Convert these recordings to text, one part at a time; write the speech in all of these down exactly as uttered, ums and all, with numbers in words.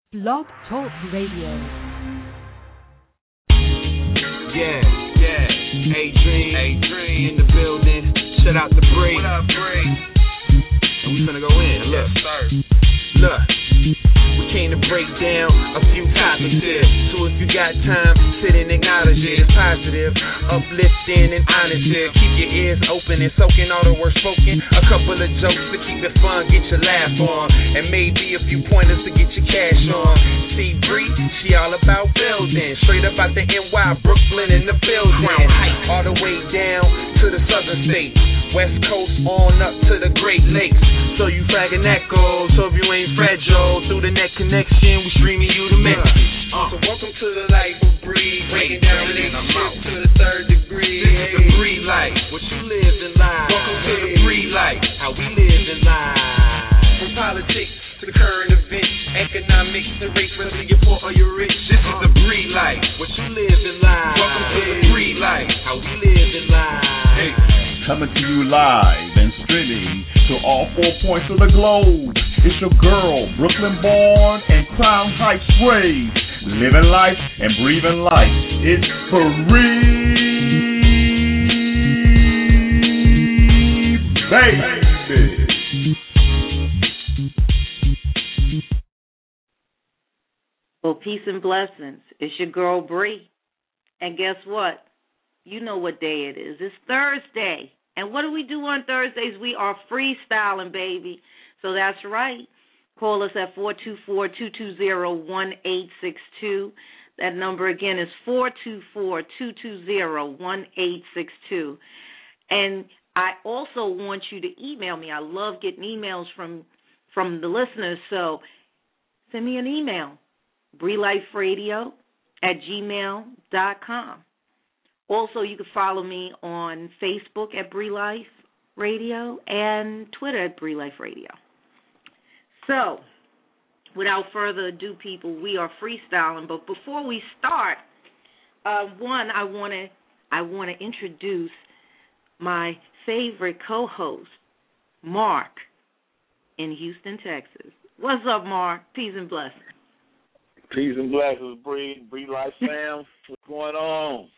Blog Talk Radio. Yeah, yeah. A-Dream, A-Dream in the building. Shout out to Bree. What up, Bree? And we finna go in. Look, start. Look. We came to break down a few topics here. So if you got time, sit and acknowledge it. It's positive, uplifting, and honest here. Keep your ears open and soaking all the words spoken. A couple of jokes to keep it fun, get your laugh on. And maybe a few pointers to get your cash on. See Bree, she all about building. Straight up out the N Y, Brooklyn in the building. All the way down to the southern states. West Coast on up to the Great Lakes. So you flagging echoes, hope you ain't fragile. Through the net connection, we streaming you the message. Uh, so welcome to the life of Bree, breaking down relationships to the third degree. This is the Bree life, what you live in life. Welcome to the Bree life, how we live in life. From politics to the current events, economics to race, whether you're poor or you're rich. This is the Bree life, what you live in life. Welcome to the Bree life, how we live in life. Hey. Coming to you live and streaming to all four points of the globe. It's your girl, Brooklyn born and Crown Heights raised, living life and breathing life. It's free, baby. Well, peace and blessings. It's your girl, Bree. And guess what? You know what day it is. It's Thursday. And what do we do on Thursdays? We are freestyling, baby. So that's right. Call us at four two four, two two zero, one eight six two. That number again is four two four, two two zero, one eight six two. And I also want you to email me. I love getting emails from from the listeners. So send me an email, breeliferadio at gmail dot com. Also, you can follow me on Facebook at Bree Life Radio and Twitter at Bree Life Radio. So, without further ado, people, we are freestyling. But before we start, uh, one, I want to I want to introduce my favorite co-host, Mark, in Houston, Texas. What's up, Mark? Peace and blessings. Peace and blessings, Bree. Bree Life fam. What's going on?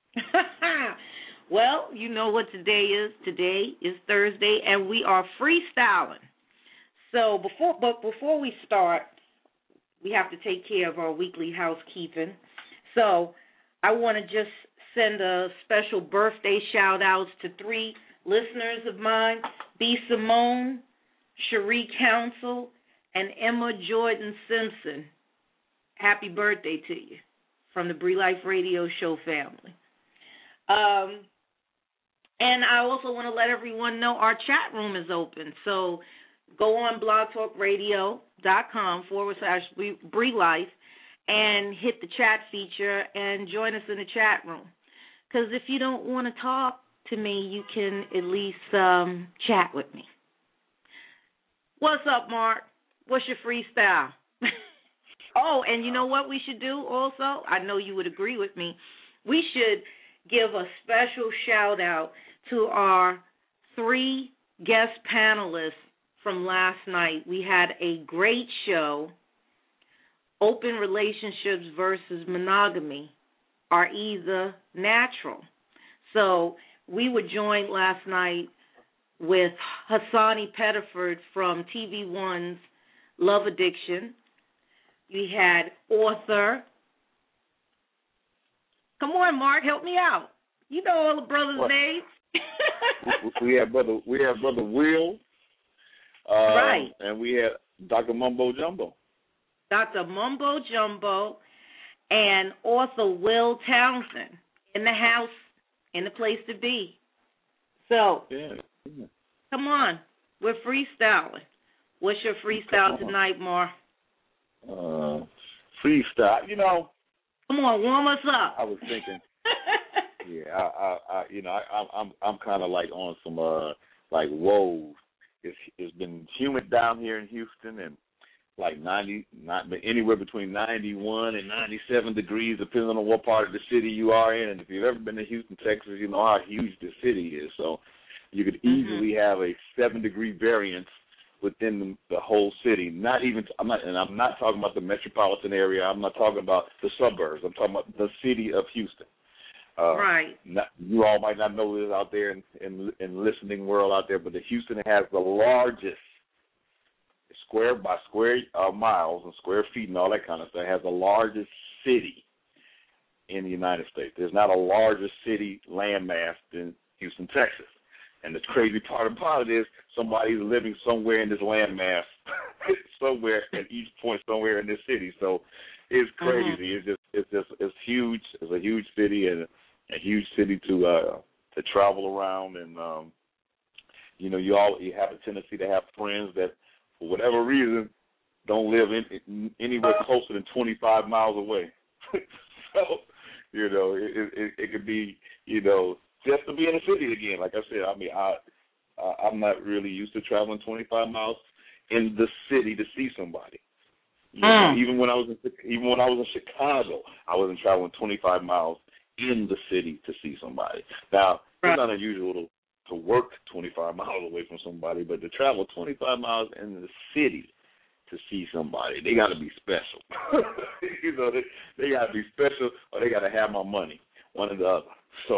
Well, you know what today is. Today is Thursday, and we are freestyling. So before, but before we start, we have to take care of our weekly housekeeping. So I want to just send a special birthday shout-outs to three listeners of mine, B. Simone, Cherie Council, and Emma Jordan Simpson. Happy birthday to you from the Bree Life Radio Show family. Um, and I also want to let everyone know our chat room is open. So go on blogtalkradio.com forward slash Bree Life and hit the chat feature and join us in the chat room. Because if you don't want to talk to me, you can at least um, chat with me. What's up, Mark? What's your freestyle? Oh, and you know what we should do also? I know you would agree with me. We should give a special shout-out to our three guest panelists from last night. We had a great show, Open Relationships versus Monogamy Are Either Natural. So we were joined last night with Hassani Pettiford from T V One's Love Addiction. We had author. Come on, Mark, help me out. You know all the brothers' what? names. we have brother. We have brother Will. Uh, right. And we had Doctor Mumbo Jumbo. Doctor Mumbo Jumbo and author Will Townsend in the house, in the place to be. So, yeah. yeah. Come on, we're freestyling. What's your freestyle tonight, Mar? Uh, freestyle, you know. Come on, warm us up. I was thinking, yeah, I, I, I, you know, I, I'm, I'm kind of like on some, uh, like, whoa. It's, it's been humid down here in Houston, and like ninety, not anywhere between ninety-one and ninety-seven degrees, depending on what part of the city you are in. And if you've ever been to Houston, Texas, you know how huge the city is. So you could easily mm-hmm. have a seven-degree variance within the, the whole city. Not even I'm not, and I'm not talking about the metropolitan area. I'm not talking about the suburbs. I'm talking about the city of Houston. Uh, right. Not, you all might not know this out there in, in in listening world out there, but the Houston has the largest square by square uh, miles and square feet and all that kind of stuff. It has the largest city in the United States. There's not a larger city landmass than Houston, Texas. And the crazy part about it is somebody's living somewhere in this landmass, somewhere at each point, somewhere in this city. So it's crazy. Mm-hmm. It's just, it's just, it's huge. It's a huge city and a huge city to uh, to travel around. And um, you know, you all you have a tendency to have friends that, for whatever reason, don't live in, in anywhere closer than twenty-five miles away. So you know, it, it, it could be, you know, just to be in the city again. Like I said, I mean, I, I I'm not really used to traveling twenty-five miles in the city to see somebody. You know, mm. Even when I was in, even when I was in Chicago, I wasn't traveling twenty-five miles in the city to see somebody. Now, right. It's not unusual to, to work twenty-five miles away from somebody, but to travel twenty-five miles in the city to see somebody, they got to be special. You know, they they got to be special, or they got to have my money, one or the other. So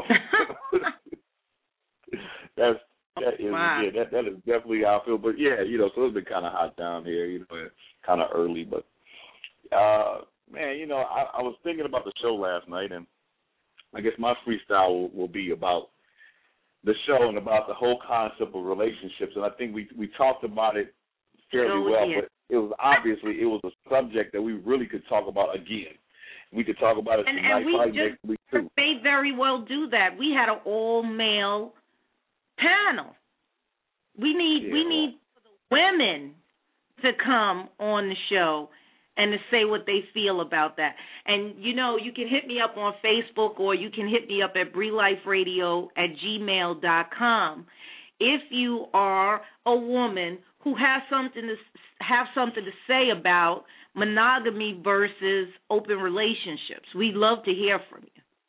that's that is wow. yeah that that is definitely how I feel. But yeah, you know, so it's been kind of hot down here, you know, kind of early. But uh, man, you know, I, I was thinking about the show last night, and I guess my freestyle will, will be about the show and about the whole concept of relationships. And I think we we talked about it fairly oh, well, yeah. but it was obviously it was a subject that we really could talk about again. We could talk about it and, tonight, and we probably just next week too. may very well do that. We had an all-male panel. We need yeah, we need women to come on the show and to say what they feel about that. And, you know, you can hit me up on Facebook, or you can hit me up at bree life radio at gmail dot com if you are a woman who has something to have something to say about monogamy versus open relationships. We'd love to hear from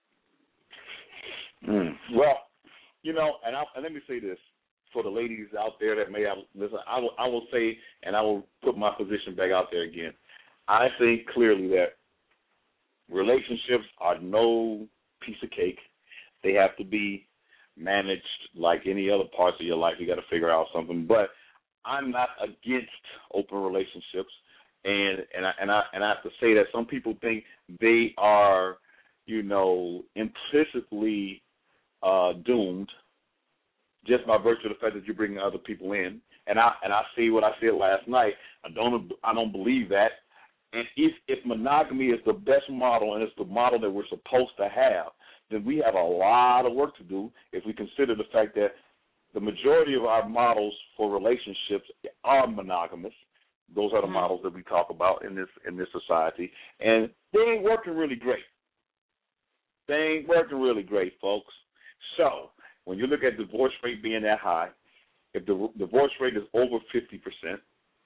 you. Mm. Well, you know, and, I, and let me say this for the ladies out there that may have listen. I will, I will say, and I will put my position back out there again. I think clearly that relationships are no piece of cake. They have to be managed like any other parts of your life. You got to figure out something. But I'm not against open relationships, and and I and I and I have to say that some people think they are, you know, implicitly uh, doomed just by virtue of the fact that you're bringing other people in. And I and I see what I said last night. I don't I don't believe that. And if if monogamy is the best model and it's the model that we're supposed to have, then we have a lot of work to do if we consider the fact that the majority of our models for relationships are monogamous. Those are the mm-hmm. models that we talk about in this in this society, and they ain't working really great. They ain't working really great, folks. So when you look at divorce rate being that high, if the divorce rate is over fifty percent,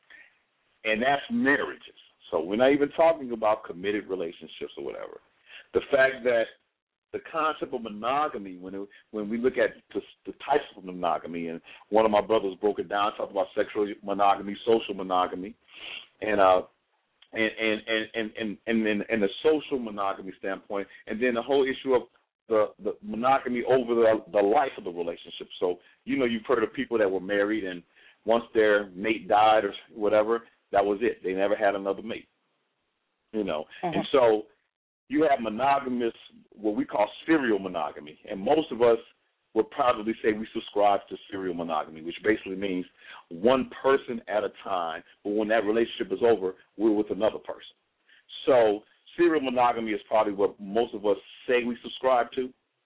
and that's marriages, so we're not even talking about committed relationships or whatever. The fact that the concept of monogamy, when it, when we look at the, the types of monogamy, and one of my brothers broke it down, talked about sexual monogamy, social monogamy, and uh, and and and and and, and, and the social monogamy standpoint, and then the whole issue of the, the monogamy over the, the life of the relationship. So, you know, you've heard of people that were married, and once their mate died or whatever, that was it. They never had another mate, you know. Uh-huh. And so you have monogamous, what we call serial monogamy, and most of us would probably say we subscribe to serial monogamy, which basically means one person at a time, but when that relationship is over, we're with another person. So serial monogamy is probably what most of us say we subscribe to,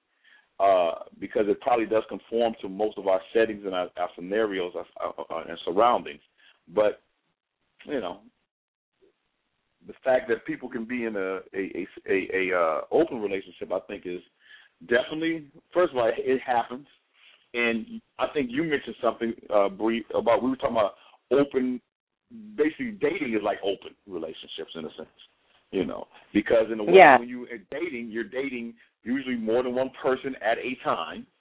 uh, because it probably does conform to most of our settings and our, our scenarios our, our, and surroundings. But, you know, the fact that people can be in a a a, a uh, open relationship, I think, is definitely, first of all, it happens. And I think you mentioned something, uh, Bree, about, we were talking about open, basically dating is like open relationships in a sense, you know, because in a way, yeah. when you're dating, you're dating usually more than one person at a time.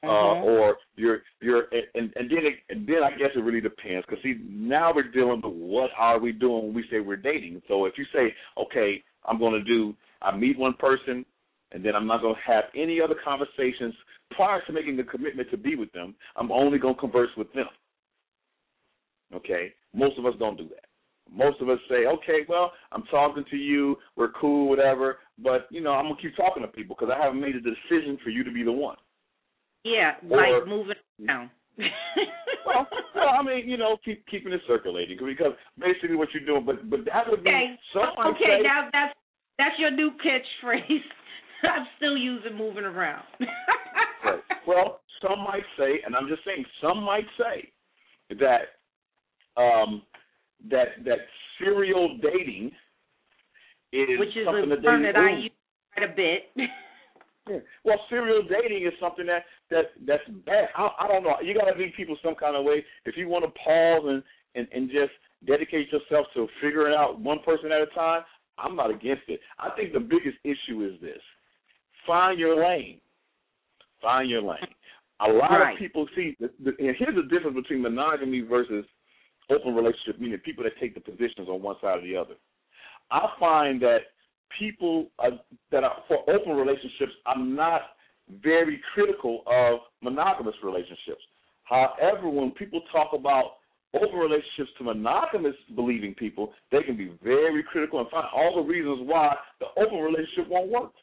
uh, mm-hmm. or you're you're and and then it, and then I guess it really depends, because see, now we're dealing with what are we doing when we say we're dating. So if you say, okay, I'm going to do, I meet one person, and then I'm not going to have any other conversations prior to making the commitment to be with them. I'm only going to converse with them. Okay, most of us don't do that. Most of us say, okay, well, I'm talking to you, we're cool, whatever, but, you know, I'm going to keep talking to people because I haven't made a decision for you to be the one. Yeah, or, like moving around. well, well, I mean, you know, keep keeping it circulating, because basically what you're doing, but but that would be, okay, some might okay, say, now that's, that's your new catchphrase. I'm still using moving around. right. Well, some might say, and I'm just saying, some might say that um, that that serial dating is which is something a that term they that I use use quite a bit. Yeah. Well, serial dating is something that, that that's bad. I, I don't know. You got to meet people some kind of way. If you want to pause and, and, and just dedicate yourself to figuring out one person at a time, I'm not against it. I think the biggest issue is this. Find your lane. Find your lane. A lot right. of people see, the, the, and here's the difference between monogamy versus open relationship, meaning people that take the positions on one side or the other. I find that people uh, that are for open relationships, I'm not very critical of monogamous relationships. However, when people talk about open relationships to monogamous believing people, they can be very critical and find all the reasons why the open relationship won't work.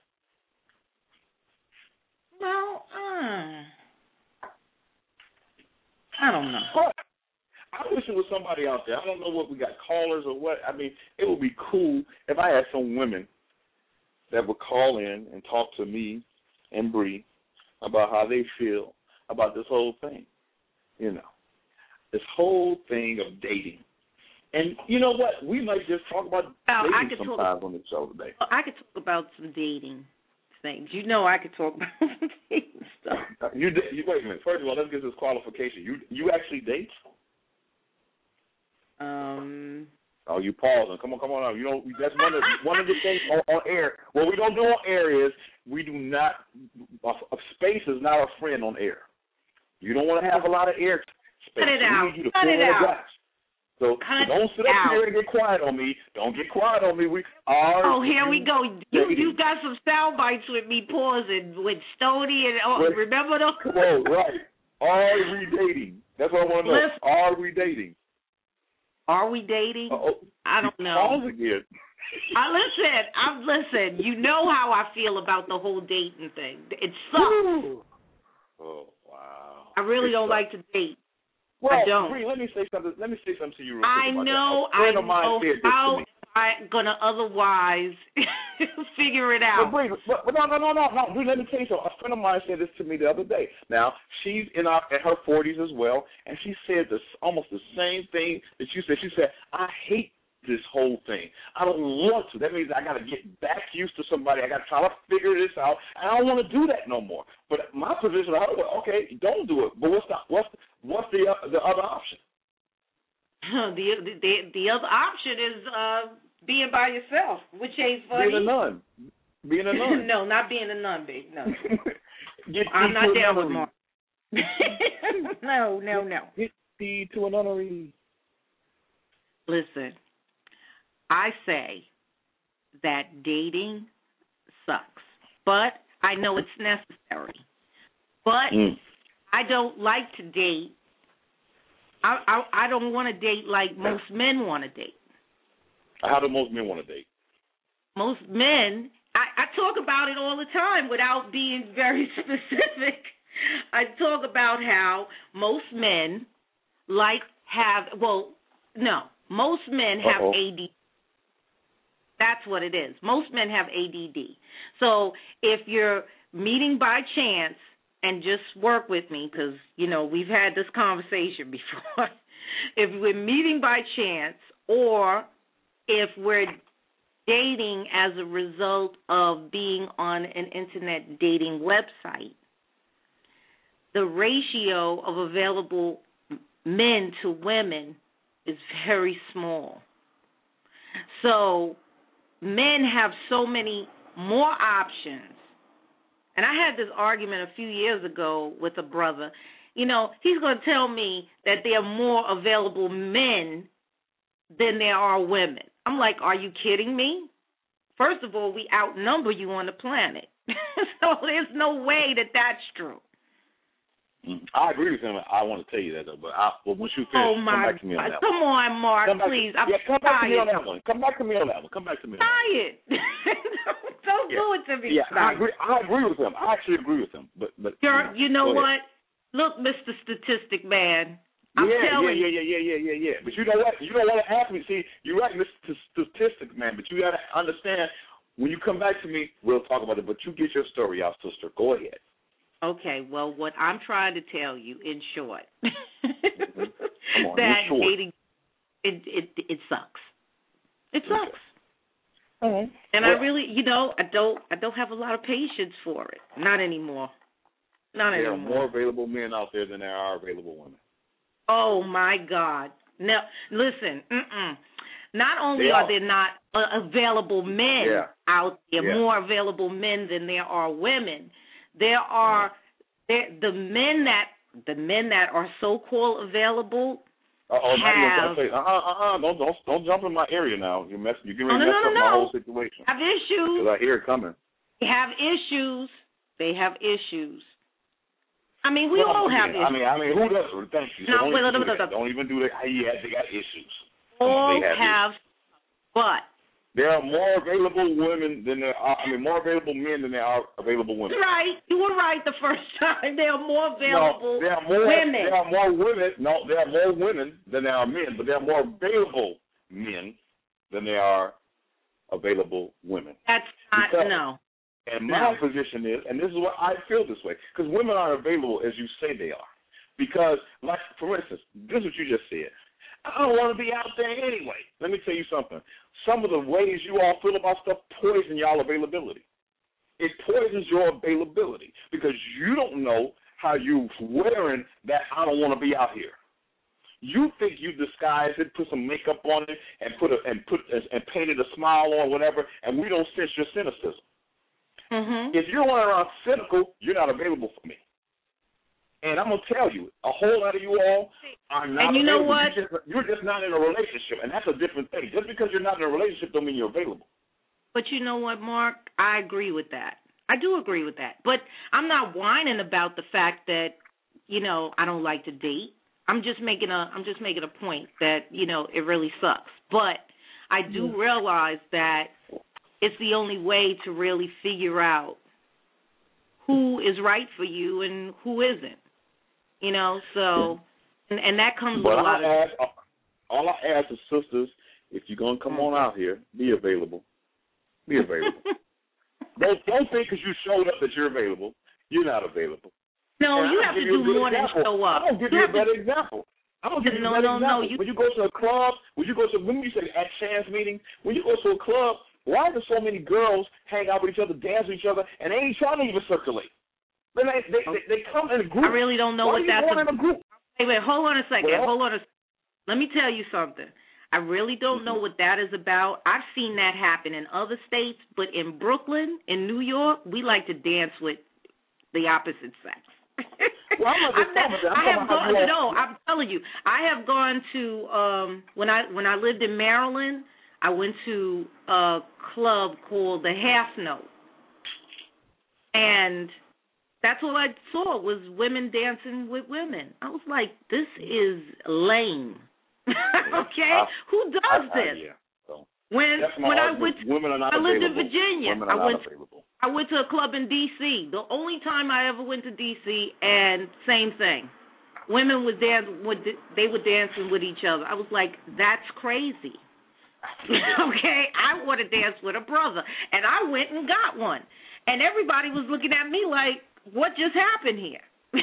Well, uh, I don't know. But I wish it was somebody out there. I don't know what we got, callers or what. I mean, it would be cool if I had some women that would call in and talk to me and Bree about how they feel about this whole thing, you know, this whole thing of dating. And you know what? We might just talk about well, dating I could sometimes talk, on the show today. Well, I could talk about some dating things. You know I could talk about some dating stuff. You, you Wait a minute. First of all, let's get this qualification. You you actually date? Um... Oh, you pausing. Come on, come on out. You know, that's one of one of the things on, on air. What we don't do on air is we do not. A, a space is not a friend on air. You don't want to have a lot of air space. Cut it we out. need you to Cut fill it in the out. gaps. So Cut don't sit up out. here and get quiet on me. Don't get quiet on me. We are. Oh, here we go. You dating? you got some sound bites with me pausing with Stoney and oh, Wait, remember those? Come on, right? Are we dating? That's what I want to know. Listen. Are we dating? Are we dating? Uh-oh. I don't You know. Pause again. I listen. I'm listen. You know how I feel about the whole dating thing. It sucks. Oh wow! I really It don't sucks. like to date. Well, I don't. Bree, let me say something. Let me say something to you. Real quick I about know. that. A friend I of mine know said this to how me. I'm gonna otherwise figure it But out. Bree, but, but no, no, no, no, no. Bree, let me tell you something. A friend of mine said this to me the other day. Now she's in our, in her forties as well, and she said this almost the same thing that you said. She said, "I hate this whole thing. I don't want to. That means I got to get back used to somebody. I got to try to figure this out. And I don't want to do that no more." But my position, I was okay, don't do it. But what's the what's what's the uh, the other option? the, the the other option is uh, being by yourself, which ain't funny. Being a nun. Being a nun. No, not being a nun, babe. No. Get I'm not down with nunnery. Mark. no, no, no. Get thee to a nunnery. Listen, I say that dating sucks, but I know it's necessary. But Mm. I don't like to date. I I, I don't want to date like most men want to date. How do most men want to date? Most men, I, I talk about it all the time without being very specific. I talk about how most men like have, well, no, most men have Uh-oh. A D D. That's what it is. Most men have A D D. So if you're meeting by chance, and just work with me because, you know, we've had this conversation before. If we're meeting by chance or if we're dating as a result of being on an internet dating website, the ratio of available men to women is very small. So men have so many more options And I had this argument a few years ago with a brother. You know, he's going to tell me that there are more available men than there are women. I'm like, are you kidding me? First of all, we outnumber you on the planet. So there's no way that that's true. I agree with him. I want to tell you that, though. But, I, but once you finish, oh my come back to me on God. that Come one. on, Mark, come please. To, I'm yeah, come back tired. to me on that one. Come back to me on that one. Come back to me on that one. Tired. Don't yeah. do it to me. Yeah, I agree. I agree with him. I actually agree with him. But, but You're, you know what? Ahead. Look, Mister Statistic Man. I'm yeah, telling yeah, yeah, yeah, yeah, yeah, yeah. But you know what? You know what happened? See, you're right, Mister Statistic Man. But you got to understand, when you come back to me, we'll talk about it. But you get your story out, sister. Go ahead. Okay, well, what I'm trying to tell you, in short, mm-hmm. Come on, that in short. dating, it, it it sucks. It sucks. Okay. Uh-huh. And well, I really, you know, I don't, I don't have a lot of patience for it. Not anymore. Not there anymore. There are more available men out there than there are available women. Oh my God! No, listen. Mm-mm. Not only they are, are there not uh, available men yeah. out there, yeah. more available men than there are women. There are there, the men that the men that are so-called available. Uh-oh, have say, uh-uh, uh-uh, don't, don't, don't jump in my area now. You're messing, you're getting oh, ready no, to mess no, up no, my no. whole situation. Have issues. Because I hear it coming. They have issues. They have issues. I mean, we well, all again, have issues. I mean, I mean, who doesn't? Thank you. So no, don't, wait, even no, do no, that. no. Don't even do that. Yeah, they got issues. All they have, have issues. but there are more available women than there are. I mean, more available men than there are available women. Right, you were right the first time. There are more available no, there are more, women. There are more women. No, there are more women than there are men, but there are more available men than there are available women. That's not because, no. And my no. position is, and this is what I feel this way, because women are available as you say they are. Because, like, for instance, this is what you just said. I don't want to be out there anyway. Let me tell you something. Some of the ways you all feel about stuff poison y'all availability. It poisons your availability because you don't know how you're wearing that I don't want to be out here. You think you disguise it, put some makeup on it, and put a, and put and painted a smile or whatever, and we don't sense your cynicism. Mm-hmm. If you're running around cynical, you're not available for me. And I'm going to tell you, a whole lot of you all are not and you available. know what? You're just, you're just not in a relationship, and that's a different thing. Just because you're not in a relationship don't mean you're available. But you know what, Mark? I agree with that. I do agree with that. But I'm not whining about the fact that, you know, I don't like to date. I'm just making a I'm just making a point that, you know, it really sucks. But I do mm-hmm. realize that it's the only way to really figure out who is right for you and who isn't. You know, so, and, and that comes but with a lot I of... Ask, all I ask is, sisters, if you're going to come on out here, be available. Be available. don't, don't think because you showed up that you're available. You're not available. No, and you have to do more example. than show up. I'm going to give you, you a better to... example. I'm going to give you no, a better no, example. No, you... When you go to a club, when you go to, when you say at Chance meeting, when you go to a club, why do so many girls hang out with each other, dance with each other, and they ain't trying to even circulate? Then they, they, they, they come in a group. I really don't know Why what that's about. In a group? Wait, wait, hold on a second. Well, hold on a Let me tell you something. I really don't know what that is about. I've seen that happen in other states, but in Brooklyn, in New York, we like to dance with the opposite sex. Well, I'm not just talking about that. I'm I have talking gone. about No, I'm telling you, I have gone to um, when I when I lived in Maryland. I went to a club called the Half Note, and that's all I saw was women dancing with women. I was like, this is lame. Okay, I, who does I, I, this? yeah. so, when when I went, women are not I lived available. in Virginia. Women are I went. not available. I went to a club in D C. The only time I ever went to D C, and same thing. Women would dance. Would they were dancing with each other? I was like, that's crazy. Okay, I want to dance with a brother, and I went and got one, and everybody was looking at me like, what just happened here?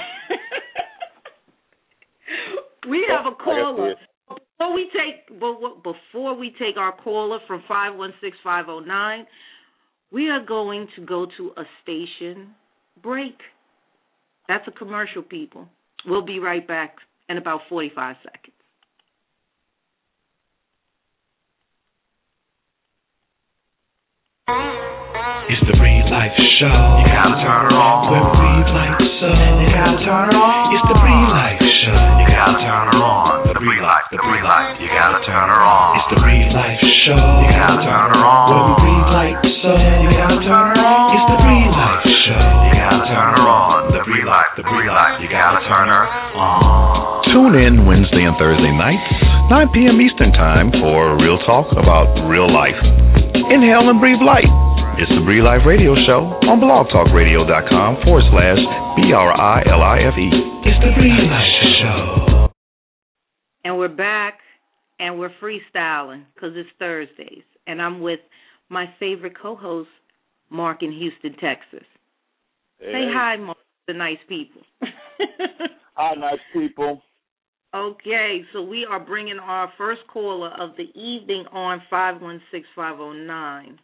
We have a caller. Before we take before we take our caller from five one six, five oh nine, we are going to go to a station break. That's a commercial, people. We'll be right back in about forty-five seconds. It's the Real Life Show. You gotta turn her on. Where we breathe like so. You gotta turn her on. It's the Breathe Life Show. You gotta turn her on. The Breathe Life, the Breathe Life. You gotta turn her on. It's the Breathe Life Show. You gotta turn her on. Where we breathe like so. You gotta turn her on. It's the Breathe Life Show. You gotta turn her on. The Breathe Life, the Breathe Life. You gotta turn her on. Tune in Wednesday and Thursday nights, nine p.m. Eastern Time, for Real Talk about real life. Inhale and breathe light. It's the Breathe Life Radio Show on blogtalkradio.com forward slash B R I L I F E. It's the Breathe Life Show. And we're back, and we're freestyling because it's Thursdays. And I'm with my favorite co-host, Mark in Houston, Texas. Hey. Say hi, Mark, to the nice people. Hi, nice people. Okay, so we are bringing our first caller of the evening on five one six, five oh nine.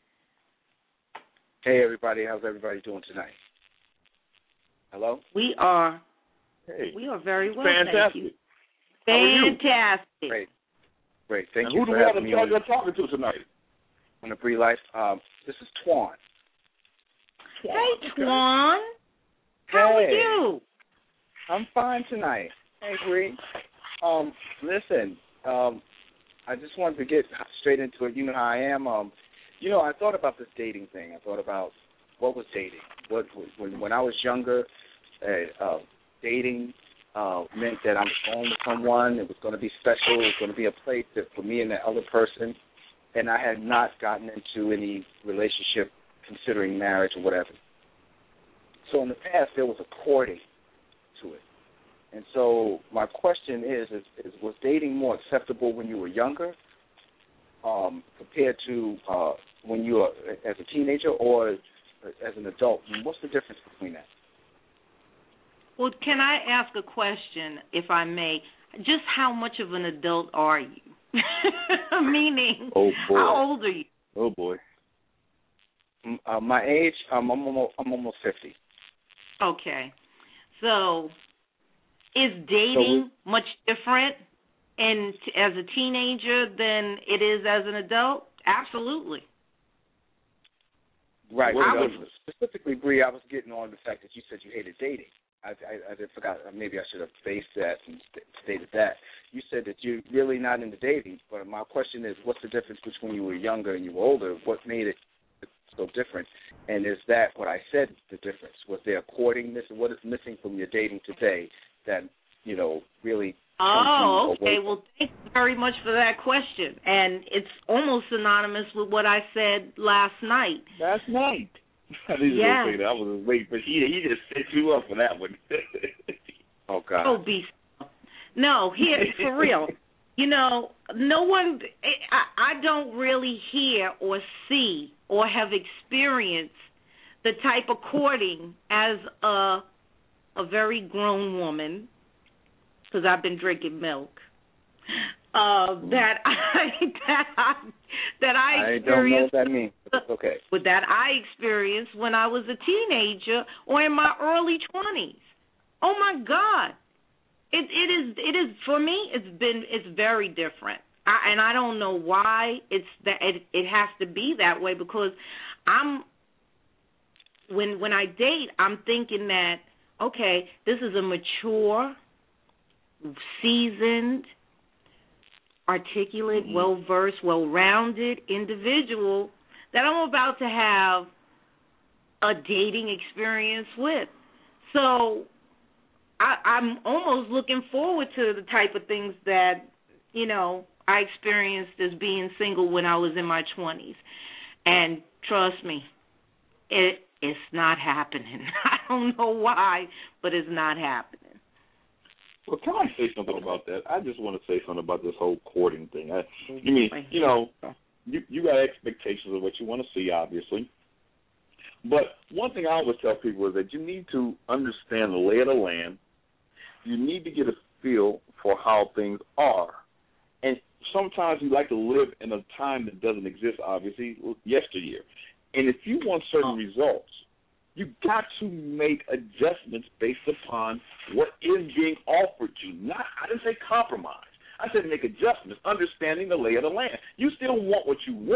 Hey, everybody. How's everybody doing tonight? Hello? We are Hey. we are very well, Fantastic. thank you. How are you? Fantastic. Great. Great. Thank And you who do for we have having the me on, pleasure of talking to tonight? on the Bree Life. Um, this is Twan. Hey, Twan. How are Hey. you? I'm fine tonight. Hey, Bree. Um, listen, um, I just wanted to get straight into it. You know how I am. Um, you know, I thought about this dating thing. I thought about what was dating. What when when I was younger, uh, uh, dating uh, meant that I was going with someone. It was going to be special. It was going to be a place that for me and the other person. And I had not gotten into any relationship considering marriage or whatever. So in the past, there was a courting to it. And so my question is, is, is was dating more acceptable when you were younger um, compared to uh, when you were as a teenager or as an adult? I mean, what's the difference between that? Well, can I ask a question, if I may? Just how much of an adult are you? Meaning, Oh, boy. how old are you? Oh, boy. Uh, my age, um, I'm almost, I'm almost fifty. Okay. So, is dating So much different in, as a teenager than it is as an adult? Absolutely. Right. What Well, difference? specifically, Bree, I was getting on the fact that you said you hated dating. I, I, I did forgot. Maybe I should have based that and st- stated that. You said that you're really not into dating, but my question is, what's the difference between you were younger and you were older? What made it so different? And is that what I said the difference? Was there courting missing? What is missing from your dating today that, you know, really Oh, comes you away okay. Well, thank you very much for that question. And it's almost synonymous with what I said last night. Last night. I didn't Yeah. say that. I was waiting, but he he just set you up for that one. Oh, God. Oh, be no, here for real. You know, no one. I, I don't really hear or see or have experienced the type of courting as a a very grown woman, because I've been drinking milk. Uh, that I that I that I experienced. I don't know what that means, but it's okay. But that I experienced when I was a teenager or in my early twenties. Oh my God, it it is it is for me. It's been it's very different, I, and I don't know why it's that it, it has to be that way, because I'm when when I date, I'm thinking that okay, this is a mature, seasoned, articulate, Mm-hmm. well-versed, well-rounded individual that I'm about to have a dating experience with. So I, I'm almost looking forward to the type of things that, you know, I experienced as being single when I was in my twenties. And trust me, it it's not happening. I don't know why, but it's not happening. Well, can I say something about that? I just want to say something about this whole courting thing. I, you mean, you know, you you got expectations of what you want to see, obviously. But one thing I always tell people is that you need to understand the lay of the land. You need to get a feel for how things are. And sometimes you like to live in a time that doesn't exist, obviously, yesteryear. And if you want certain results, you got to make adjustments based upon what is being offered to you. Not, I didn't say compromise. I said make adjustments, understanding the lay of the land. You still want what you want,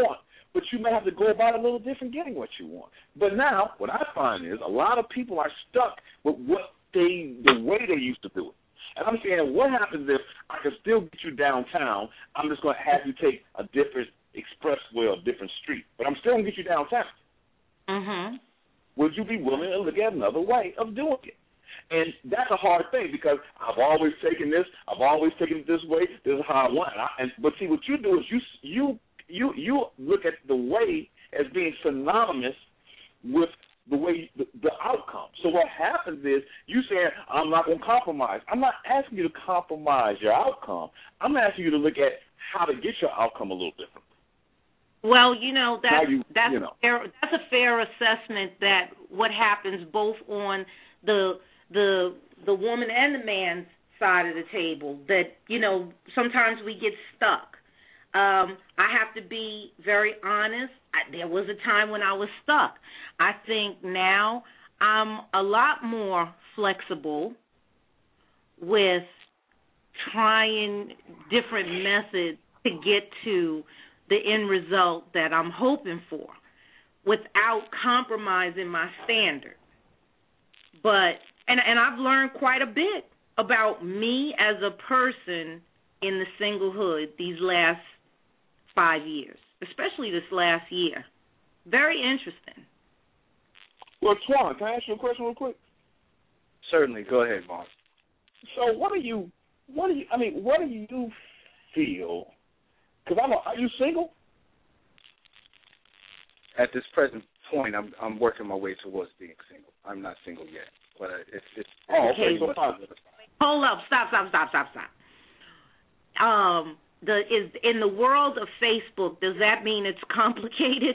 but you may have to go about it a little different getting what you want. But now, what I find is a lot of people are stuck with what they, the way they used to do it. And I'm saying, what happens if I can still get you downtown? I'm just going to have you take a different expressway or a different street, but I'm still going to get you downtown. Mm-hmm. Would you be willing to look at another way of doing it? And that's a hard thing because I've always taken this. I've always taken it this way. This is how I want it. I, and, but see, what you do is you you you you look at the way as being synonymous with the way the, the outcome. So what happens is you saying, I'm not going to compromise. I'm not asking you to compromise your outcome. I'm asking you to look at how to get your outcome a little different. Well, you know, that's, you, that's, you know. a fair, that's a fair assessment that what happens both on the the the woman and the man's side of the table, that, you know, sometimes we get stuck. Um, I have to be very honest. I, there was a time when I was stuck. I think now I'm a lot more flexible with trying different methods to get to the end result that I'm hoping for without compromising my standard. But and and I've learned quite a bit about me as a person in the singlehood these last five years, especially this last year. Very interesting. Well, Twan, can I ask you a question real quick? Certainly. Go ahead, Mark. So what do you, what do you, I mean, what do you feel? Because I'm, a, are you single? At this present point, I'm I'm working my way towards being single. I'm not single yet, but it's it's. Oh, okay. so Hold up! Stop! Stop! Stop! Stop! Stop! Um, the is in the world of Facebook. Does that mean it's complicated?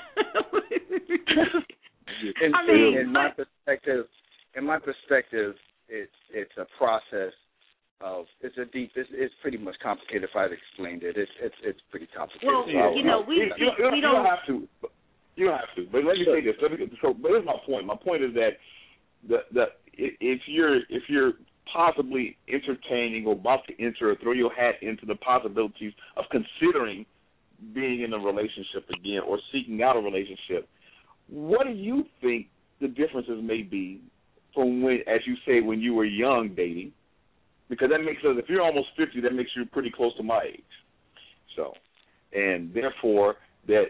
in, I mean, in my perspective, in my perspective, it's it's a process of it's a deep. It's, it's pretty much complicated. If I'd explained it, it's it's it's pretty complicated. Well, so you know, we you, you, we, we you don't, don't have to. You don't have to. But let me Sure. say this. Let me get this. So, but here's my point. My point is that the the if you're if you're possibly entertaining or about to enter or throw your hat into the possibilities of considering being in a relationship again or seeking out a relationship, what do you think the differences may be from when, as you say, when you were young dating? Because that makes us, if you're almost fifty, that makes you pretty close to my age. So, and therefore, that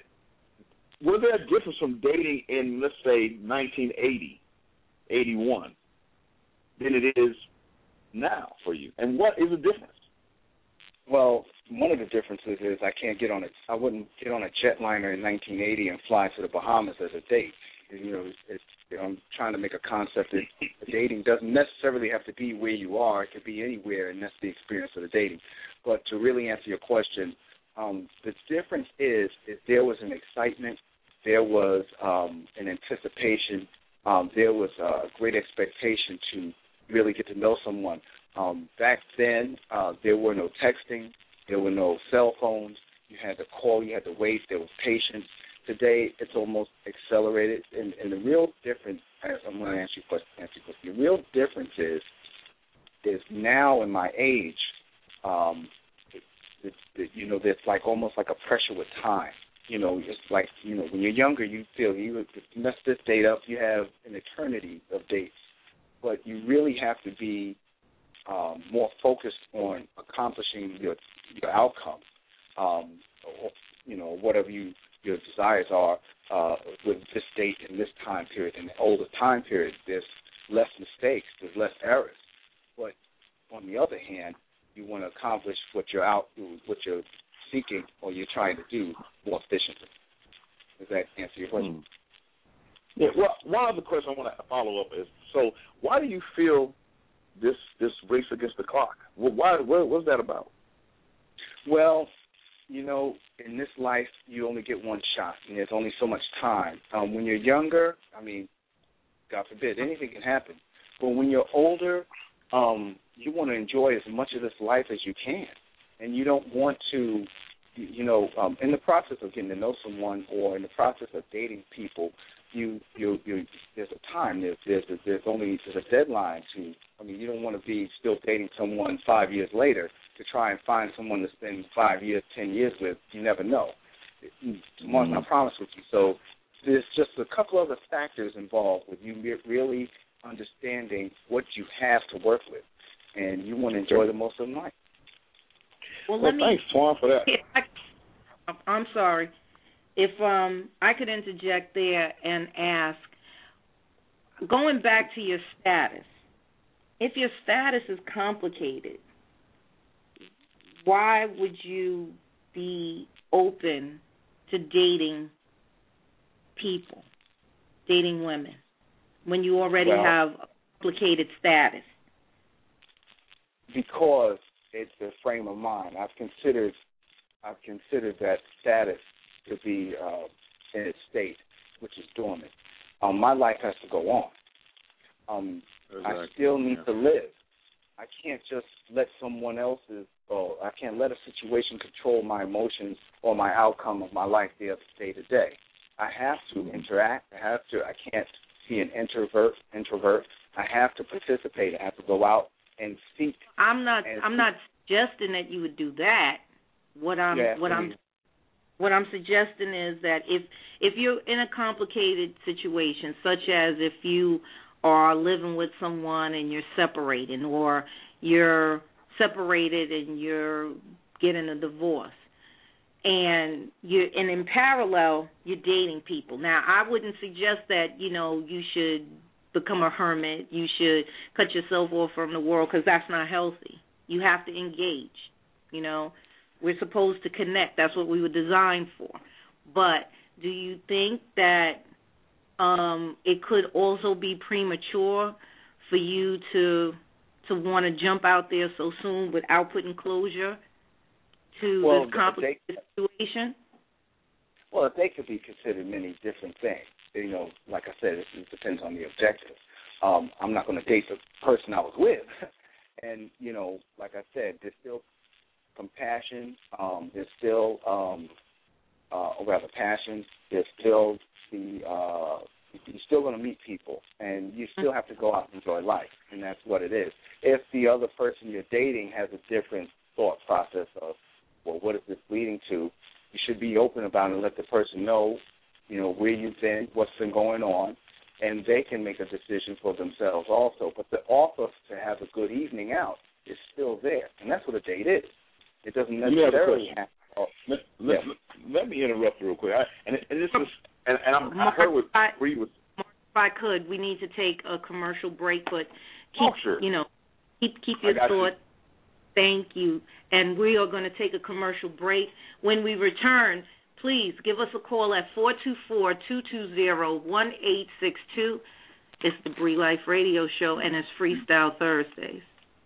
was there a difference from dating in, let's say, nineteen eighty, eighty-one, than it is now for you? And what is the difference? Well, one of the differences is I can't get on a, I wouldn't get on a jetliner in nineteen eighty and fly to the Bahamas as a date. You know, it's, you know, I'm trying to make a concept that dating doesn't necessarily have to be where you are. It could be anywhere, and that's the experience of the dating. But to really answer your question, um, the difference is, is there was an excitement, there was um, an anticipation, um, there was a great expectation to really get to know someone. Um, back then, uh, there were no texting, there were no cell phones. You had to call, you had to wait, there was patience. Today, it's almost accelerated, and, and the real difference, I'm going to answer your question, answer your question. The real difference is, is now in my age, um, it, it, it, you know, there's like almost like a pressure with time. You know, it's like, you know, when you're younger, you feel you mess this date up, you have an eternity of dates, but you really have to be um, more focused on accomplishing your your outcome, um, or, you know, whatever you. your desires are uh, with this date and this time period. In the older time period, there's less mistakes, there's less errors. But on the other hand, you want to accomplish what you're out, what you're seeking or you're trying to do more efficiently. Does that answer your question? Hmm. Yeah. Well, one other question I want to follow up is: so, why do you feel this this race against the clock? Well, why? What was that about? Well, you know, in this life, you only get one shot, and there's only so much time. Um, when you're younger, I mean, God forbid, anything can happen. But when you're older, um, you want to enjoy as much of this life as you can. And you don't want to, you know, um, in the process of getting to know someone or in the process of dating people, you, you, you there's a time, there's, there's, a, there's only there's a deadline to, I mean, you don't want to be still dating someone five years later to try and find someone to spend five years, ten years with. You never know. Martin, I promise with you. So there's just a couple other factors involved with you really understanding what you have to work with, and you want to enjoy the most of life. Well, well let me, thanks, Twan, for that. I, I'm sorry. If um, I could interject there and ask, going back to your status, if your status is complicated, why would you be open to dating people, dating women, when you already well, have a complicated status? Because it's a frame of mind. I've considered, I've considered that status to be uh, in its state, which is dormant. Um, my life has to go on. Um, exactly. I still need yeah. to live. I can't just let someone else's, or I can't let a situation control my emotions or my outcome of my life day to day. I have to interact. I have to. I can't be an introvert. Introvert. I have to participate. I have to go out and seek. I'm not. I'm seek. not suggesting that you would do that. What I'm. Yeah, what I'm. What I'm suggesting is that if if you're in a complicated situation, such as if you are living with someone and you're separating, or you're separated and you're getting a divorce, and you and in parallel you're dating people. Now, I wouldn't suggest that, you know, you should become a hermit. You should cut yourself off from the world, because that's not healthy. You have to engage. You know, we're supposed to connect. That's what we were designed for. But do you think that Um, it could also be premature for you to to want to jump out there so soon without putting closure to well, this complicated they, situation? Well, they could be considered many different things. You know, like I said, it, it depends on the objective. Um, I'm not going to date the person I was with. And, you know, like I said, there's still compassion. Um, there's still, um, uh, or rather passion. There's still the uh, you're still going to meet people, and you still have to go out and enjoy life, and that's what it is. If the other person you're dating has a different thought process of, well, what is this leading to, you should be open about it and let the person know, you know, where you've been, what's been going on, and they can make a decision for themselves also. But the offer to have a good evening out is still there, and that's what a date is. It doesn't necessarily have. Oh, let, let, yeah. let, let me interrupt real quick. I, and, and this is, and, and I'm, I heard what Bree was. If I could, we need to take a commercial break, but keep, oh, sure. you know, keep keep your thought. You. Thank you. And we are going to take a commercial break. When we return, please give us a call at four two four, two two zero, one eight six two. It's the Bree Life Radio Show, and it's Freestyle Thursdays.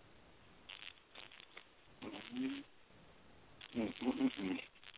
Mm-hmm. Mm-hmm.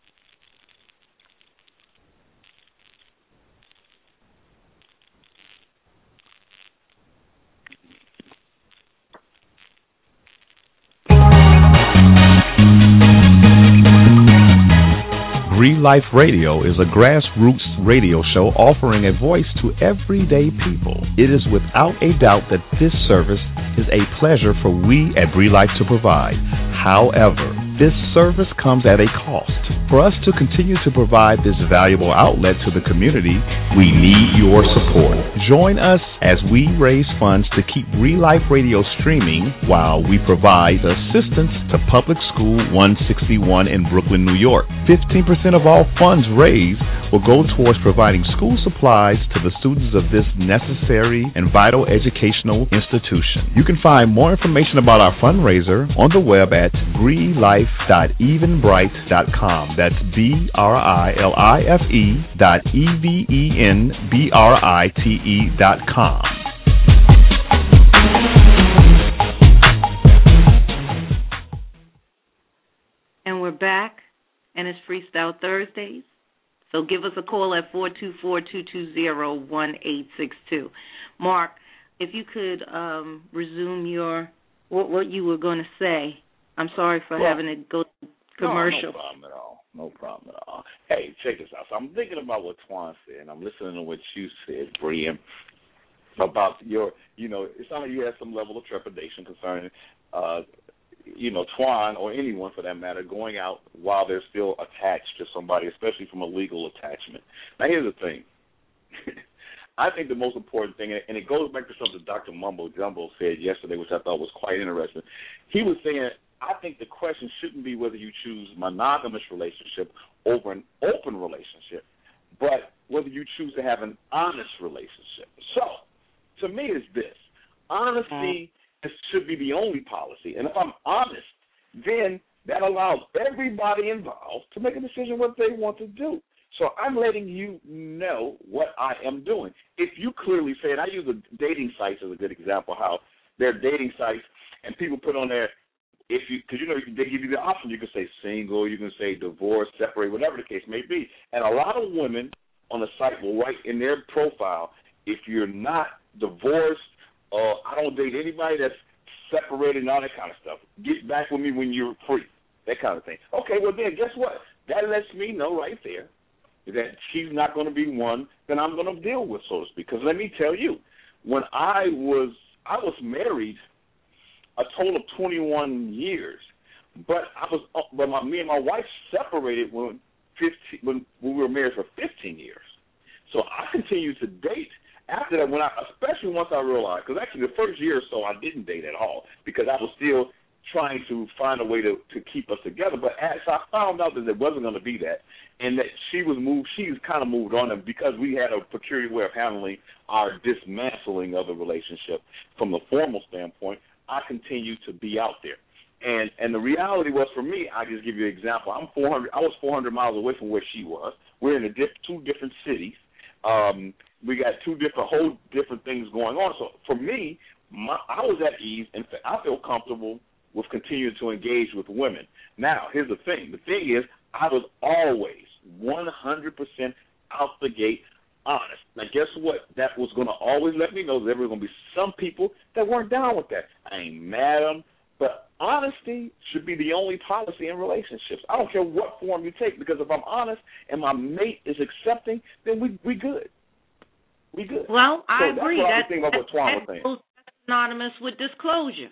Bree Life Radio is a grassroots radio show offering a voice to everyday people. It is without a doubt that this service is a pleasure for we at Bree Life to provide. However, this service comes at a cost. For us to continue to provide this valuable outlet to the community, we need your support. Join us as we raise funds to keep Bree Life Radio streaming while we provide assistance to Public School one sixty-one in Brooklyn, New York. fifteen percent of all funds raised will go towards providing school supplies to the students of this necessary and vital educational institution. You can find more information about our fundraiser on the web at bree life dot eventbrite dot com. That's B R I L I F E dot E V E N B R I T E dot com. And we're back, and it's Freestyle Thursdays. So give us a call at four two four, two two zero, one eight six two. Mark, if you could um, resume your what, what you were going to say. I'm sorry for well, having to go to commercial. No, no problem at all. No problem at all. Hey, check this out. So I'm thinking about what Twan said, and I'm listening to what you said, Brian, about your, you know, it sounded like you had some level of trepidation concerning uh, you know, Twan or anyone for that matter going out while they're still attached to somebody, especially from a legal attachment. Now, here's the thing. I think the most important thing, and it goes back to something Doctor Mumbo Jumbo said yesterday, which I thought was quite interesting. He was saying, I think the question shouldn't be whether you choose monogamous relationship over an open relationship, but whether you choose to have an honest relationship. So, to me, it's this. Honesty uh, should be the only policy. And if I'm honest, then that allows everybody involved to make a decision what they want to do. So I'm letting you know what I am doing. If you clearly say, and I use the dating sites as a good example, how they're dating sites and people put on there, if you, because you know they give you the option, you can say single, you can say divorce, separate, whatever the case may be. And a lot of women on the site will write in their profile, if you're not divorced, uh, I don't date anybody that's separated and all that kind of stuff. Get back with me when you're free, that kind of thing. Okay, well then, guess what? That lets me know right there that she's not going to be one that I'm going to deal with, so to speak. Because let me tell you, when I was I was married a total of twenty-one years, but I was but my, me and my wife separated when fifteen when, when we were married for fifteen years. So I continued to date after that, when I especially once I realized, because actually the first year or so I didn't date at all because I was still trying to find a way to, to keep us together. But as I found out that there wasn't going to be that, and that she was moved, she's kind of moved on, and because we had a peculiar way of handling our dismantling of the relationship from the formal standpoint, I continued to be out there. And and the reality was, for me, I just give you an example. I'm four hundred. I was four hundred miles away from where she was. We're in a diff, two different cities. Um, we got two different, whole different things going on. So for me, my, I was at ease, and I feel comfortable with continuing to engage with women. Now, here's the thing. The thing is, I was always one hundred percent out the gate honest. Now, guess what? That was going to always let me know that there were going to be some people that weren't down with that. I ain't mad at them, but honesty should be the only policy in relationships. I don't care what form you take, because if I'm honest and my mate is accepting, then we we good. We good. Well, I so agree. That's, that's, what I was thinking about what Twan was that's saying. synonymous with disclosure.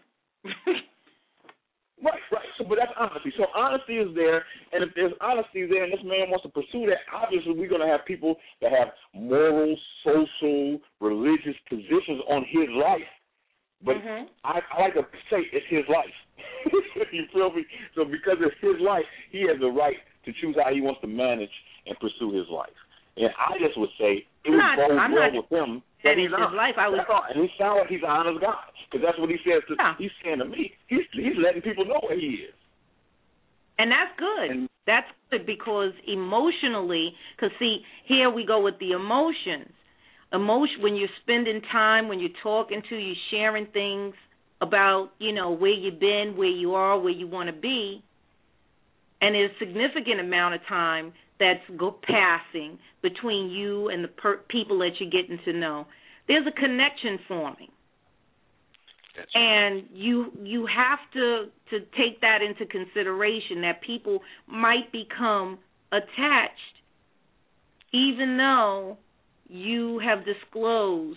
Right, right. So, but that's honesty. So honesty is there, and if there's honesty there, and this man wants to pursue that, obviously we're going to have people that have moral, social, religious positions on his life. But mm-hmm. I, I like to say it's his life. You feel me? So because it's his life, he has the right to choose how he wants to manage and pursue his life. And I just would say it would go well with him that he's honest. Life, I would... That's all. And he sounds like he's an honest guy, because that's what he says. To, yeah. He's saying to me, he's he's letting people know where he is. And that's good. And, that's good, because emotionally, because see, here we go with the emotions. Emotion, when you're spending time, when you're talking to, you're sharing things about, you know, where you've been, where you are, where you want to be, and there's a significant amount of time that's go passing between you and the per- people that you're getting to know. There's a connection forming. That's and right. you you have to, to take that into consideration, that people might become attached even though you have disclosed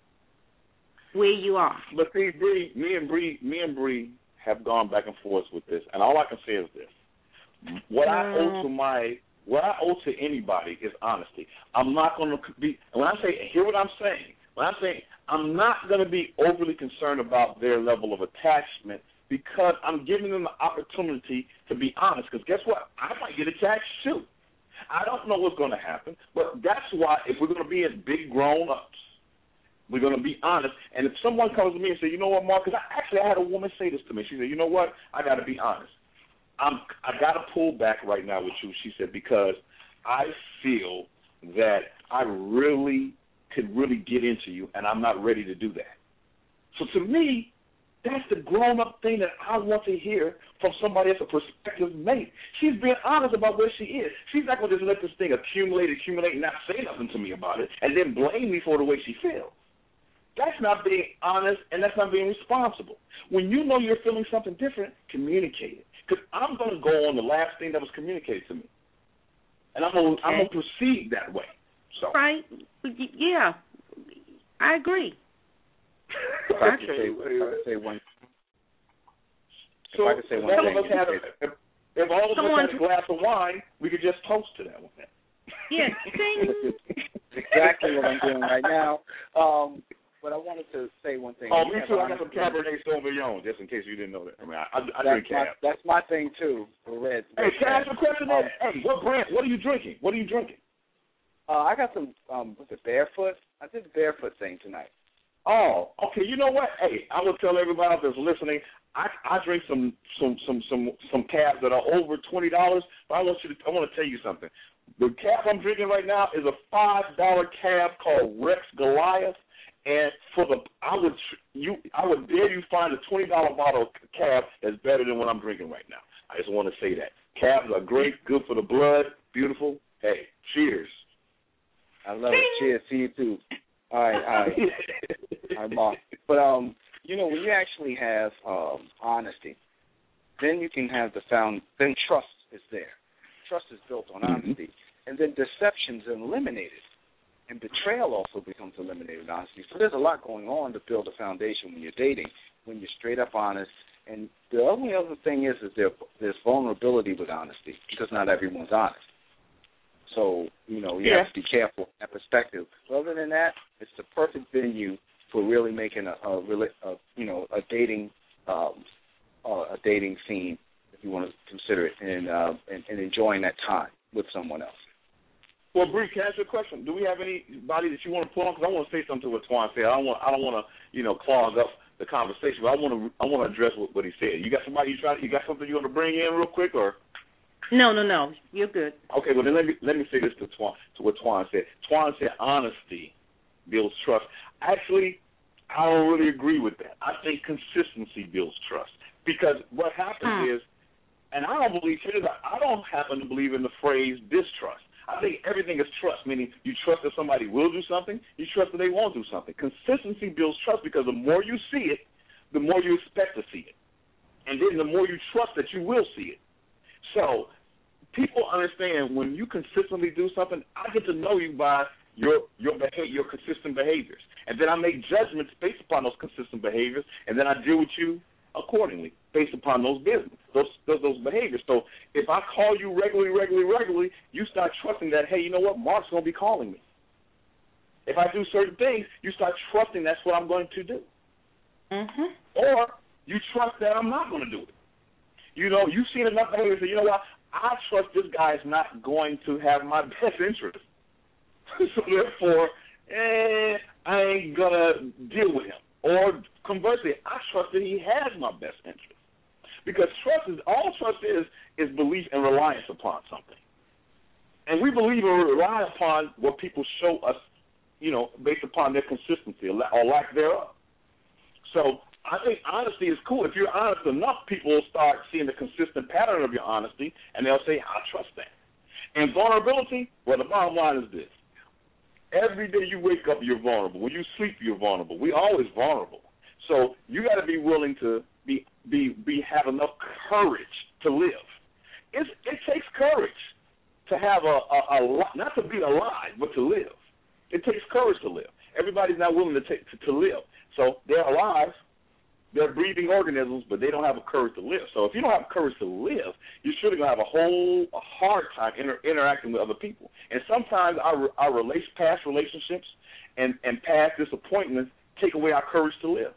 where you are. But see, Bree, me and Bree, me and Bree have gone back and forth with this, and all I can say is this: what I owe to my, what I owe to anybody is honesty. I'm not going to be. When I say, hear what I'm saying. When I'm saying, I'm not going to be overly concerned about their level of attachment, because I'm giving them the opportunity to be honest. Because guess what? I might get attached too. I don't know what's going to happen, but that's why if we're going to be as big grown-ups, we're going to be honest. And if someone comes to me and says, you know what, Mark, because I actually I had a woman say this to me. She said, you know what, I got to be honest. I'm, I got to pull back right now with you, she said, because I feel that I really could really get into you, and I'm not ready to do that. So to me, that's the grown-up thing that I want to hear from somebody that's a prospective mate. She's being honest about where she is. She's not going to just let this thing accumulate, accumulate, and not say nothing to me about it, and then blame me for the way she feels. That's not being honest, and that's not being responsible. When you know you're feeling something different, communicate it. Because I'm going to go on the last thing that was communicated to me. And I'm going okay. I'm going to proceed that way. So. Right. Yeah. I agree. I can say, I can say one. So if I could say if one all thing, of us had a, if, if all of us Someone- had a glass of wine, we could just toast to that one. Yeah, ding. exactly what I'm doing right now. Um, but I wanted to say one thing. Oh, We me have too. I got some honesty. Cabernet Sauvignon, just in case you didn't know that. I mean, I, I, I That's drink my, cab. that's my thing too. The red. Hey, can I ask a question? Um, Hey, what brand? What are you drinking? What are you drinking? Uh, I got some. Um, what's it? Barefoot. I did the barefoot thing tonight. Oh, okay. You know what? Hey, I will tell everybody that's listening. I I drink some some some some some cabs that are over twenty dollars. But I want you to. I want to tell you something. The cab I'm drinking right now is a five dollar cab called Rex Goliath. And for the, I would you, I would dare you find a twenty dollar bottle of cab that's better than what I'm drinking right now. I just want to say that cabs are great, good for the blood, beautiful. Hey, cheers! I love it. Cheers to you too. All right, all right, all right, Mark. But um, you know, when you actually have um honesty, then you can have the found. Then trust is there. Trust is built on Mm-hmm. honesty, and then deception's eliminated. And betrayal also becomes eliminated, honestly. So there's a lot going on to build a foundation when you're dating, when you're straight up honest. And the only other thing is, is there, there's vulnerability with honesty because not everyone's honest. So, you know, you yeah. have to be careful in that perspective. But other than that, it's the perfect venue for really making a, a, a you know, a dating, um, uh, a dating scene, if you want to consider it, and, uh, and, and enjoying that time with someone else. Well, Bree, can I ask you a question? Do we have anybody that you want to pull on? Because I want to say something to what Twan said. I don't want, I don't want to, you know, clog up the conversation. But I want to, I want to address what, what he said. You got somebody you try, you got something you want to bring in real quick, or? No, no, no. You're good. Okay, well then let me let me say this to Twan, to what Twan said. Twan said honesty builds trust. Actually, I don't really agree with that. I think consistency builds trust because what happens Hmm. is, and I don't believe I don't happen to believe in the phrase distrust. I think everything is trust, meaning you trust that somebody will do something, you trust that they won't do something. Consistency builds trust because the more you see it, the more you expect to see it. And then the more you trust that you will see it. So people understand when you consistently do something, I get to know you by your your behavior, your consistent behaviors. And then I make judgments based upon those consistent behaviors, and then I deal with you accordingly, based upon those business, those, those those behaviors. So if I call you regularly, regularly, regularly, you start trusting that, hey, you know what, Mark's going to be calling me. If I do certain things, you start trusting that's what I'm going to do. Mm-hmm. Or you trust that I'm not going to do it. You know, you've seen enough behavior, so you know what, I trust this guy is not going to have my best interest. So therefore, eh, I ain't going to deal with him. Or conversely, I trust that he has my best interest. Because trust is, all trust is, is belief and reliance upon something. And we believe and rely upon what people show us, you know, based upon their consistency or lack thereof. So I think honesty is cool. If you're honest enough, people will start seeing the consistent pattern of your honesty, and they'll say, I trust that. And vulnerability, well, the bottom line is this. Every day you wake up, you're vulnerable. When you sleep, you're vulnerable. We're always vulnerable. So you got to be willing to be be be have enough courage to live. It's, it takes courage to have a, a, a not to be alive, but to live. It takes courage to live. Everybody's not willing to take to, to live. So they're alive, they're breathing organisms, but they don't have a courage to live. So if you don't have courage to live, you're surely going to have a whole a hard time inter- interacting with other people. And sometimes our our relation, past relationships and, and past disappointments take away our courage to live.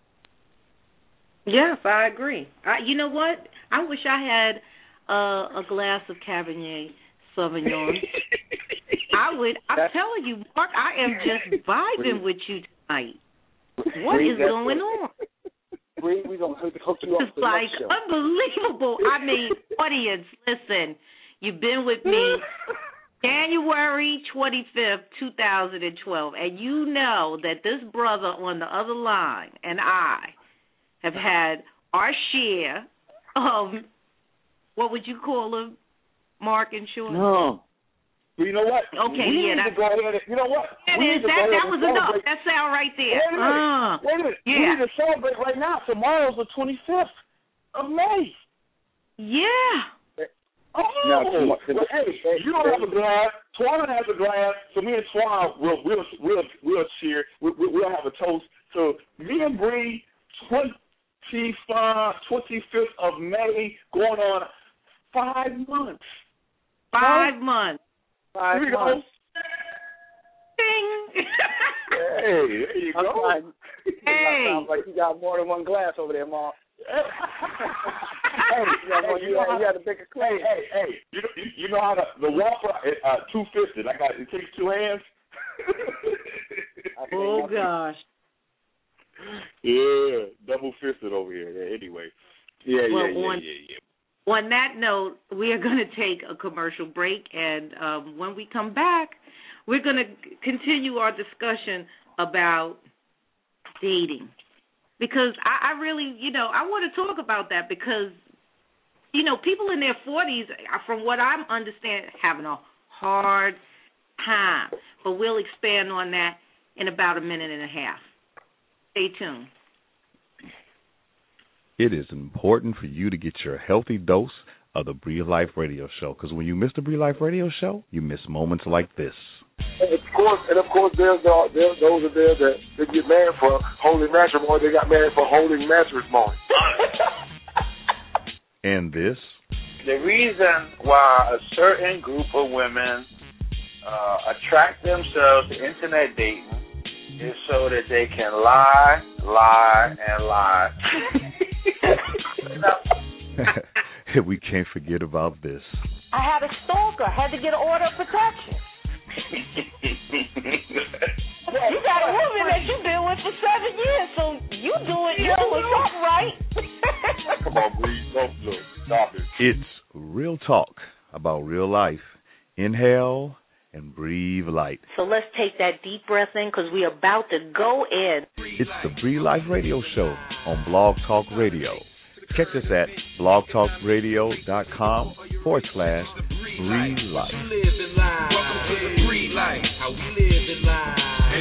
Yes, I agree. I, you know what? I wish I had uh, a glass of Cabernet Sauvignon. I would. I'm That's, telling you, Mark, I am just vibing with you tonight. What Bree, is going on? Bree, we're going to hook you up It's for the like next show. unbelievable. I mean, audience, listen, you've been with me January twenty-fifth, twenty twelve, and you know that this brother on the other line and I have had our share of, what would you call them, Mark and Sean? No. But you know what? Okay, we yeah, need that's, to go ahead and, you know what? It we is. need to That, go that ahead was and enough. celebrate. That sound right there. Wait a minute. Uh, Wait a minute. yeah. We need to celebrate right now. Tomorrow's the twenty-fifth of May. Yeah. Oh, Now, well, hey, you don't have a glass. Twan has a glass, so me and Twan will we'll we'll we'll cheer. We'll, we'll have a toast. So me and Bree, twenty-fifth of May, going on five months. Five huh? months. Five Here months. Ding. Hey, there you go. Like, hey. Sounds like you got more than one glass over there, Mark. hey, you, got one, you, had, you had a bigger claim. Hey, hey, hey, you know, you, you know how the, the waffle, uh, two-fisted, I got, it takes two hands. Oh, gosh. Yeah, double-fisted over here. Yeah, anyway. Yeah, well, yeah, yeah, on, yeah, yeah. On that note, we are going to take a commercial break, and um, when we come back, we're going to continue our discussion about dating. Because I, I really, you know, I want to talk about that because, you know, people in their forties, from what I'm understanding, having a hard time. But we'll expand on that in about a minute and a half. Stay tuned. It is important for you to get your healthy dose of the Breathe Life Radio Show, because when you miss the Breathe Life Radio Show, you miss moments like this. And of course, and of course, there's, the, there's those are there that, that get married for holy matrimony. They got married for holy matrimony. And this? The reason why a certain group of women uh, attract themselves to internet dating is so that they can lie, lie, and lie. We can't forget about this. I had a stalker. I had to get an order of protection. You got a woman that you've been with for seven years, so you do it. You doing something right. Come on, breathe. Don't look. Stop it. It's real talk about real life. Inhale and breathe light. So let's take that deep breath in because we're about to go in. It's the Breathe Life Radio Show on Blog Talk Radio. Check us at blogtalkradio.com forward slash Breathe Life. Welcome to the Breathe Life, how we live in life.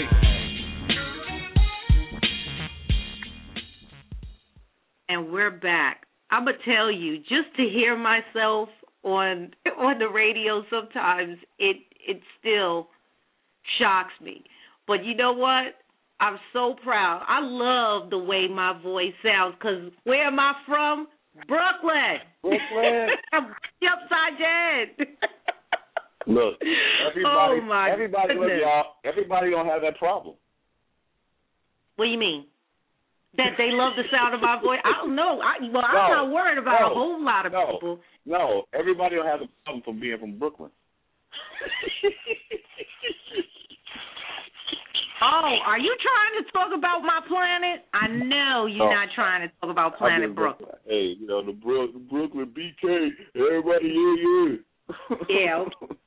And we're back. I'm going to tell you, just to hear myself on on the radio sometimes, it it still shocks me. But you know what? I'm so proud. I love the way my voice sounds because where am I from? Brooklyn. Brooklyn. Upside down. Look, everybody, oh my everybody, look, y'all, everybody don't have that problem. What do you mean? That they love the sound of my voice? I don't know. I, well, I'm no, not worried about no, a whole lot of no, people. No, everybody don't have the problem from being from Brooklyn. Oh, are you trying to talk about my planet? I know you're oh, not trying to talk about Planet Brooklyn. Hey, you know, the Brooklyn, Brooklyn B K, everybody, yeah, yeah. Yeah.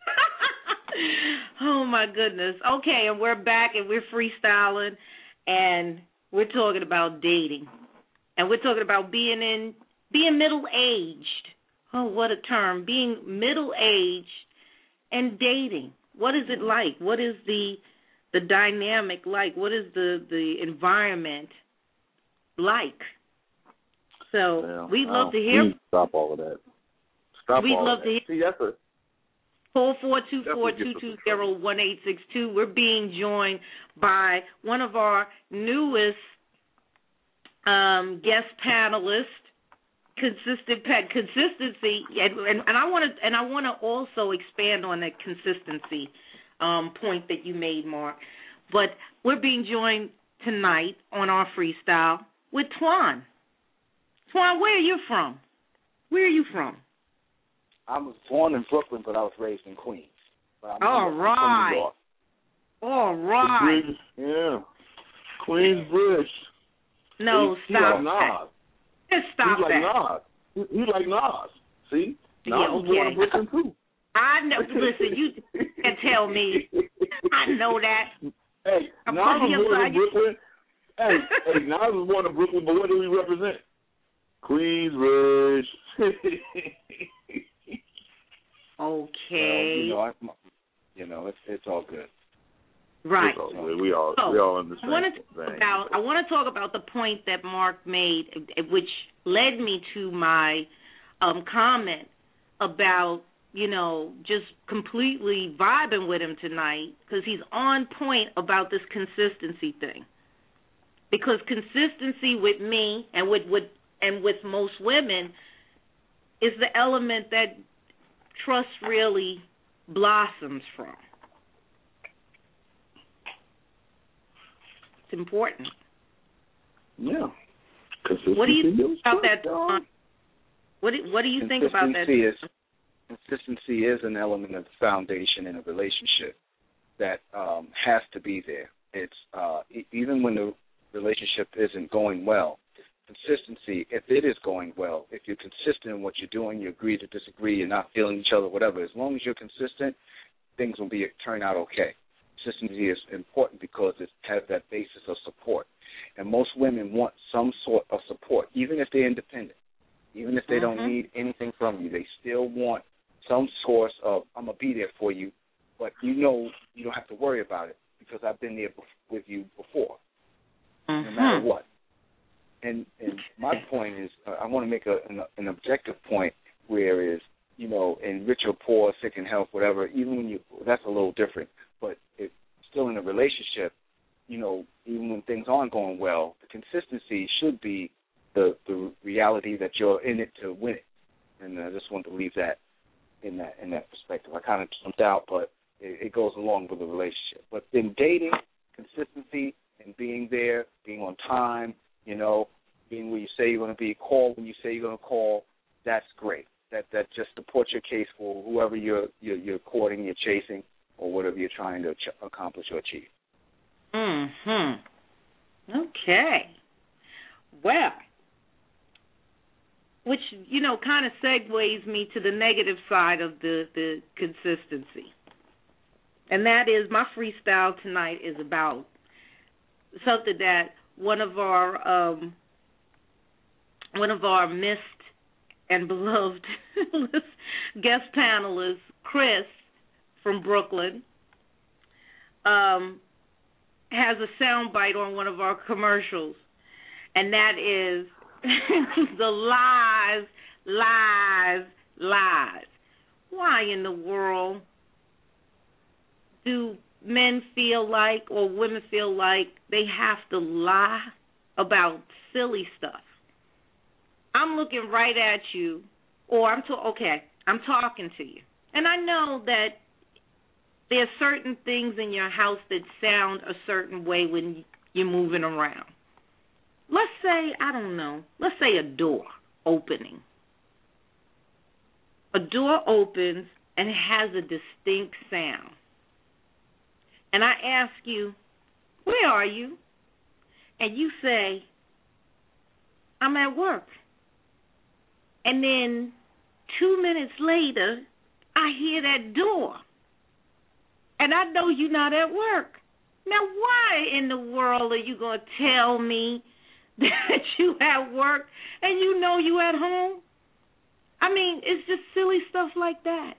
Oh, my goodness. Okay, and we're back, and we're freestyling, and we're talking about dating. And we're talking about being in being middle-aged. Oh, what a term. Being middle-aged and dating. What is it like? What is the the dynamic like? What is the, the environment like? So yeah, we'd love oh, to hear. Stop all of that. Stop we'd all love of to that. hear. See, that's a four four two four, two two zero, one eight six two. We're being joined by one of our newest um, guest panelists, consistent pet consistency, and, and, and I want to and I want to also expand on that consistency um, point that you made, Mark. But we're being joined tonight on our freestyle with Twan. Twan, where are you from? Where are you from? I was born in Brooklyn, but I was raised in Queens. But I'm All from, right. I'm from New York. All right. Queens, yeah. Queensbridge. No, he, stop he like that. Nas. Just stop He's that. like Nas. He, he like Nas. See? Nas Yeah, was born in okay. Brooklyn, too. I know. Listen, you can't tell me. I know that. Hey, I'm Nas from the was born in upside. Brooklyn. Hey, hey, Nas was born in Brooklyn, but what do we represent? Queensbridge. Okay. Well, you know, I, you know, it's it's all good. Right. It's all good. We all So, we all understand. I want to talk about. I want to talk about the point that Mark made, which led me to my um, comment about, you know, just completely vibing with him tonight because he's on point about this consistency thing. Because consistency with me and with, with and with most women is the element that trust really blossoms from. It's important. Yeah. What do you think about that, Don? What do, what do you think about that? Is, consistency is an element of the foundation in a relationship that um, has to be there. It's uh, e- even when the relationship isn't going well, consistency, if it is going well, if you're consistent in what you're doing, you agree to disagree, you're not feeling each other, whatever, as long as you're consistent, things will be turn out okay. Consistency is important because it has that basis of support. And most women want some sort of support, even if they're independent, even if they mm-hmm. don't need anything from you. They still want some source of, I'm going to be there for you, but you know you don't have to worry about it because I've been there with you before, mm-hmm. no matter what. And and my point is, uh, I want to make a, an, an objective point where is, you know, in rich or poor, sick in health, whatever, even when you, that's a little different. But it's still in a relationship, you know, even when things aren't going well, the consistency should be the, the reality that you're in it to win it. And I just want to leave that in that in that perspective. I kind of jumped out, but it, it goes along with the relationship. But in dating, consistency and being there, being on time, you know, being where you say you're going to be, call when you say you're going to call, that's great. That that just supports your case for whoever you're you're, you're courting, you're chasing, or whatever you're trying to ach- accomplish or achieve. Hmm. Okay. Well, which, you know, kind of segues me to the negative side of the, the consistency. And that is, my freestyle tonight is about something that one of our um, one of our missed and beloved guest panelists, Chris from Brooklyn, um, has a soundbite on one of our commercials, and that is the lies, lies, lies. Why in the world do men feel like, or women feel like, they have to lie about silly stuff? I'm looking right at you, or I'm to, okay, I'm talking to you, and I know that there are certain things in your house that sound a certain way when you're moving around. Let's say, I don't know, let's say a door opening. A door opens and it has a distinct sound. And I ask you, where are you? And you say, I'm at work. And then two minutes later, I hear that door. And I know you're not at work. Now, why in the world are you going to tell me that you at work and you know you at home? I mean, it's just silly stuff like that.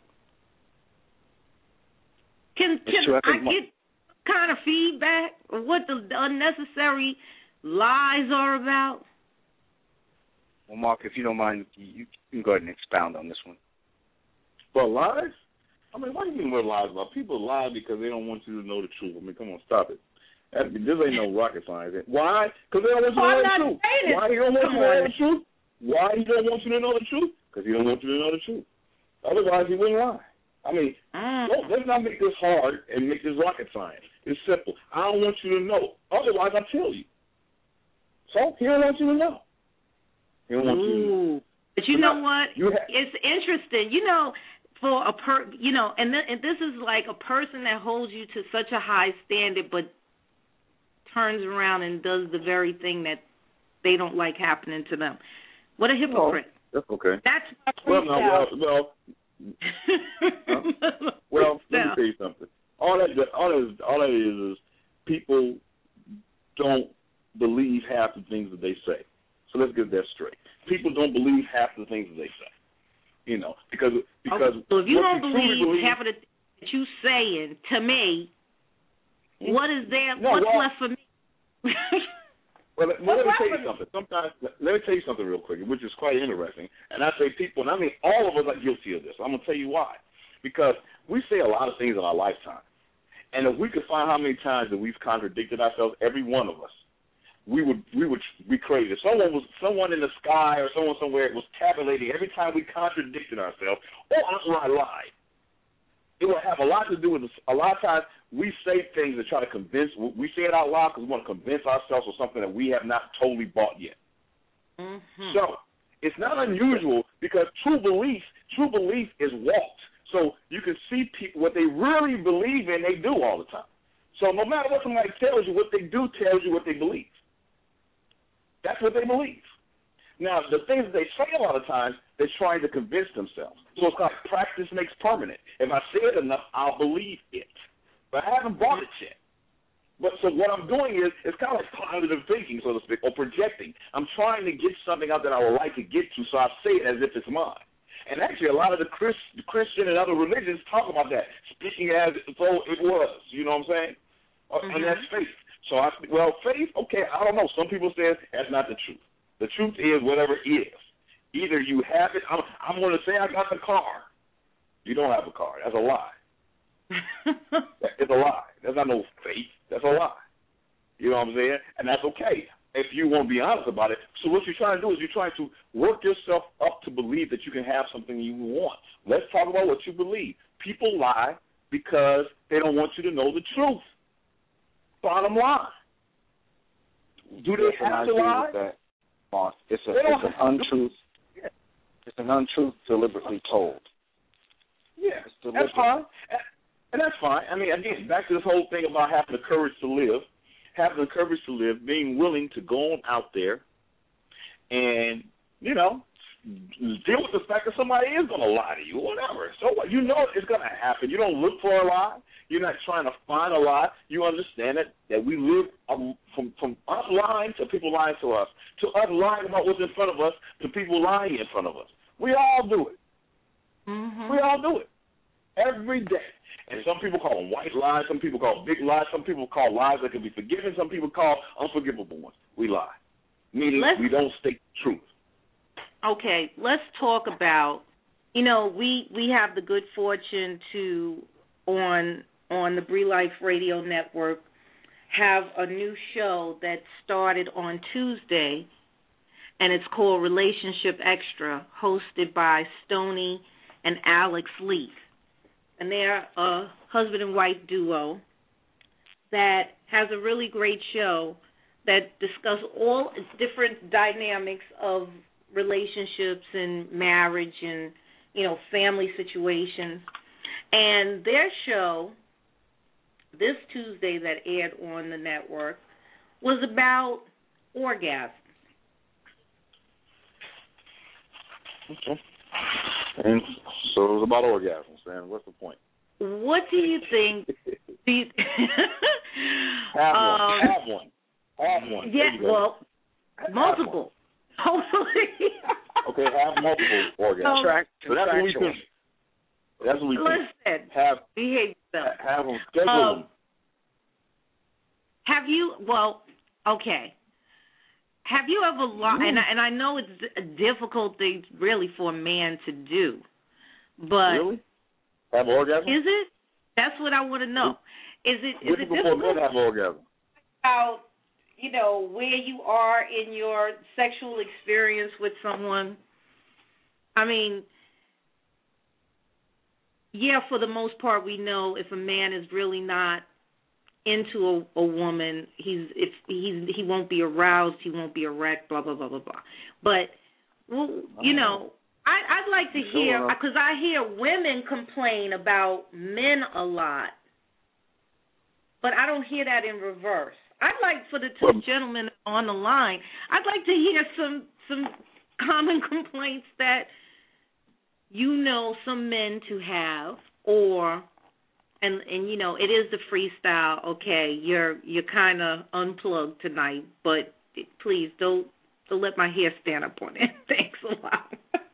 Can, can sure, I, I get kind of feedback of what the unnecessary lies are about? Well, Mark, if you don't mind, you can go ahead and expound on this one. Well, lies? I mean, what do you mean what lies about? People lie because they don't want you to know the truth. I mean, come on, stop it. That, this ain't no rocket science. Why? Because they don't want you to know the truth. Why he don't want you to know the truth? Why he don't want you to know the truth? Because he don't want you to know the truth. Otherwise, he wouldn't lie. I mean, mm. don't, let's not make this hard and make this rocket science. It's simple. I don't want you to know. Otherwise, I'll tell you. So he don't want you to know. He don't want Ooh. you to know. But you but know not, what? You ha- it's interesting. You know, for a per, you know, and th- and this is like a person that holds you to such a high standard, but turns around and does the very thing that they don't like happening to them. What a hypocrite! Oh, that's okay. That's my well, no, well, well, huh? well. Let me tell you something. All that, all that, is, all that is, is people don't believe half the things that they say. So let's get that straight. People don't believe half the things that they say. You know, because because okay. So if you don't you believe, believe half of the things that you saying to me, what is there? No, what's well, left for me? Well, let, well, let me tell you something. Sometimes, let, let me tell you something real quick, which is quite interesting. And I say people, and I mean all of us are guilty of this. I'm going to tell you why. Because we say a lot of things in our lifetime. And if we could find how many times that we've contradicted ourselves, every one of us, we would we would be crazy. If someone was someone in the sky or someone somewhere was tabulating every time we contradicted ourselves or outright lied. It will have a lot to do with this. A lot of times we say things to try to convince. We say it out loud because we want to convince ourselves of something that we have not totally bought yet. Mm-hmm. So it's not unusual because true belief, true belief is walked. So you can see people what they really believe in. They do all the time. So no matter what somebody tells you, what they do tells you what they believe. That's what they believe. Now, the things that they say a lot of times, they're trying to convince themselves. So it's like practice makes permanent. If I say it enough, I'll believe it. But I haven't bought it yet. But so what I'm doing is, it's kind of like positive thinking, so to speak, or projecting. I'm trying to get something out that I would like to get to, so I say it as if it's mine. And actually, a lot of the Christ, Christian and other religions talk about that, speaking as though it was. You know what I'm saying? Mm-hmm. And that's faith. So, I well, faith, okay, I don't know. Some people say that's not the truth. The truth is whatever is. Either you have it. I'm, I'm going to say I got the car. You don't have a car. That's a lie. It's a lie. That's not no faith. That's a lie. You know what I'm saying? And that's okay if you want to be honest about it. So what you're trying to do is you're trying to work yourself up to believe that you can have something you want. Let's talk about what you believe. People lie because they don't want you to know the truth. Bottom line. Do they yes, have to lie? That, Boss. It's, a, it's an untruth. Yeah. It's an untruth deliberately told. Yeah, that's fine. And that's fine. I mean, again, back to this whole thing about having the courage to live, having the courage to live, being willing to go on out there and, you know, deal with the fact that somebody is going to lie to you or whatever. So what? You know it's going to happen. You don't look for a lie. You're not trying to find a lie. You understand that, that we live um, from, from us lying to people lying to us, to us lying about what's in front of us, to people lying in front of us. We all do it. Mm-hmm. We all do it every day. And some people call them white lies. Some people call big lies. Some people call lies that can be forgiven. Some people call unforgivable ones. We lie, meaning let's, we don't state the truth. Okay, let's talk about, you know, we, we have the good fortune to, on on the Bree Life Radio Network, have a new show that started on Tuesday, and it's called Relationship Extra, hosted by Stoney and Alex Leaf. And they're a husband and wife duo that has a really great show that discuss all different dynamics of relationships and marriage and, you know, family situations. And their show, this Tuesday that aired on the network, was about orgasm. Okay. And so it was about orgasms, and what's the point? What do you think? do you have, um, one. have one. Have one. Yeah, well, have multiple. Hopefully. Okay, have multiple orgasms. Um, Track, so that's what we can. That's what we Listen, have. Behave yourself. Have them schedule um, them. Have you? Well, okay. Have you ever lied? And, and I know it's a difficult thing, really, for a man to do, but really, have orgasm? Is it? That's what I want to know. Is it? Is it before difficult? Men have orgasm. About, you know, where you are in your sexual experience with someone. I mean, yeah, for the most part, we know if a man is really not into a, a woman, he's if he's he won't be aroused, he won't be erect, blah blah blah blah blah. But well, you know, I I'd like to hear, because I hear women complain about men a lot, but I don't hear that in reverse. I'd like for the two gentlemen on the line, I'd like to hear some some common complaints that you know some men to have, or And, and you know, it is the freestyle. Okay, you're you're kind of unplugged tonight, but please don't don't let my hair stand up on it. Thanks a lot.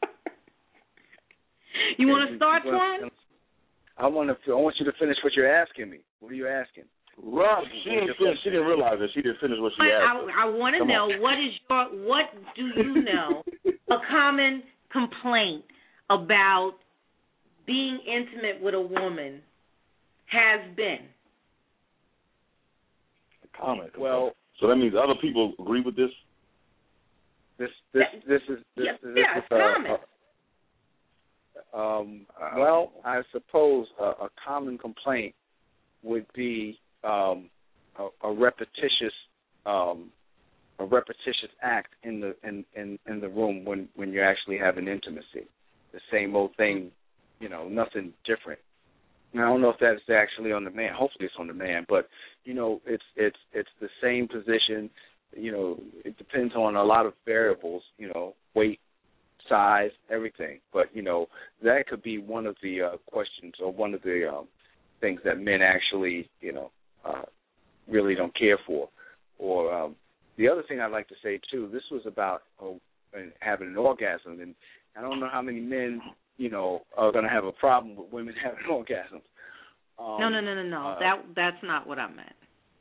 You okay, want to start, Twan? I want to. I want you to finish what you're asking me. What are you asking? Rob, she didn't finish, she didn't realize that she didn't finish what she but asked. I, I want to know on. what is your what do you know a common complaint about being intimate with a woman has been? Comment. Well, So that means other people agree with this? This this this is this, yeah, this yeah, is it's common. Uh, um, well, I suppose a, a common complaint would be um, a, a repetitious um, a repetitious act in the in, in, in the room when, when you're actually having intimacy. The same old thing, you know, nothing different. Now, I don't know if that's actually on the man. Hopefully, it's on the man. But you know, it's it's it's the same position. You know, it depends on a lot of variables. You know, weight, size, everything. But you know, that could be one of the uh, questions or one of the um, things that men actually, you know, uh, really don't care for. Or um, the other thing I'd like to say too. This was about oh, having an orgasm, and I don't know how many men, you know, are going to have a problem with women having orgasms. Um, no, no, no, no, no. Uh, that that's not what I meant.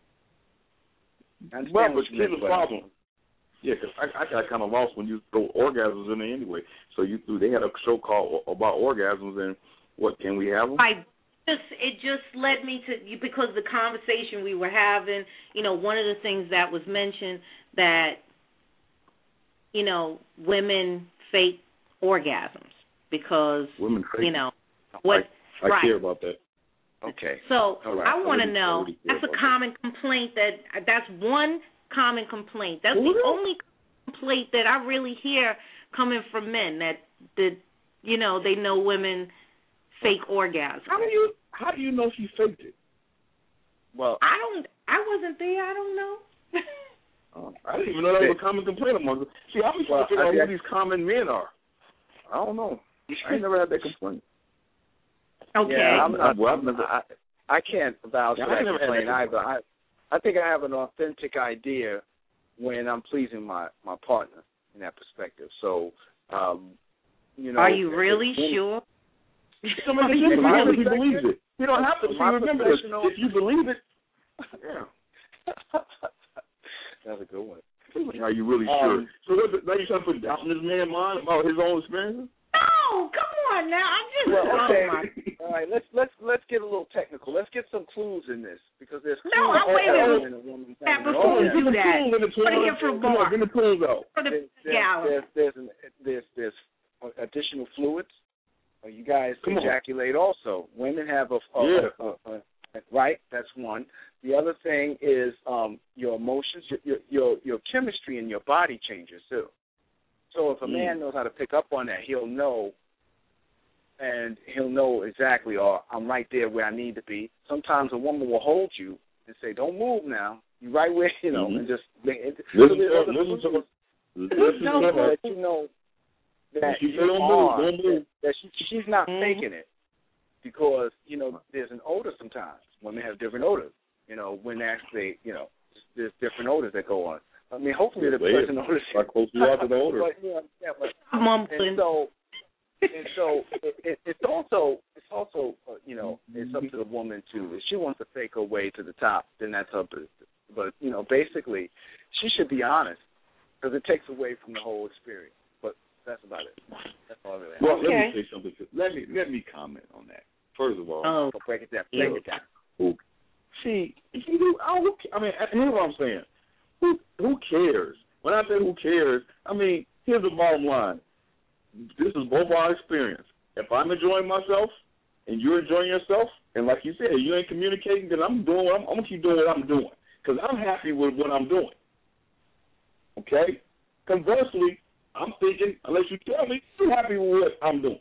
I well, but here's the problem. Yeah, because I, I got kind of lost when you throw orgasms in there anyway. So you they had a show called about orgasms, and what, can we have them? I just it just led me to, because the conversation we were having, you know, one of the things that was mentioned that, you know, women fake orgasms because, women fake, you know, what I, I right. care about that. Okay. So right. I want to know, that's a common that. complaint that, that's one common complaint. That's the only complaint that I really hear coming from men, that, that, you know, they know women fake orgasms. How do you, how do you know she faked it? Well, I don't, I wasn't there, I don't know. uh, I didn't even know that was a common complaint among them. See, I'm trying to figure out who these common men are. I don't know. I ain't never had that complaint. Okay. Yeah, I'm not, well, I've never, I, I can't vouch for that complaint either. I, I think I have an authentic idea when I'm pleasing my, my partner in that perspective. So, um, you know. Are you really when, sure? So make it simple. If he believes it. You don't have to. See, remember this. If you believe it. Yeah. That's a good one. Are you really sure? Um, so what, now you're trying to put doubt in this man's mind about his own experiences? No, come on now. I'm just. Well, okay. Oh my. All right, let's let's let's get a little technical. Let's get some clues in this because there's clues. No, I'm waiting. In a woman's yeah, before we do that, what do you hear from Mark? Get the clues out. For the there's, there's, there's, an, there's there's additional fluids. You guys Come ejaculate on. Also. Women have a, a, yeah. a, a, a right. That's one. The other thing is um, your emotions, your, your your chemistry in your body changes too. So if a mm. man knows how to pick up on that, he'll know, and he'll know exactly, or I'm right there where I need to be. Sometimes a woman will hold you and say, "Don't move now. You're right where you know," mm-hmm. and just it, listen, so listen, listen to listen to that you know that she you don't are, move, don't move. that she, she's not mm-hmm. faking it, because you know there's an odor sometimes. Women have different odors. You know, when actually, you know, there's different odors that go on. I mean, hopefully the person notices. How close you are to the odor? But, you know, yeah, but, I'm mumbling. And so, and so it, it, it's also, it's also, uh, you know, it's up to the woman too. If she wants to fake her way to the top, then that's up to. But you know, basically, she should be honest because it takes away from the whole experience. But that's about it. That's all I really have. Well, okay. let me say something. Let me let me comment on that. First of all, oh, so break it down. Break know, it down. Who, see, you do. I, don't, I mean, here's what I'm saying. Who who cares? When I say who cares, I mean, here's the bottom line. This is both our experience. If I'm enjoying myself and you're enjoying yourself, and like you said, you ain't communicating, then I'm doing what I'm, I'm gonna keep doing what I'm doing because I'm happy with what I'm doing. Okay. Conversely, I'm thinking, unless you tell me, you're happy with what I'm doing.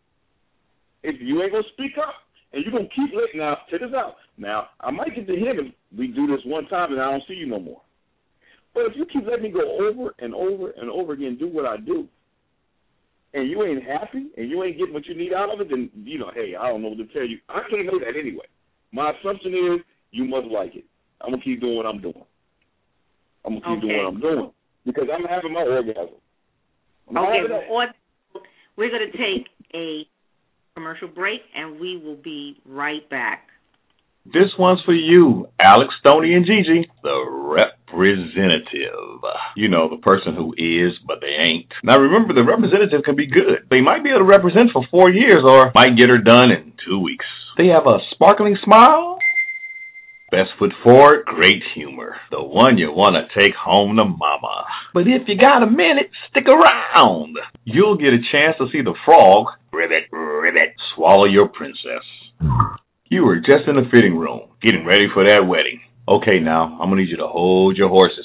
If you ain't gonna speak up and you're gonna keep letting, now check this out. Now I might get to him and we do this one time and I don't see you no more. But if you keep letting me go over and over and over again, do what I do, and you ain't happy and you ain't getting what you need out of it, then, you know, hey, I don't know what to tell you. I can't know that anyway. My assumption is you must like it. I'm going to keep doing what I'm doing. I'm going to keep okay. doing what I'm doing because I'm having my orgasm. I'm okay, well, we're going to take a commercial break, and we will be right back. This one's for you, Alex, Stoney, and Gigi, the representative. You know, the person who is, but they ain't. Now, remember, the representative can be good. They might be able to represent for four years or might get her done in two weeks. They have a sparkling smile Best foot forward, great humor. The one you want to take home to mama. But if you got a minute, stick around. You'll get a chance to see the frog, ribbit, ribbit, swallow your princess. You were just in the fitting room, getting ready for that wedding. Okay, now, I'm going to need you to hold your horses.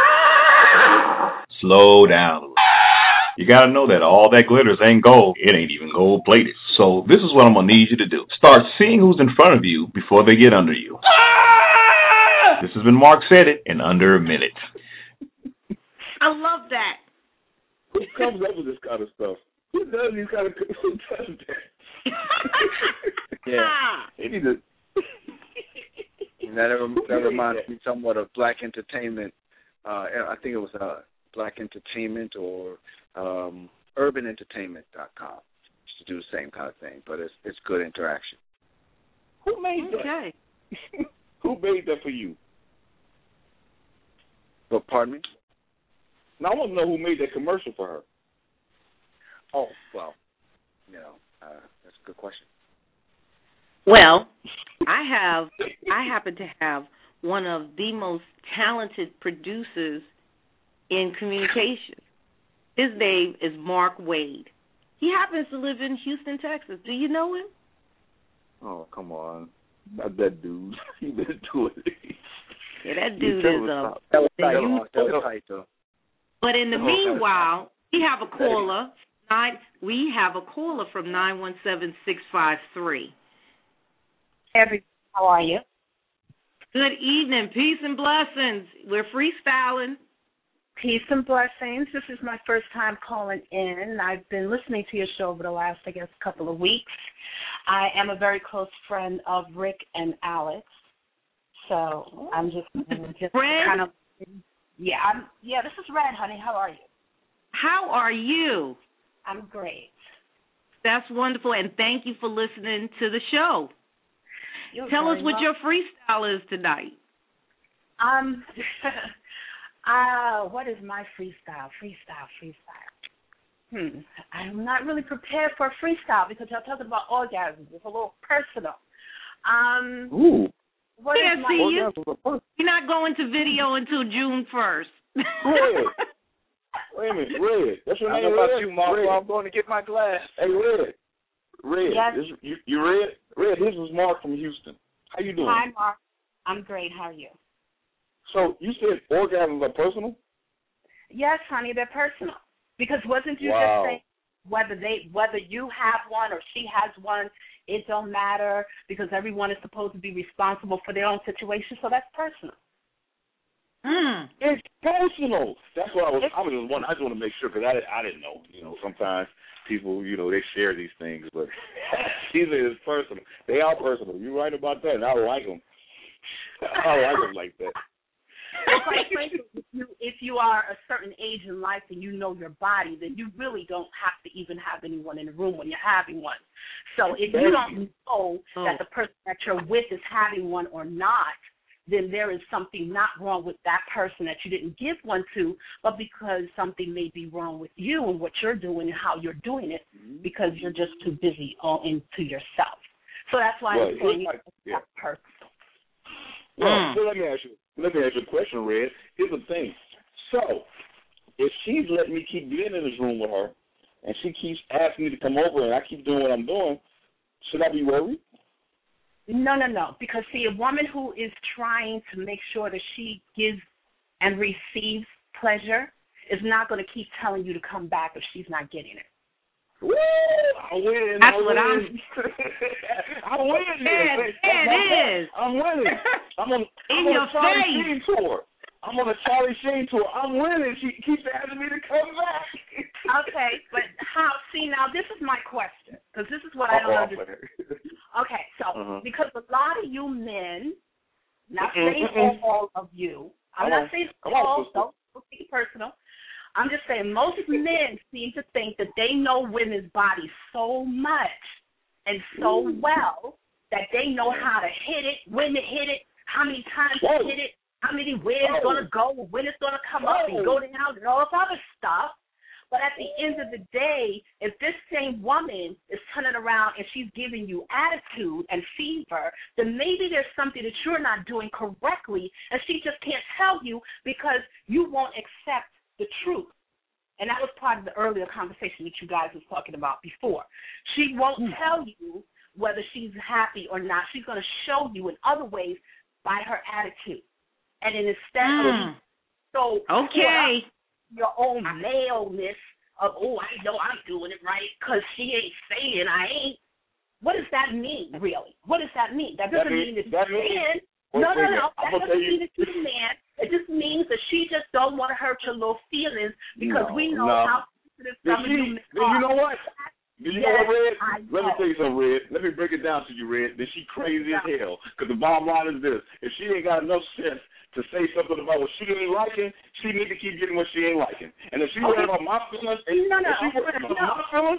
Slow down. You got to know that all that glitters ain't gold. It ain't even gold-plated. So this is what I'm going to need you to do. Start seeing who's in front of you before they get under you. This has been Mark Said It in under a minute. I love that. Who comes up with this kind of stuff? Who does these kind of who does that? Yeah. They need to. That, that reminds me somewhat of Black Entertainment. Uh, I think it was uh, Black Entertainment or um, Urban Entertainment dot com. To do the same kind of thing, but it's it's good interaction. Who made that? Okay. Who made that for you? But pardon me? Now I want to know who made that commercial for her. Oh well, you know uh, that's a good question. Well, I have I happen to have one of the most talented producers in communication. His name is Mark Wade. He happens to live in Houston, Texas. Do you know him? Oh, come on. Not that dude. He been doing it. Yeah, that dude is a... Uh, but in the meanwhile, we have a caller. Nine, we have a caller from nine one seven, six five three. Every, how are you? Good evening. Peace and blessings. We're freestyling. Peace and blessings. This is my first time calling in. I've been listening to your show over the last, I guess, couple of weeks. I am a very close friend of Rick and Alex, so I'm just, just kind of, yeah, I'm, yeah. This is Red, honey. How are you? How are you? I'm great. That's wonderful, and thank you for listening to the show. You're Tell us what welcome. your freestyle is tonight. Um. Uh, what is my freestyle? Freestyle, freestyle. Hmm. I'm not really prepared for a freestyle because y'all talking about orgasms. It's a little personal. Um. Ooh. What yeah, is my see you. You're not going to video until June first. Red. Wait a minute, Red. That's your I name, know about Red? you, Mark. Red. I'm going to get my glass. Hey, Red. Red. Yes. This, you, you Red? Red, this is Mark from Houston. How you doing? Hi, Mark. I'm great. How are you? So you said orgasms are personal? Yes, honey, they're personal. Because wasn't you Wow. just saying whether they whether you have one or she has one, it don't matter because everyone is supposed to be responsible for their own situation, so that's personal. Mm. It's personal. That's what I was. I was just wondering. I just want to make sure because I, I didn't know. You know, sometimes people, you know, they share these things, but these are it's personal. They are personal. You're right about that, and I like them. I like them like that. Quite frankly, if you if you are a certain age in life and you know your body, then you really don't have to even have anyone in the room when you're having one. So if you don't know that the person that you're with is having one or not, then there is something not wrong with that person that you didn't give one to, but because something may be wrong with you and what you're doing and how you're doing it because you're just too busy all into yourself. So that's why Well, I'm saying like, it's yeah. not personal. Well, Mm. so let me ask you. Let me ask you a question, Red. Here's the thing. So, if she's letting me keep being in this room with her, and she keeps asking me to come over, and I keep doing what I'm doing, should I be worried? No, no, no. Because, see, a woman who is trying to make sure that she gives and receives pleasure is not going to keep telling you to come back if she's not getting it. Woo! I win. That's I what win. I'm- I win. Yeah, That's yeah, my it point. is. I'm winning. I'm on, I'm In on your a Charlie face. Sheen tour. I'm on a Charlie Sheen tour. I'm winning. She keeps asking me to come back. Okay, but how? See, now this is my question because this is what I don't Uh-oh, understand. Okay, so Uh-huh. because a lot of you men, not Mm-mm, saying mm-mm. all of you, I'm Come not on. saying Come on, all, sister. don't don't take it personal. I'm just saying most men seem to think that they know women's bodies so much and so Ooh. well that they know how to hit it, when to hit it, how many times Whoa. to hit it, how many where it's Whoa. going to go, when it's going to come up and Whoa. go down and all this other stuff. But at the end of the day, if this same woman is turning around and she's giving you attitude and fever, then maybe there's something that you're not doing correctly, and she just can't tell you because you won't accept the truth. And that was part of the earlier conversation that you guys was talking about before. She won't mm. tell you whether she's happy or not. She's going to show you in other ways by her attitude. And then instead mm. of so okay. your own maleness of, oh, I know I'm doing it right because she ain't saying I ain't. What does that mean, really? What does that mean? That doesn't that mean, mean that you're a man. No, no, no. That doesn't mean that you're a man. It just means that she just don't want to hurt your little feelings because no, we know no. how sensitive some of you are. You know what? Do you yes, know what, Red? I Let know. me tell you something, Red. Let me break it down to you, Red. That she crazy yeah. as hell. Because the bottom line is this. If she ain't got enough sense to say something about what she ain't liking, she need to keep getting what she ain't liking. And if she okay. worried about my feelings, no, no, if she worried about no. my feelings,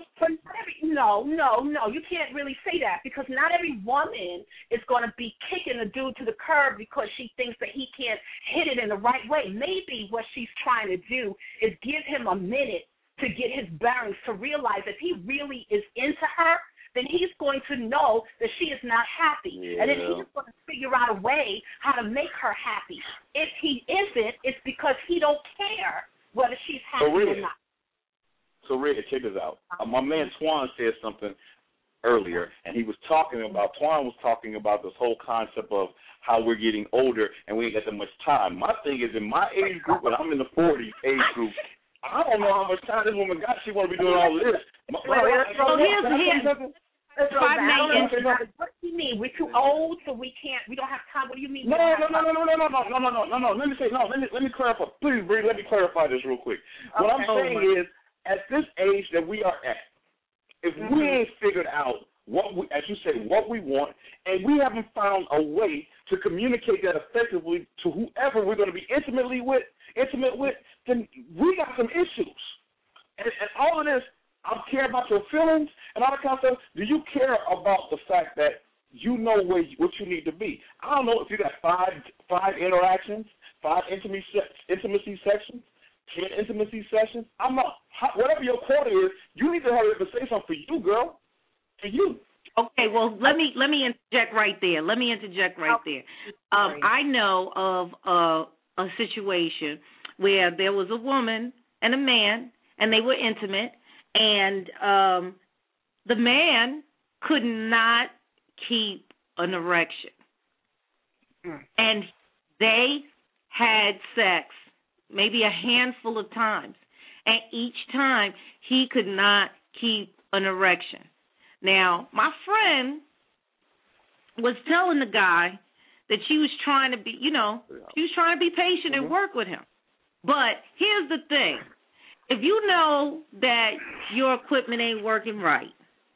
no, no, no, you can't really say that because not every woman is going to be kicking a dude to the curb because she thinks that he can't hit it in the right way. Maybe what she's trying to do is give him a minute to get his bearings, to realize if he really is into her, then he's going to know that she is not happy. Yeah. And then he's going to figure out a way how to make her happy. If he isn't, it's because he don't care whether she's happy so or not. So, Red, check this out. Uh, my man Twan said something earlier, and he was talking about, Twan was talking about this whole concept of how we're getting older and we ain't got that much time. My thing is, in my age group, when I'm in the forties age group, I don't know how much time this woman got. She want to be doing all this. My, my, so here's, here's, If I may, what do you mean? We're too old, so we can't. We don't have time. What do you mean? No, no, no, no, no, no, no, no, no, no, no, no. Let me say no. Let me let me clarify. Please, Bree, let me clarify this real quick. What I'm saying is, at this age that we are at, if we ain't figured out what we, as you say, what we want, and we haven't found a way to communicate that effectively to whoever we're going to be intimately with, intimate with, then we got some issues. And, and all of this, I care about your feelings and all that kind of stuff. Do you care about the fact that you know where you, what you need to be? I don't know if you got five five interactions, five intimacy intimacy sections, ten intimacy sessions. I'm not, whatever your quota is. You need to hurry up and say something for you, girl. For you. Okay, well, let me let me interject right there. Let me interject right there. Um, I know of a, a situation where there was a woman and a man, and they were intimate, and um, the man could not keep an erection. Mm. And they had sex maybe a handful of times, and each time he could not keep an erection. Now, my friend was telling the guy that she was trying to be, you know, she was trying to be patient mm-hmm. and work with him. But here's the thing. If you know that your equipment ain't working right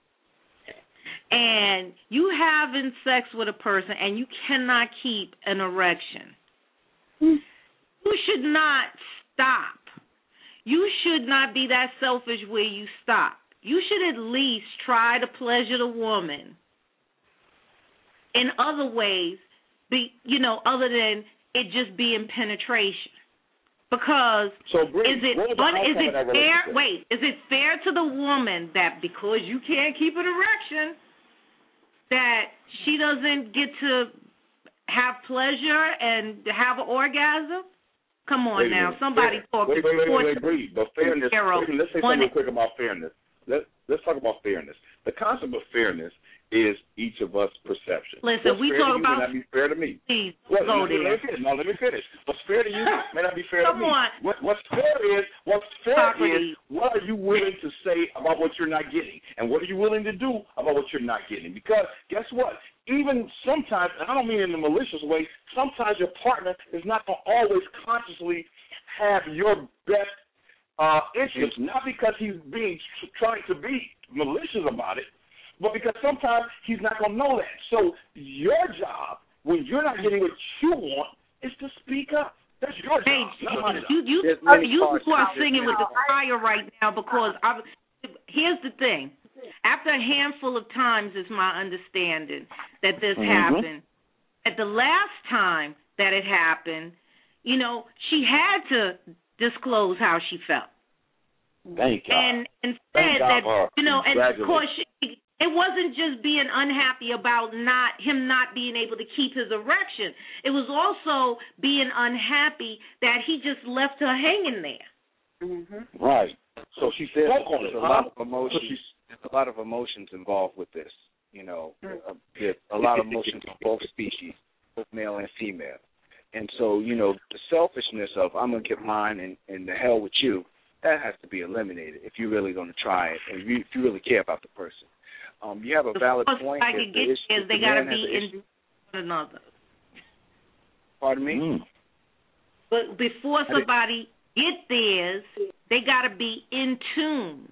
and you having sex with a person and you cannot keep an erection, mm. you should not stop. You should not be that selfish where you stop. You should at least try to pleasure the woman in other ways, be you know, other than it just being penetration. Because so, Bree, is it un, is it fair? Wait, is it fair to the woman that because you can't keep an erection, that she doesn't get to have pleasure and have an orgasm? Come on wait now, somebody fair. talk. Wait, wait, wait, wait, wait, Bree. But fairness. Wait, let's say something real quick about fairness. Let Let's talk about fairness. The concept of fairness is each of us' perception. Listen, What's we fair talk to you about. May not be fair to me. Please what, go let, there. Let me finish. No, let me finish. What's fair to you may not be fair Come to me. on. What, what's fair is what's fair Socrates. is what are you willing to say about what you're not getting, and what are you willing to do about what you're not getting? Because guess what? Even sometimes, and I don't mean in a malicious way, sometimes your partner is not going to always consciously have your best uh, interest, not because he's being trying to be malicious about it, but because sometimes he's not going to know that. So your job, when you're not getting what you want, is to speak up. That's your hey, job. You, you, you, you who are singing with the fire right now because I, here's the thing. After a handful of times, is my understanding that this mm-hmm. happened. At the last time that it happened, you know, she had to disclose how she felt. Thank God. And and Thank said God that, for her. you know, and of course, Congratulations. she, it wasn't just being unhappy about not him not being able to keep his erection. It was also being unhappy that he just left her hanging there. Mm-hmm. Right. So she There's, spoke on there's it. a lot of So emotions. she's- There's a lot of emotions involved with this. You know, a, there's a lot of emotions on both species, both male and female. And so, you know, the selfishness of I'm gonna get mine and, and the hell with you, that has to be eliminated if you're really gonna try it and you, if you really care about the person. Um, you have a valid The point. I If could the get issue- is if they the got to man has be an in issue- one another. Pardon me? Mm. But before somebody get theirs, they got to be in tune.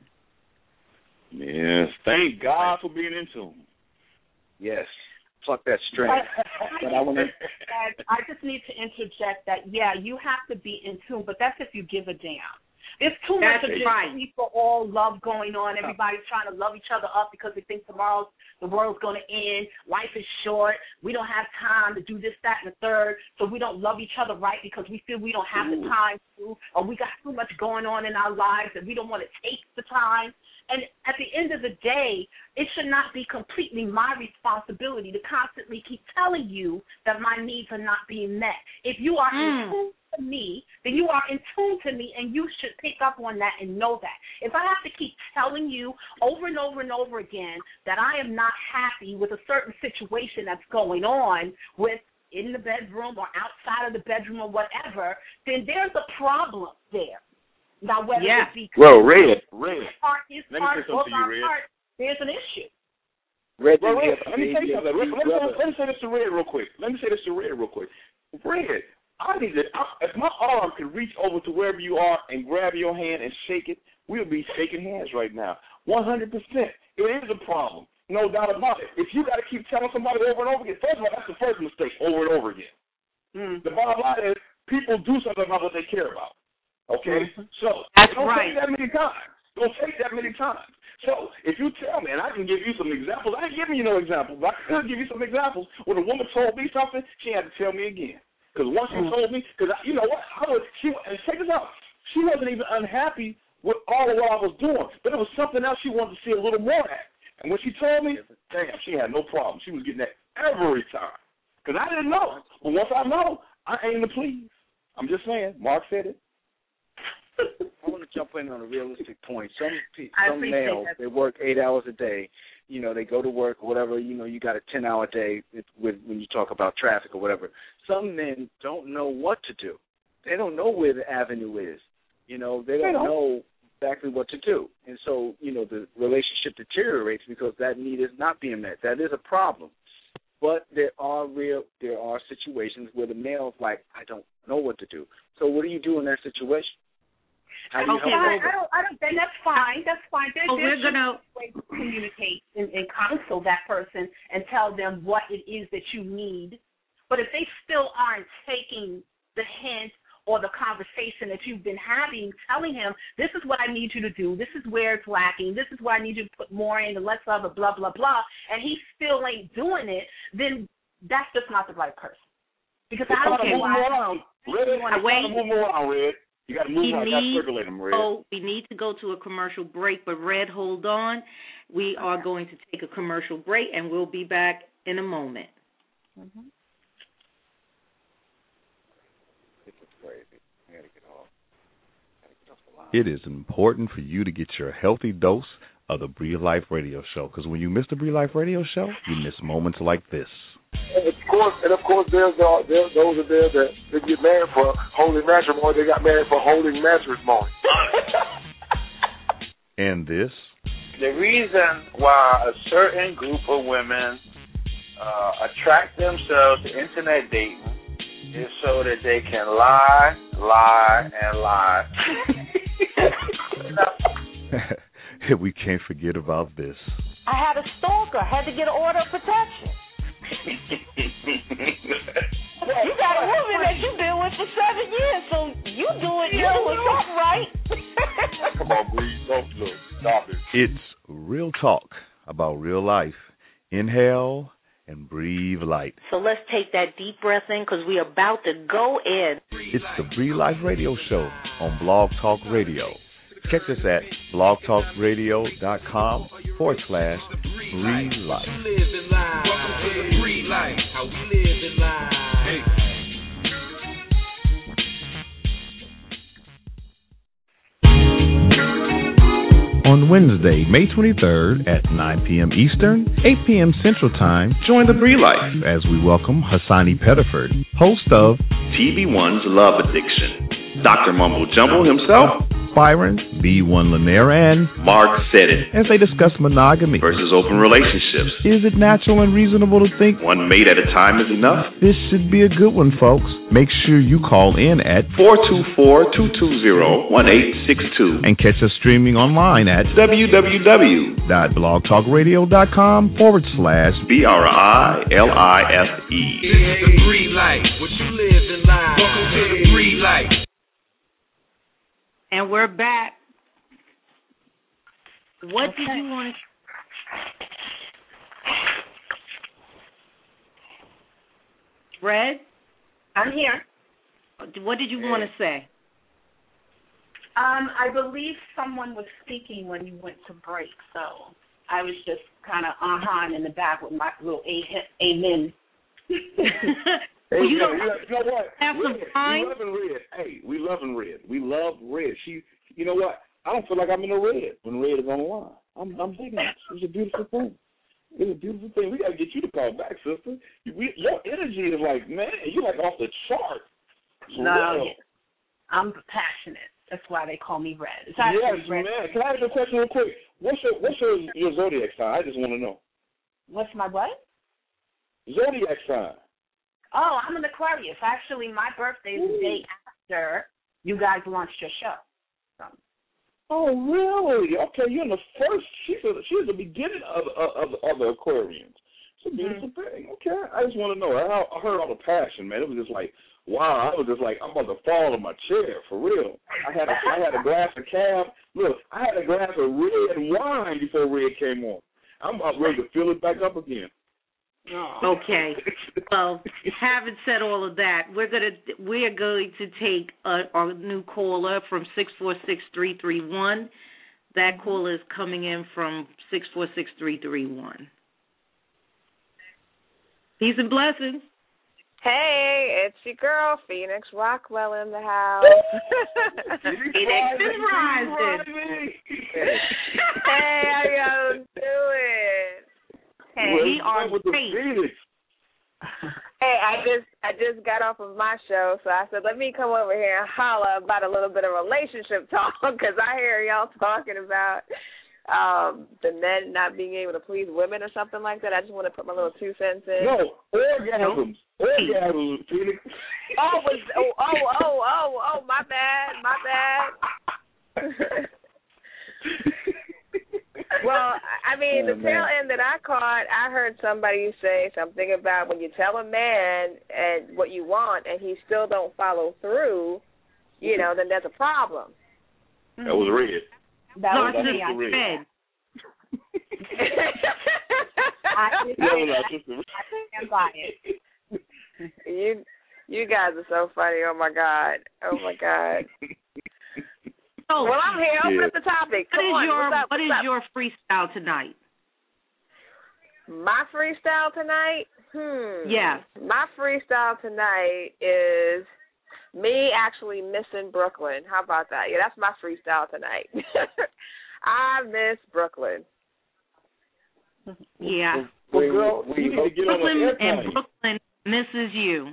Yes. Thank God for being in tune. Yes. Pluck that string. But I, want to. I just need to interject that yeah, you have to be in tune, but that's if you give a damn. There's too That's much of right. this for all love going on. Everybody's trying to love each other up because they think tomorrow's the world's going to end. Life is short. We don't have time to do this, that, and the third. So we don't love each other right because we feel we don't have the time to, or we got too much going on in our lives and we don't want to take the time. And at the end of the day, it should not be completely my responsibility to constantly keep telling you that my needs are not being met. If you are Mm. in tune to me, then you are in tune to me, and you should pick up on that and know that. If I have to keep telling you over and over and over again that I am not happy with a certain situation that's going on with in the bedroom or outside of the bedroom or whatever, then there's a problem there. Now, whether Yeah. it be Well, Red, Red. part, his Let me part, say something to or you, my Red. part, there's an issue. Red, Well, didn't Red, have let me a tell you baby, something. Let, his let, brother. let, let me say this to Red real quick. Let me say this to Red real quick. Red, I need to. I, if my arm could reach over to wherever you are and grab your hand and shake it, we would be shaking hands right now. One hundred percent. It is a problem, no doubt about it. If you got to keep telling somebody over and over again, first of all, that's the first mistake, over and over again. Mm. The bottom line is people do something about what they care about. Okay, Mm-hmm. so That's don't right. take that many times. Don't take that many times. So if you tell me, and I can give you some examples, I ain't giving you no examples, but I could give you some examples. When a woman told me something, she had to tell me again. Because once she told me, because you know what, I was, she, and check this out, she wasn't even unhappy with all of what I was doing, but it was something else she wanted to see a little more at. And when she told me, damn, she had no problem. She was getting that every time. Because I didn't know. But once I know, I aim to please. I'm just saying, Mark said it. I want to jump in on a realistic point. Some pe- I some appreciate males, that. they work eight hours a day. You know, they go to work or whatever. You know, you got a ten-hour day with when you talk about traffic or whatever. Some men don't know what to do. They don't know where the avenue is. You know, they don't, They don't. know exactly what to do. And so, you know, the relationship deteriorates because that need is not being met. That is a problem. But there are real, there are situations where the male's like, I don't know what to do. So what do you do in that situation? How do you Okay, help I, over? I don't, I don't, then that's fine. That's fine. There, So there we're should gonna- be a way to communicate and, and counsel that person and tell them what it is that you need. But if they still aren't taking the hint or the conversation that you've been having, telling him, this is what I need you to do, this is where it's lacking, this is where I need you to put more in, and less of it, blah, blah, blah, and he still ain't doing it, then that's just not the right person. Because I don't It's care time to move why. around. Red, it's time Wait. to move around, Red. You got to move We around. You got to need circulate them, Red. So we need to go to a commercial break, but Red, hold on. We are going to take a commercial break, and we'll be back in a moment. Mm-hmm. This is crazy. I gotta get off. Gotta get off the line. It is important for you to get your healthy dose of the Breathe Life Radio Show, because when you miss the Breathe Life Radio Show, you miss moments like this. And of course, and of course, there's, uh, there's those are there that they get married for holy matrimony. They got married for holy matrimony. And this, The reason why a certain group of women uh, attract themselves to internet dating is so that they can lie, lie, and lie. we can't forget about this. I had a stalker. Had to get an order of protection. You got a woman that you've been with for seven years, so you do it. You doing something right. Come on, breathe. Don't look. Stop it. It's real talk about real life. Inhale and breathe light. So let's take that deep breath in because we're about to go in. It's the Breathe Life Radio Show on Blog Talk Radio. Catch us at blogtalkradio.com forward slash Bree Life. Welcome to the Bree Life, how we live in life. On Wednesday, May twenty-third at nine p.m. Eastern, eight p.m. Central Time, join the Bree Life as we welcome Hassani Pettiford, host of T V one's Love Addiction, Doctor Mumbo Jumbo himself, Byron, B one Lanier, and Mark Said It, as they discuss monogamy versus open relationships. Is it natural and reasonable to think one mate at a time is enough? This should be a good one, folks. Make sure you call in at four two four, two two zero, one eight six two and catch us streaming online at www.blogtalkradio.com forward slash B R I L I F E. This is the Bree Life, what you live in life. Welcome to the Bree Life. And we're back. What okay. did you want to... Red? I'm here. What did you want to say? Um, I believe someone was speaking when you went to break, so I was just kind of uh-huh in the back with my little amen. Hey, well, you, man, don't you, know, you know what? have some Red, time? we loving Red. Hey, we loving Red. We love Red. She, you know what? I don't feel like I'm in a Red when Red is on the line. I'm, I'm digging it. It's a beautiful thing. It's a beautiful thing. We got to get you to call back, sister. We, your energy is like, man, you're like off the chart. No, yeah. I'm passionate. That's why they call me Red. It's yes, Red. man. Can I ask you a question real quick? What's your what's your, your zodiac sign? I just want to know. What's my what? Zodiac sign. Oh, I'm an Aquarius. Actually, my birthday is the day after you guys launched your show. So. Oh, really? Okay, you're in the first. She's a, she's the beginning of of, of the Aquarians. It's a beautiful mm-hmm. thing. Okay, I just want to know. I, I heard all the passion, man. It was just like, wow. I was just like, I'm about to fall in my chair for real. I had a I had a glass of cab. Look, I had a glass of red wine before Red came on. I'm about ready to fill it back up again. Okay. Well, having said all of that, we're gonna we're going to take a, our new caller from six four six three three one. That caller is coming in from six four six three three one. Peace and blessings. Hey, it's your girl, Phoenix Rockwell in the house. Phoenix is rising. Hey, how y'all doing? Hey, we are great. Hey, I just I just got off of my show, so I said, let me come over here and holler about a little bit of relationship talk, because I hear y'all talking about um, the men not being able to please women or something like that. I just want to put my little two cents in. No, orgasms. Orgasms, Phoenix. Oh, was, oh, oh, oh, oh, oh, my bad, my bad. Well, I mean, oh, the tail man. end that I caught, I heard somebody say something about when you tell a man and what you want and he still don't follow through, you know, then there's a problem. That was Red. That no, was Red. Red. I stand by it. You, you guys are so funny. Oh, my God. Oh, my God. Oh, well, I'm here. Open yeah. up the topic. Come what is on. your What's up? What What's is up? your freestyle tonight? My freestyle tonight? Hmm. Yeah. My freestyle tonight is me actually missing Brooklyn. How about that? Yeah, that's my freestyle tonight. I miss Brooklyn. Yeah. Well, girl, you need to get on Brooklyn the and Brooklyn misses you.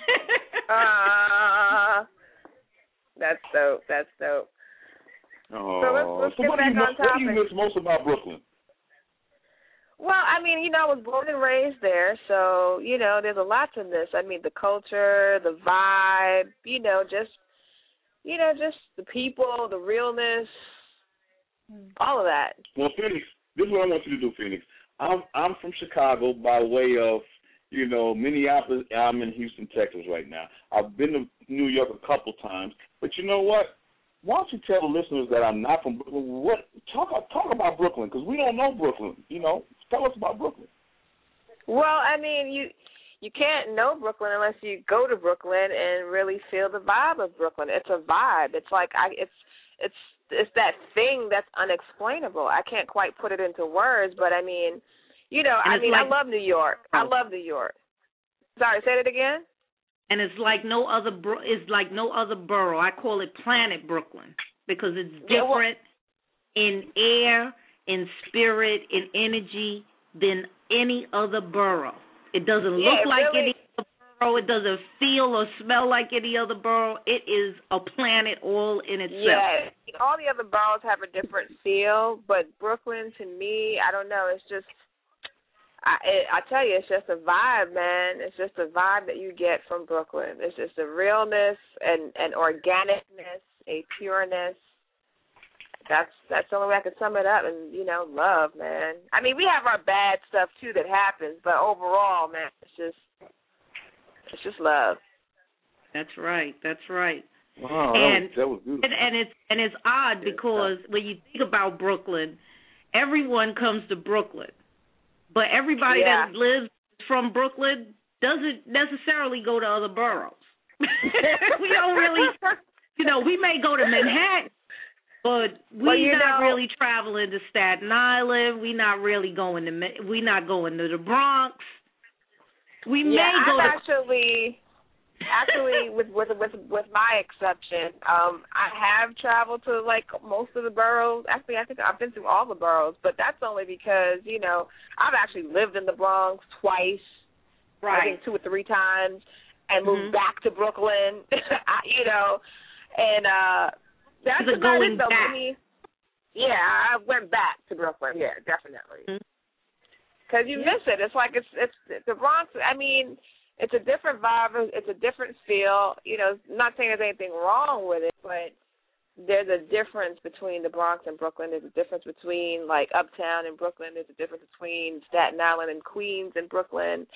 uh, that's dope. That's dope. Oh, so let's, let's so get what back do you, on topic. What do you miss most about Brooklyn? Well, I mean, you know, I was born and raised there, so, you know, there's a lot to miss. I mean, the culture, the vibe, you know, just, you know, just the people, the realness, all of that. Well, Phoenix, this is what I want you to do, Phoenix. I'm I'm from Chicago by way of, you know, Minneapolis. I'm in Houston, Texas right now. I've been to New York a couple times, but you know what? Why don't you tell the listeners that I'm not from Brooklyn? What talk talk about Brooklyn, because we don't know Brooklyn. You know, tell us about Brooklyn. Well, I mean, you you can't know Brooklyn unless you go to Brooklyn and really feel the vibe of Brooklyn. It's a vibe. It's like I it's it's it's that thing that's unexplainable. I can't quite put it into words, but I mean, you know, And I it's mean, like- I love New York. I love New York. Sorry, say that again. And it's like no other. bro- It's like no other borough. I call it Planet Brooklyn because it's Yeah, well- different in air, in spirit, in energy than any other borough. It doesn't Yeah, look it like really- any other borough. It doesn't feel or smell like any other borough. It is a planet all in itself. Yeah, all the other boroughs have a different feel, but Brooklyn, to me, I don't know. It's just, I, it, I tell you, it's just a vibe, man. It's just a vibe that you get from Brooklyn. It's just a realness and an organicness, a pureness. That's that's the only way I could sum it up. And you know, love, man. I mean, we have our bad stuff too that happens, but overall, man, it's just it's just love. That's right. That's right. Wow, and that was, that was beautiful. and, and it's and it's odd because when you think about Brooklyn, everyone comes to Brooklyn, but everybody Yeah. that lives from Brooklyn doesn't necessarily go to other boroughs. We don't really, you know, we may go to Manhattan, but we Well, you not know- really traveling to Staten Island. We not really going to Ma- we not going to the Bronx. We Yeah, may go I've to actually, actually, with with with with my exception, um, I have traveled to like most of the boroughs. Actually, I think I've been through all the boroughs, but that's only because you know I've actually lived in the Bronx twice, I right. think two or three times, and moved Mhm. back to Brooklyn. I, you know, and uh, that's The about going it. Though. back. I mean, yeah, I went back to Brooklyn. Yeah, definitely. Mhm. Because you miss it. It's like it's it's the Bronx. I mean, it's a different vibe. It's a different feel. You know, not saying there's anything wrong with it, but there's a difference between the Bronx and Brooklyn. There's a difference between like Uptown and Brooklyn. There's a difference between Staten Island and Queens and Brooklyn.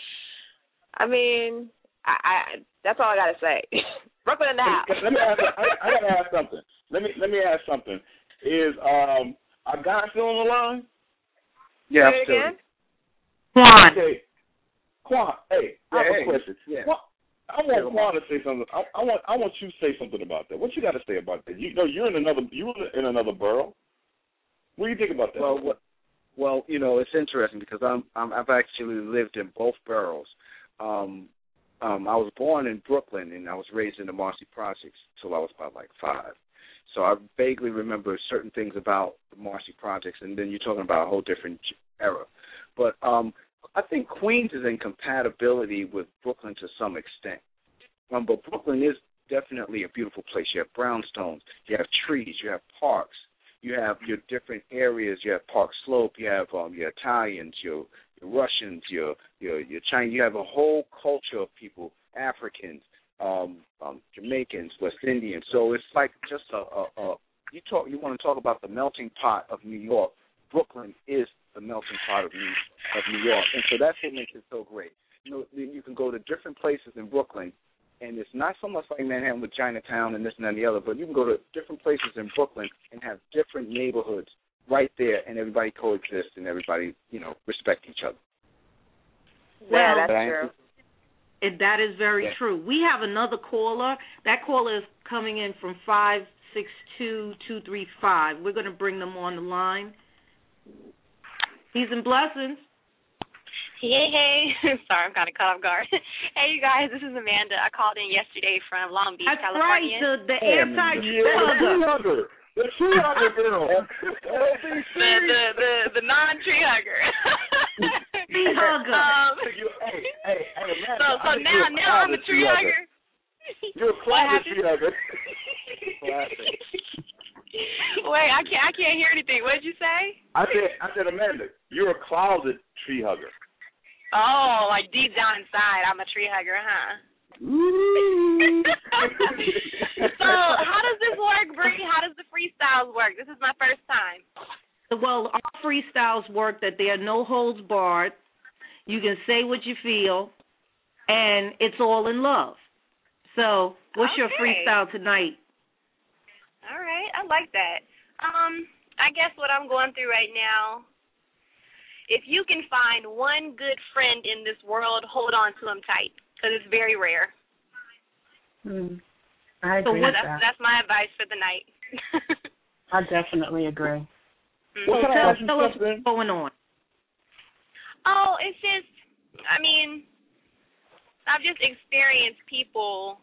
I mean, I, I that's all I gotta say. Brooklyn in the house. Let me ask, I, I gotta ask something. Let me let me ask something. Is um our guy still on the line? Yeah, Say it absolutely. again? Quan. Okay. Quan, hey, I have Yeah, a question. yeah. Quan, I want Quan to say something. I, I want I want you to say something about that. What you got to say about that? You know, you're in another you're in another borough. What do you think about that? Well, what, well, you know, it's interesting because I'm, I'm I've actually lived in both boroughs. Um, um, I was born in Brooklyn and I was raised in the Marcy Projects till I was about like five. So I vaguely remember certain things about the Marcy Projects, and then you're talking about a whole different era. But um, I think Queens is in compatibility with Brooklyn to some extent. Um, but Brooklyn is definitely a beautiful place. You have brownstones, you have trees, you have parks, you have your different areas. You have Park Slope, you have um, your Italians, your, your Russians, your your your Chinese. You have a whole culture of people, Africans, um, um, Jamaicans, West Indians. So it's like just a, a, a you talk. You want to talk about the melting pot of New York. Brooklyn is the melting pot of New of New York, and so that's what makes it so great. You know, you can go to different places in Brooklyn, and it's not so much like Manhattan with Chinatown and this and that and the other, but you can go to different places in Brooklyn and have different neighborhoods right there, and everybody coexists and everybody, you know, respect each other. Well, yeah, that's true. It, that is very Yeah. true. We have another caller. That caller is coming in from five six two two three five. We're going to bring them on the line. Peace and blessings. Hey, hey. Sorry, I'm kind of caught off guard. Hey, you guys, this is Amanda. I called in yesterday from Long Beach, That's California. right, the, the Oh, anti-tree hugger. The tree hugger girl. the, the, the, the non-tree hugger. Tree hugger. Um, You- hey, hey, hey, Amanda, so so I think now, you're a now I'm a closet tree hugger. You're a What closet happened? tree hugger. Classic. Wait, I can't, I can't hear anything. What did you say? I said, I said, Amanda, you're a closet tree hugger. Oh, like deep down inside, I'm a tree hugger, huh? So how does this work, Bree? How does the freestyles work? This is my first time. Well, our freestyles work that there are no holds barred. You can say what you feel, and it's all in love. So what's your Okay. freestyle tonight? All right, I like that. Um, I guess what I'm going through right now, if you can find one good friend in this world, hold on to him tight, because it's very rare. Hmm. I So agree what- with That's, that. that's my advice for the night. I definitely agree. So tell, tell us what's going on. Oh, it's just, I mean, I've just experienced people,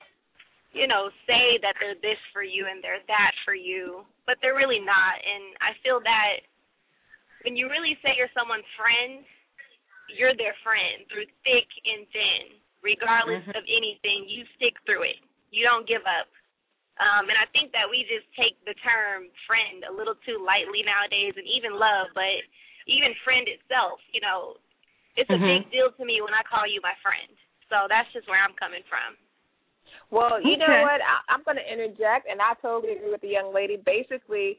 you know, say that they're this for you and they're that for you, but they're really not. And I feel that when you really say you're someone's friend, you're their friend through thick and thin. Regardless mm-hmm. of anything, you stick through it. You don't give up. Um, and I think that we just take the term friend a little too lightly nowadays, and even love, but even friend itself, you know, it's a mm-hmm. big deal to me when I call you my friend. So that's just where I'm coming from. Well, you okay. know what? I, I'm going to interject, and I totally agree with the young lady. Basically,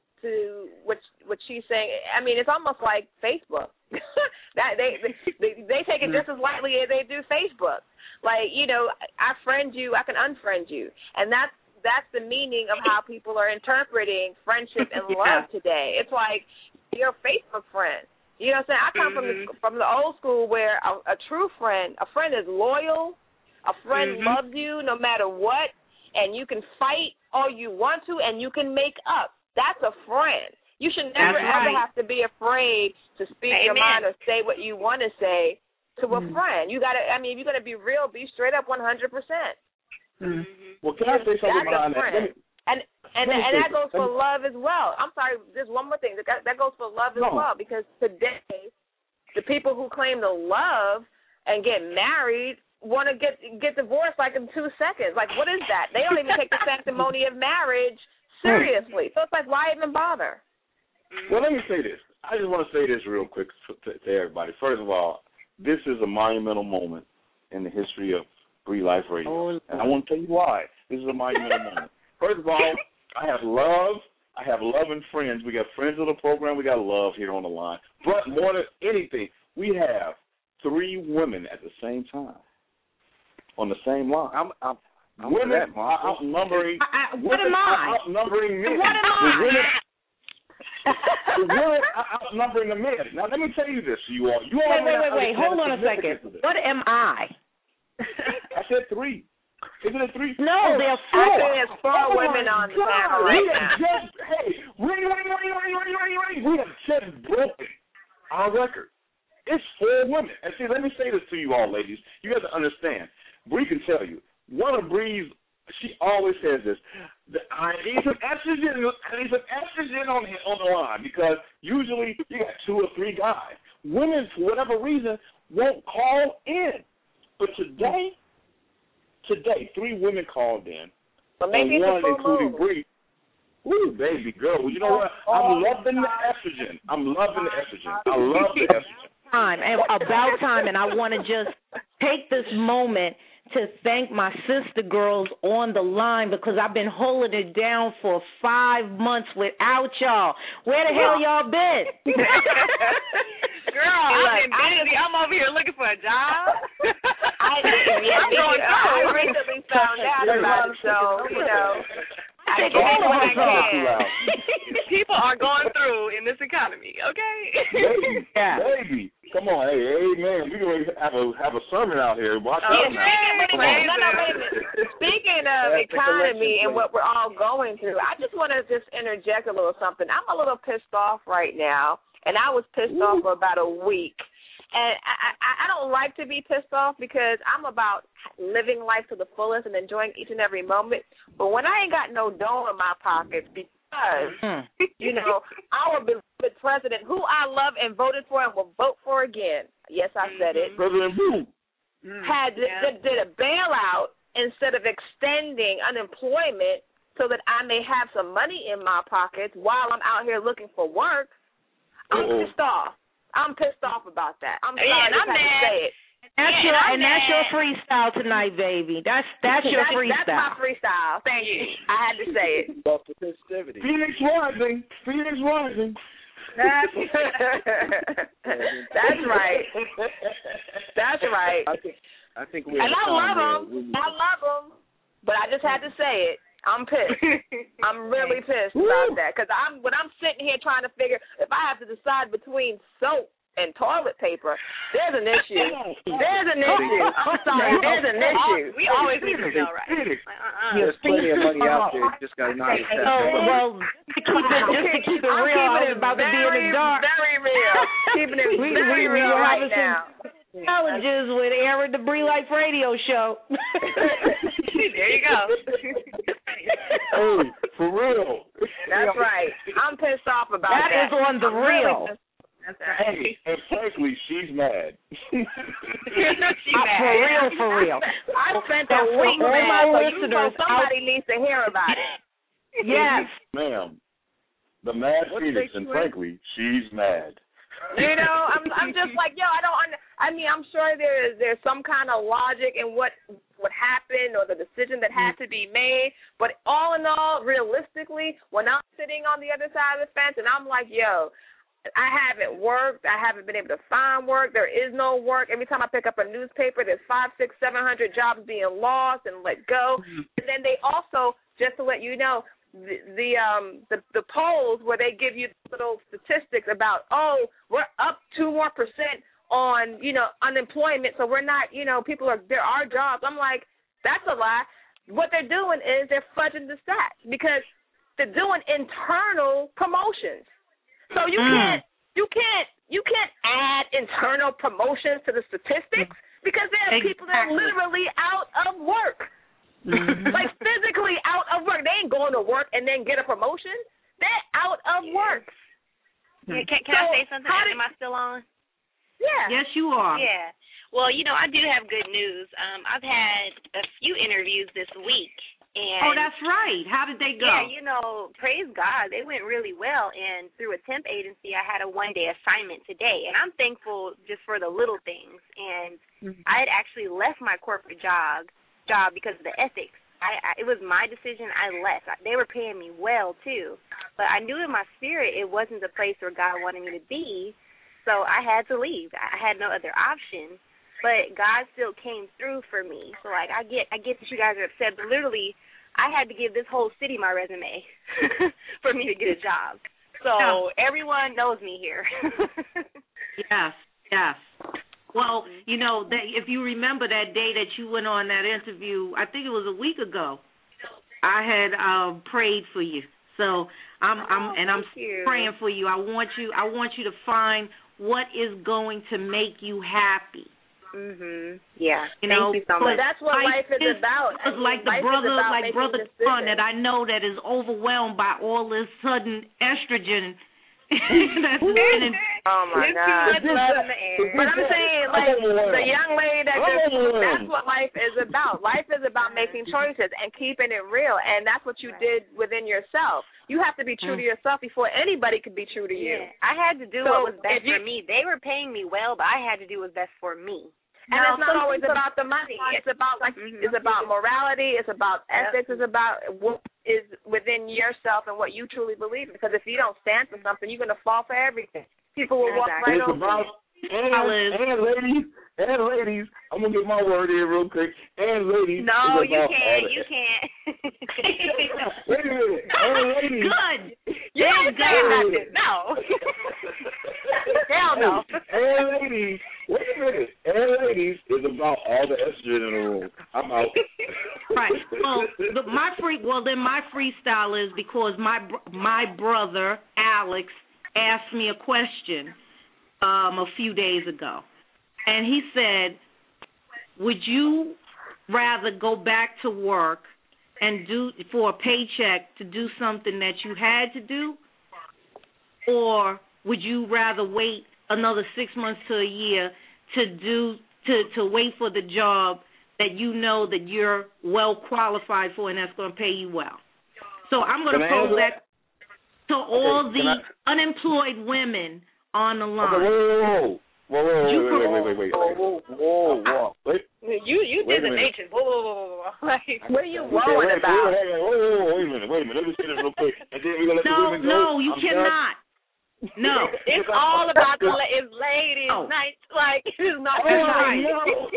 to what what she's saying, I mean, it's almost like Facebook. that they, they they take it just as lightly as they do Facebook. Like, you know, I friend you, I can unfriend you, and that's that's the meaning of how people are interpreting friendship and love yeah. today. It's like you're a Facebook friend. You know what I'm saying? I come mm-hmm. from the from the old school where a, a true friend, a friend is loyal, a friend mm-hmm. loves you no matter what, and you can fight all you want to, and you can make up. That's a friend. You should never, That's ever right. have to be afraid to speak Amen. your mind or say what you want to say to a Mm-hmm. friend. You got to, I mean, if you're going to be real, be straight up one hundred percent. Mm-hmm. Well, can I say something That's behind a friend. that? And and Let me and say that goes this. for love as well. I'm sorry, just one more thing. That that goes for love as No. well, because today the people who claim to love and get married want to get get divorced like in two seconds. Like, what is that? They don't even take the sanctimony of marriage seriously. So it's like, why even bother? Well, let me say this. I just want to say this real quick to, to, to everybody. First of all, this is a monumental moment in the history of Bree Life Radio. Oh, and I want to tell you why. This is a monumental moment. First of all, I have love. I have love and friends. We got friends of the program. We got love here on the line. But more than anything, we have three women at the same time on the same line. I'm, I'm, I'm women that, are outnumbering. I, I, what women am I? are outnumbering men. What am The I? women, the women are outnumbering the men. Now, let me tell you this, you all. You all Wait, wait, wait, wait. understand Hold the on a second. significance of this. What am I? I said three. Isn't it three? No, oh, there are I four. think there's four oh women on the panel we right have now. just, hey, ring, ring, ring, ring, ring, ring, ring. We have just broken our record. It's four women. And see, let me say this to you all, ladies. You have to understand. Bree can tell you. One of Bree's, she always says this. I need some estrogen. I need some estrogen on the, on the line, because usually you got two or three guys. Women, for whatever reason, won't call in. But today, today, three women called in, But maybe and it's one a full including moon. Bree. Ooh, baby girl. Well, you know what? I'm loving the estrogen. I'm loving the estrogen. I love the estrogen. Time and about time, and I want to just take this moment to thank my sister girls on the line, because I've been holding it down for five months without y'all. Where the hell y'all been? Girl, I've been busy. I'm over here looking for a job. I, yeah, I'm going I through. recently found out about it, so, you know. I Take get all of what I us can. People are going through in this economy, okay? Baby, Yeah. baby. Come on, hey, amen. We're going to have a have a sermon out here. Watch Oh, out now. wait, Come wait, on. no, no, wait a minute. Speaking of That's the economy and collection what we're all going through, I just want to just interject a little something. I'm a little pissed off right now, and I was pissed Ooh. off for about a week. And I, I, I don't like to be pissed off, because I'm about living life to the fullest and enjoying each and every moment. But when I ain't got no dough in my pockets, because, mm. you know, our beloved president, who I love and voted for and will vote for again, yes, I said it, President Boo, had yeah. did, did a bailout instead of extending unemployment so that I may have some money in my pockets while I'm out here looking for work. I'm Uh-oh. pissed off. I'm pissed off about that. I'm sorry Yeah, and I I'm had to mad. say it. That's Yeah, your and I'm and that's your mad. freestyle tonight, baby. That's that's your that's, freestyle. That's my freestyle. Thank you. I had to say it. About the festivity. Phoenix Rising, Phoenix Rising. That's, that's right. That's right. I think, I think we And have I a love time them. where we- I love them. But I just had to say it. I'm pissed. I'm really pissed about that, because I'm when I'm sitting here trying to figure if I have to decide between soap and toilet paper, there's an issue. There's an issue. I'm sorry, there's an issue. We always need to know, right? Like, uh-uh. There's plenty of money out there. You just got to know how to set Oh, it. well, to keep it, just to keep it I'm real, I keeping was it about to be in the very, dark. Very real. Keeping it we, very we, we real were right having now. some challenges with Aaron, the Bree Life Radio Show. There you go. Hey, for real. That's right. I'm pissed off about that. That is on the I'm really real. pissed- That's right. Hey, and frankly, she's mad. She's mad. For real, for real. I spent Now, a for week all mad, my so you know listeners somebody needs to hear about it. Yes. Ma'am, the Mad What's Phoenix, the and situation? frankly, she's mad. You know, I'm I'm just like, yo, I don't under, I mean, I'm sure there is there's some kind of logic in what what happened or the decision that had to be made, but all in all, realistically, when I'm sitting on the other side of the fence and I'm like, yo, I haven't worked, I haven't been able to find work, there is no work. Every time I pick up a newspaper, there's five, six, seven hundred jobs being lost and let go. And then they also, just to let you know, the the um the the polls where they give you little statistics about, oh, we're up two more percent on, you know, unemployment, so we're not, you know, people are, there are jobs. I'm like, that's a lie. What they're doing is they're fudging the stats because they're doing internal promotions. So you Mm. can't you can't you can't add internal promotions to the statistics because there are people that are Exactly. literally out of work. Mhm. Like physically out of work. They ain't going to work and then get a promotion. They're out of work. Yeah, can can So, I say something? how did- Am I still on? Yeah. Yes, you are. Yeah. Well, you know, I do have good news. Um, I've had a few interviews this week. And Oh, that's right. How did they go? Yeah, you know, praise God, they went really well. And through a temp agency, I had a one-day assignment today. And I'm thankful just for the little things. And Mm-hmm. I had actually left my corporate job job because of the ethics. I, I it was my decision. I left. They were paying me well too, but I knew in my spirit it wasn't the place where God wanted me to be. So I had to leave. I had no other option. But God still came through for me. So like I get I get that you guys are upset, but literally I had to give this whole city my resume for me to get a job. So everyone knows me here. Yes, yes. Well, you know, that if you remember that day that you went on that interview, I think it was a week ago. I had um, prayed for you, so I'm, I'm, and I'm you. praying for you. I want you, I want you to find what is going to make you happy. Mhm. Yeah. You Thank know, you so but much. That's what life is about. It's like the Life is brother, about like making brother decisions. Con that I know that is overwhelmed by all this sudden estrogen. That's been in, Oh my God! Too much love in the air. But I'm saying, like the young lady that just, that's what life is about. Life is about making choices and keeping it real, and that's what you did within yourself. You have to be true to yourself before anybody could be true to you. Yeah. I had to do So what was best if you- for me. They were paying me well, but I had to do what was best for me. And Now, it's not some always people- about the money. It's about like Mhm. it's about morality. It's about Yep. ethics. It's about what is within yourself and what you truly believe. Because if you don't stand for something, you're gonna fall for everything. People will walk Exactly. right It's over about, you. and, and ladies, and ladies, I'm going to get my word in real quick. And ladies. No, it's you about can't. all You the- can't. Wait a minute. And ladies. good. You ain't saying nothing. No. Hell no. And ladies, wait a minute. And ladies is about all the estrogen in the room. I'm out. Right. Well, the, my free. Well, then my freestyle is because my br- my brother Alex asked me a question um, a few days ago, and he said, "Would you rather go back to work and do for a paycheck to do something that you had to do, or would you rather wait another six months to a year to do to to wait for the job that you know that you're well qualified for and that's going to pay you well?" So I'm going to Can I pose answer that to all Okay, the can I- unemployed women on the Okay, line. whoa, whoa, whoa, whoa, You whoa, wait, wait, wait, wait, wait, Whoa, whoa, whoa. wait. You you Wait did a the minute. nature. Whoa, whoa, whoa, whoa, whoa. Like, what are you Wait, wait, worrying wait, about? wait, wait, wait, wait, wait a minute, wait a minute. Let me say this real quick, and then we're gonna let the No, women go. no, you I'm cannot. No. It's all about the la- it's ladies' Oh. night. Like it's not Oh, your right. night. no.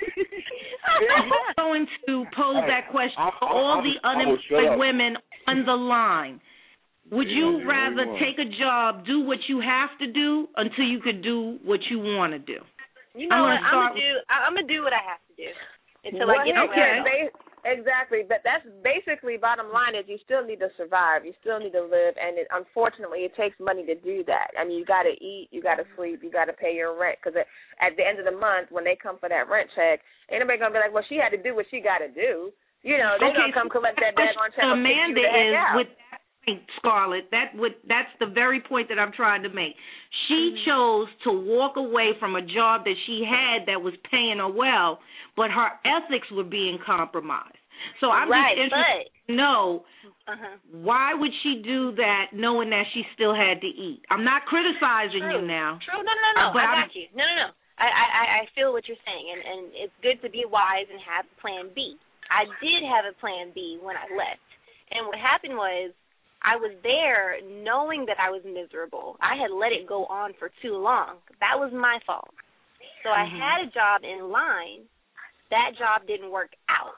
I'm going to pose that question I- to I- all I- the I will shut unemployed up. women on the line. Would Yeah, you yeah, rather yeah. take a job, do what you have to do until you could do what you want to do? You know I'm what? I'm gonna gonna do. I- I'm gonna do what I have to do until Well, I get yeah, to where I yeah, go. ba- exactly. But that's basically bottom line is you still need to survive. You still need to live, and it, unfortunately, it takes money to do that. I mean, you got to eat, you got to sleep, you got to pay your rent. Because at, at the end of the month, when they come for that rent check, ain't nobody gonna be like, well, she had to do what she got to do. You know, they're Okay, gonna come so collect that daggone check. and kick Amanda you the heck is out. with that point, Scarlett. That would that's the very point that I'm trying to make. She Mm-hmm. chose to walk away from a job that she had that was paying her well, but her ethics were being compromised. So I'm Right, just interested to know Uh-huh. why would she do that, knowing that she still had to eat. I'm not criticizing True. you now. True. No, no, no, no. Uh, but I I'm- got you. No, no, no. I, I, I feel what you're saying, and, and it's good to be wise and have Plan B. I did have a Plan B when I left, and what happened was I was there knowing that I was miserable. I had let it go on for too long. That was my fault. So I Mhm. had a job in line. That job didn't work out.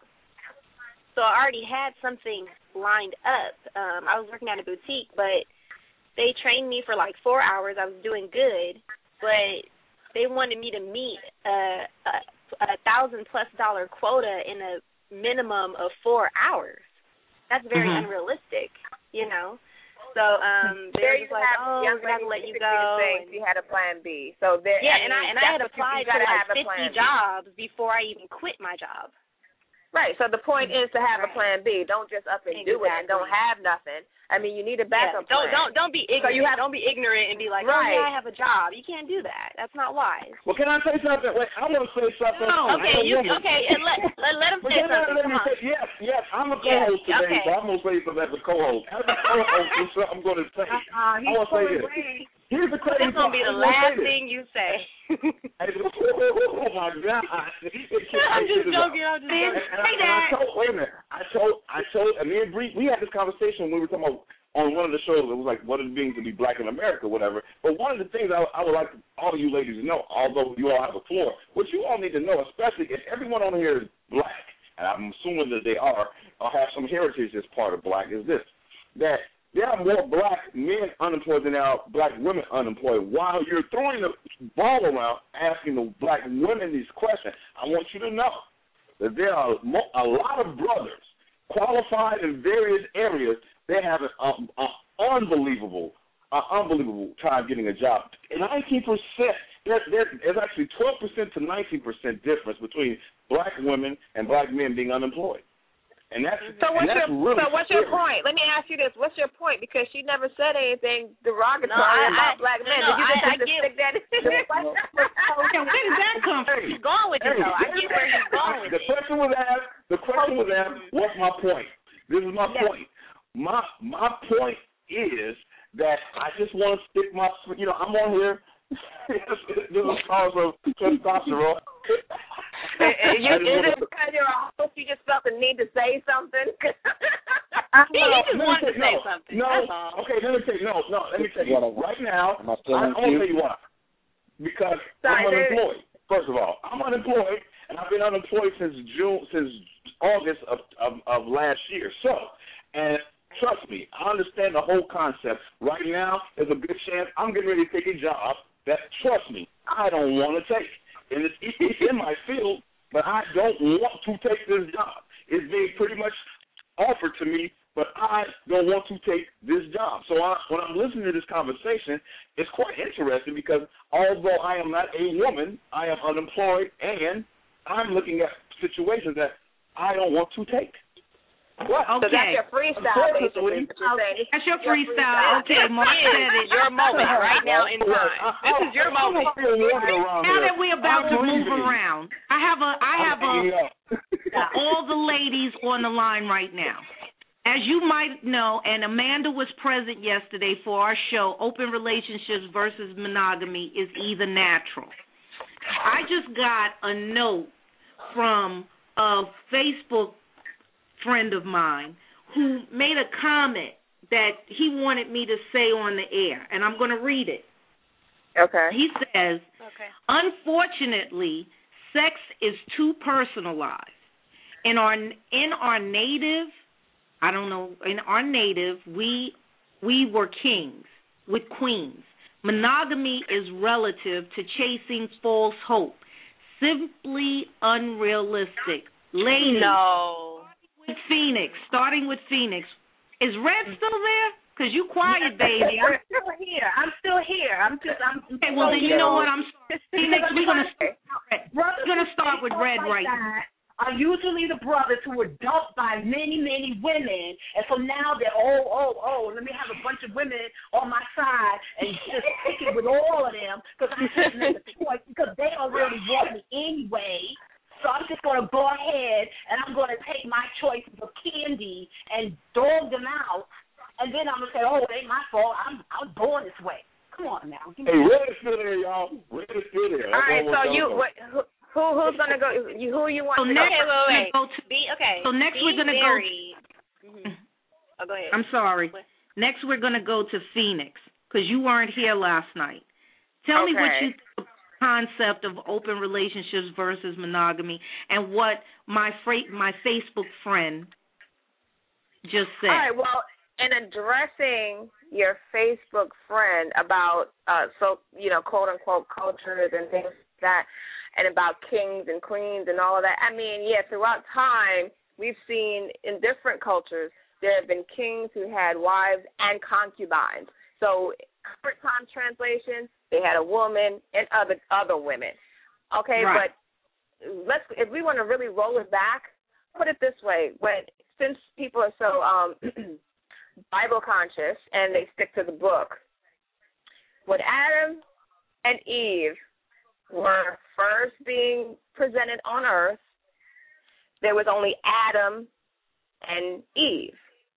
So I already had something lined up. Um, I was working at a boutique, but they trained me for like four hours. I was doing good, but they wanted me to meet a, a, a thousand plus dollar quota in a minimum of four hours. That's very Mhm. unrealistic, you know. So um, they There were you just like, have oh, young we're gonna have to let ladies you go. saying And, she had a Plan B. So there. yeah, I and mean, I and I had that's what you- applied you to gotta like have a fifty Plan B. jobs before I even quit my job. Right. So the point is to have Right. a Plan B. Don't just up and do it and don't Exactly. have nothing. I mean, you need a backup Yeah, don't plan. don't don't be So ignorant. you have- don't be ignorant and be like, oh Right. yeah, I have a job. You can't do that. That's not wise. Well, can I say something? Wait, I want to say something. No. As Okay, a you woman. okay? And let let let him But say then let something. me Come on. say, yes, yes, I'm a Yes, co-host today, okay. so I'm going to say something as a co-host. As a co-host, this is what I'm going to say. Uh, I want to say this. Here's the crazy That's gonna be part. the I wanna say last this. thing you say. Oh my God! I'm just joking. I'm just And, joking. and, I, and I told, wait a minute. I told, I told, and me and Bree, we had this conversation when we were talking about on one of the shows. It was like what it means to be black in America, whatever. But one of the things I, I would like all of you ladies to know, although you all have a floor, what you all need to know, especially if everyone on here is black, and I'm assuming that they are, or have some heritage as part of black, is this: that there are more black men unemployed than there are black women unemployed. While you're throwing the ball around asking the black women these questions, I want you to know that there are mo- a lot of brothers qualified in various areas. They have an um, uh, unbelievable, uh, unbelievable time getting a job. nineteen percent, there, there, there's actually twelve percent to nineteen percent difference between black women and black men being unemployed. And that's So what's and that's your really so what's your scary. point? Let me ask you this: what's your point? Because she never said anything derogatory No, I- about I- black men. no, Did you I- just I have to get- stick that in? Okay, where did that come from? He's going with it Hey, though. I get where he's going with the it. question was asked. The question was asked. What's my point? This is my Yes. point. My my point is that I just want to stick my. You know, I'm on here. This is cause of testosterone. you, I just is wanna- it because you're a host you just felt the need to say something? He, he just let me wanted to tell- say no, something. No, That's all. okay, let me tell you. No, no, let me tell you. Right now, Am I still I, in I'm gonna queue? tell you why. Because Sorry, I'm there- unemployed. First of all, I'm unemployed, and I've been unemployed since June, since August of, of of last year. So, and trust me, I understand the whole concept. Right now, there's a good chance I'm getting ready to take a job that, trust me, I don't want to take. And it's, it's in my field, but I don't want to take this job. It's being pretty much offered to me, but I don't want to take this job. So I, when I'm listening to this conversation, it's quite interesting because although I am not a woman, I am unemployed, and I'm looking at situations that I don't want to take. What? So that's your freestyle, basically. What you're saying. That's your freestyle. Okay, Mark said it. Your moment right now in time. This is your moment. Now that we're about to move around, I have a, I have a, all the ladies on the line right now. As you might know, and Amanda was present yesterday for our show, Open Relationships versus Monogamy is Either Natural. I just got a note from a Facebook friend of mine who made a comment that he wanted me to say on the air, and I'm going to read it. Okay. He says, Okay. unfortunately, sex is too personalized. In our in our native, I don't know, in our native, we we were kings with queens. Monogamy is relative to chasing false hope. Simply unrealistic. Ladies, no. with Phoenix, starting with Phoenix. Is Red still there? Because you quiet, baby. I'm still here. I'm still here. I'm just, I'm. Okay, well, then you know what? I'm sorry. Phoenix, we're going to we're gonna start with Red right now. Are usually the brothers who were dumped by many, many women, and so now they're, oh, oh, oh, let me have a bunch of women on my side and just take it with all of them because I can't make a choice because they don't really want me anyway. So I'm just going to go ahead and I'm going to take my choices of candy and dog them out, and then I'm going to say, oh, it ain't my fault. I'm, I'm born this way. Come on now. Hey, Red is still there, y'all. Red is still there. All right, so you, what, who, who, who's going to go? You, who you want so to next, go? Wait, wait, wait. Go to, Be, okay. So next Be we're going to go. Mm-hmm. Oh, go ahead. I'm sorry. Next we're going to go to Phoenix because you weren't here last night. Tell okay. me what you think of the concept of open relationships versus monogamy and what my fra- my Facebook friend just said. All right, well, in addressing your Facebook friend about, uh, so you know, quote unquote cultures and things like that, and about kings and queens and all of that. I mean, yeah, throughout time, we've seen in different cultures there have been kings who had wives and concubines. So, current time translation, they had a woman and other other women. Okay, right. but let's if we want to really roll it back, put it this way: when since people are so um, Bible conscious and they stick to the book, when Adam and Eve were first being presented on earth, there was only Adam and Eve.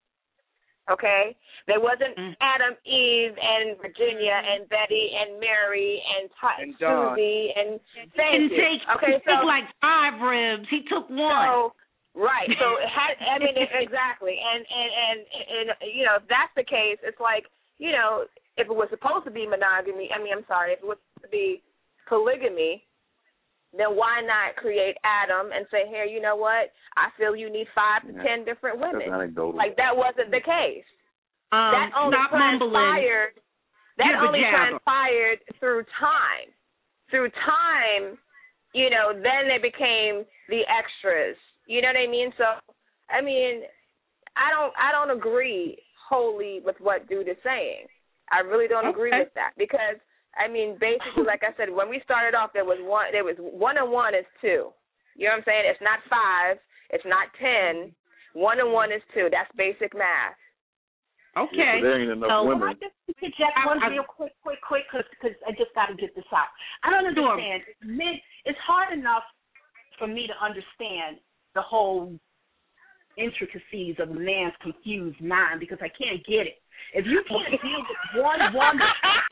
Okay? There wasn't mm. Adam, Eve, and Virginia, and Betty, and Mary, and, T- and Susie, and thank he you. Take, okay, he so took like five ribs. He took one. So, right. So, it had, I mean, it, exactly. And, and, and, and, you know, if that's the case, it's like, you know, if it was supposed to be monogamy, I mean, I'm sorry, if it was supposed to be polygamy, then why not create Adam and say, here, you know what? I feel you need five to yeah. ten different women. Like, that wasn't the case. Um, that only transpired. That Jibba only jabba. transpired through time. Through time, you know, then they became the extras. You know what I mean? So, I mean, I don't, I don't agree wholly with what dude is saying. I really don't okay. agree with that because, I mean, basically, like I said, when we started off, there was one. There was one and one is two. You know what I'm saying? It's not five. It's not ten. One and one is two. That's basic math. Okay. Yeah, there ain't enough so, women. I just interject one real quick, quick, quick, because I just got to get this out. I don't understand. Sure. It's hard enough for me to understand the whole intricacies of a man's confused mind because I can't get it. If you can't deal with one woman,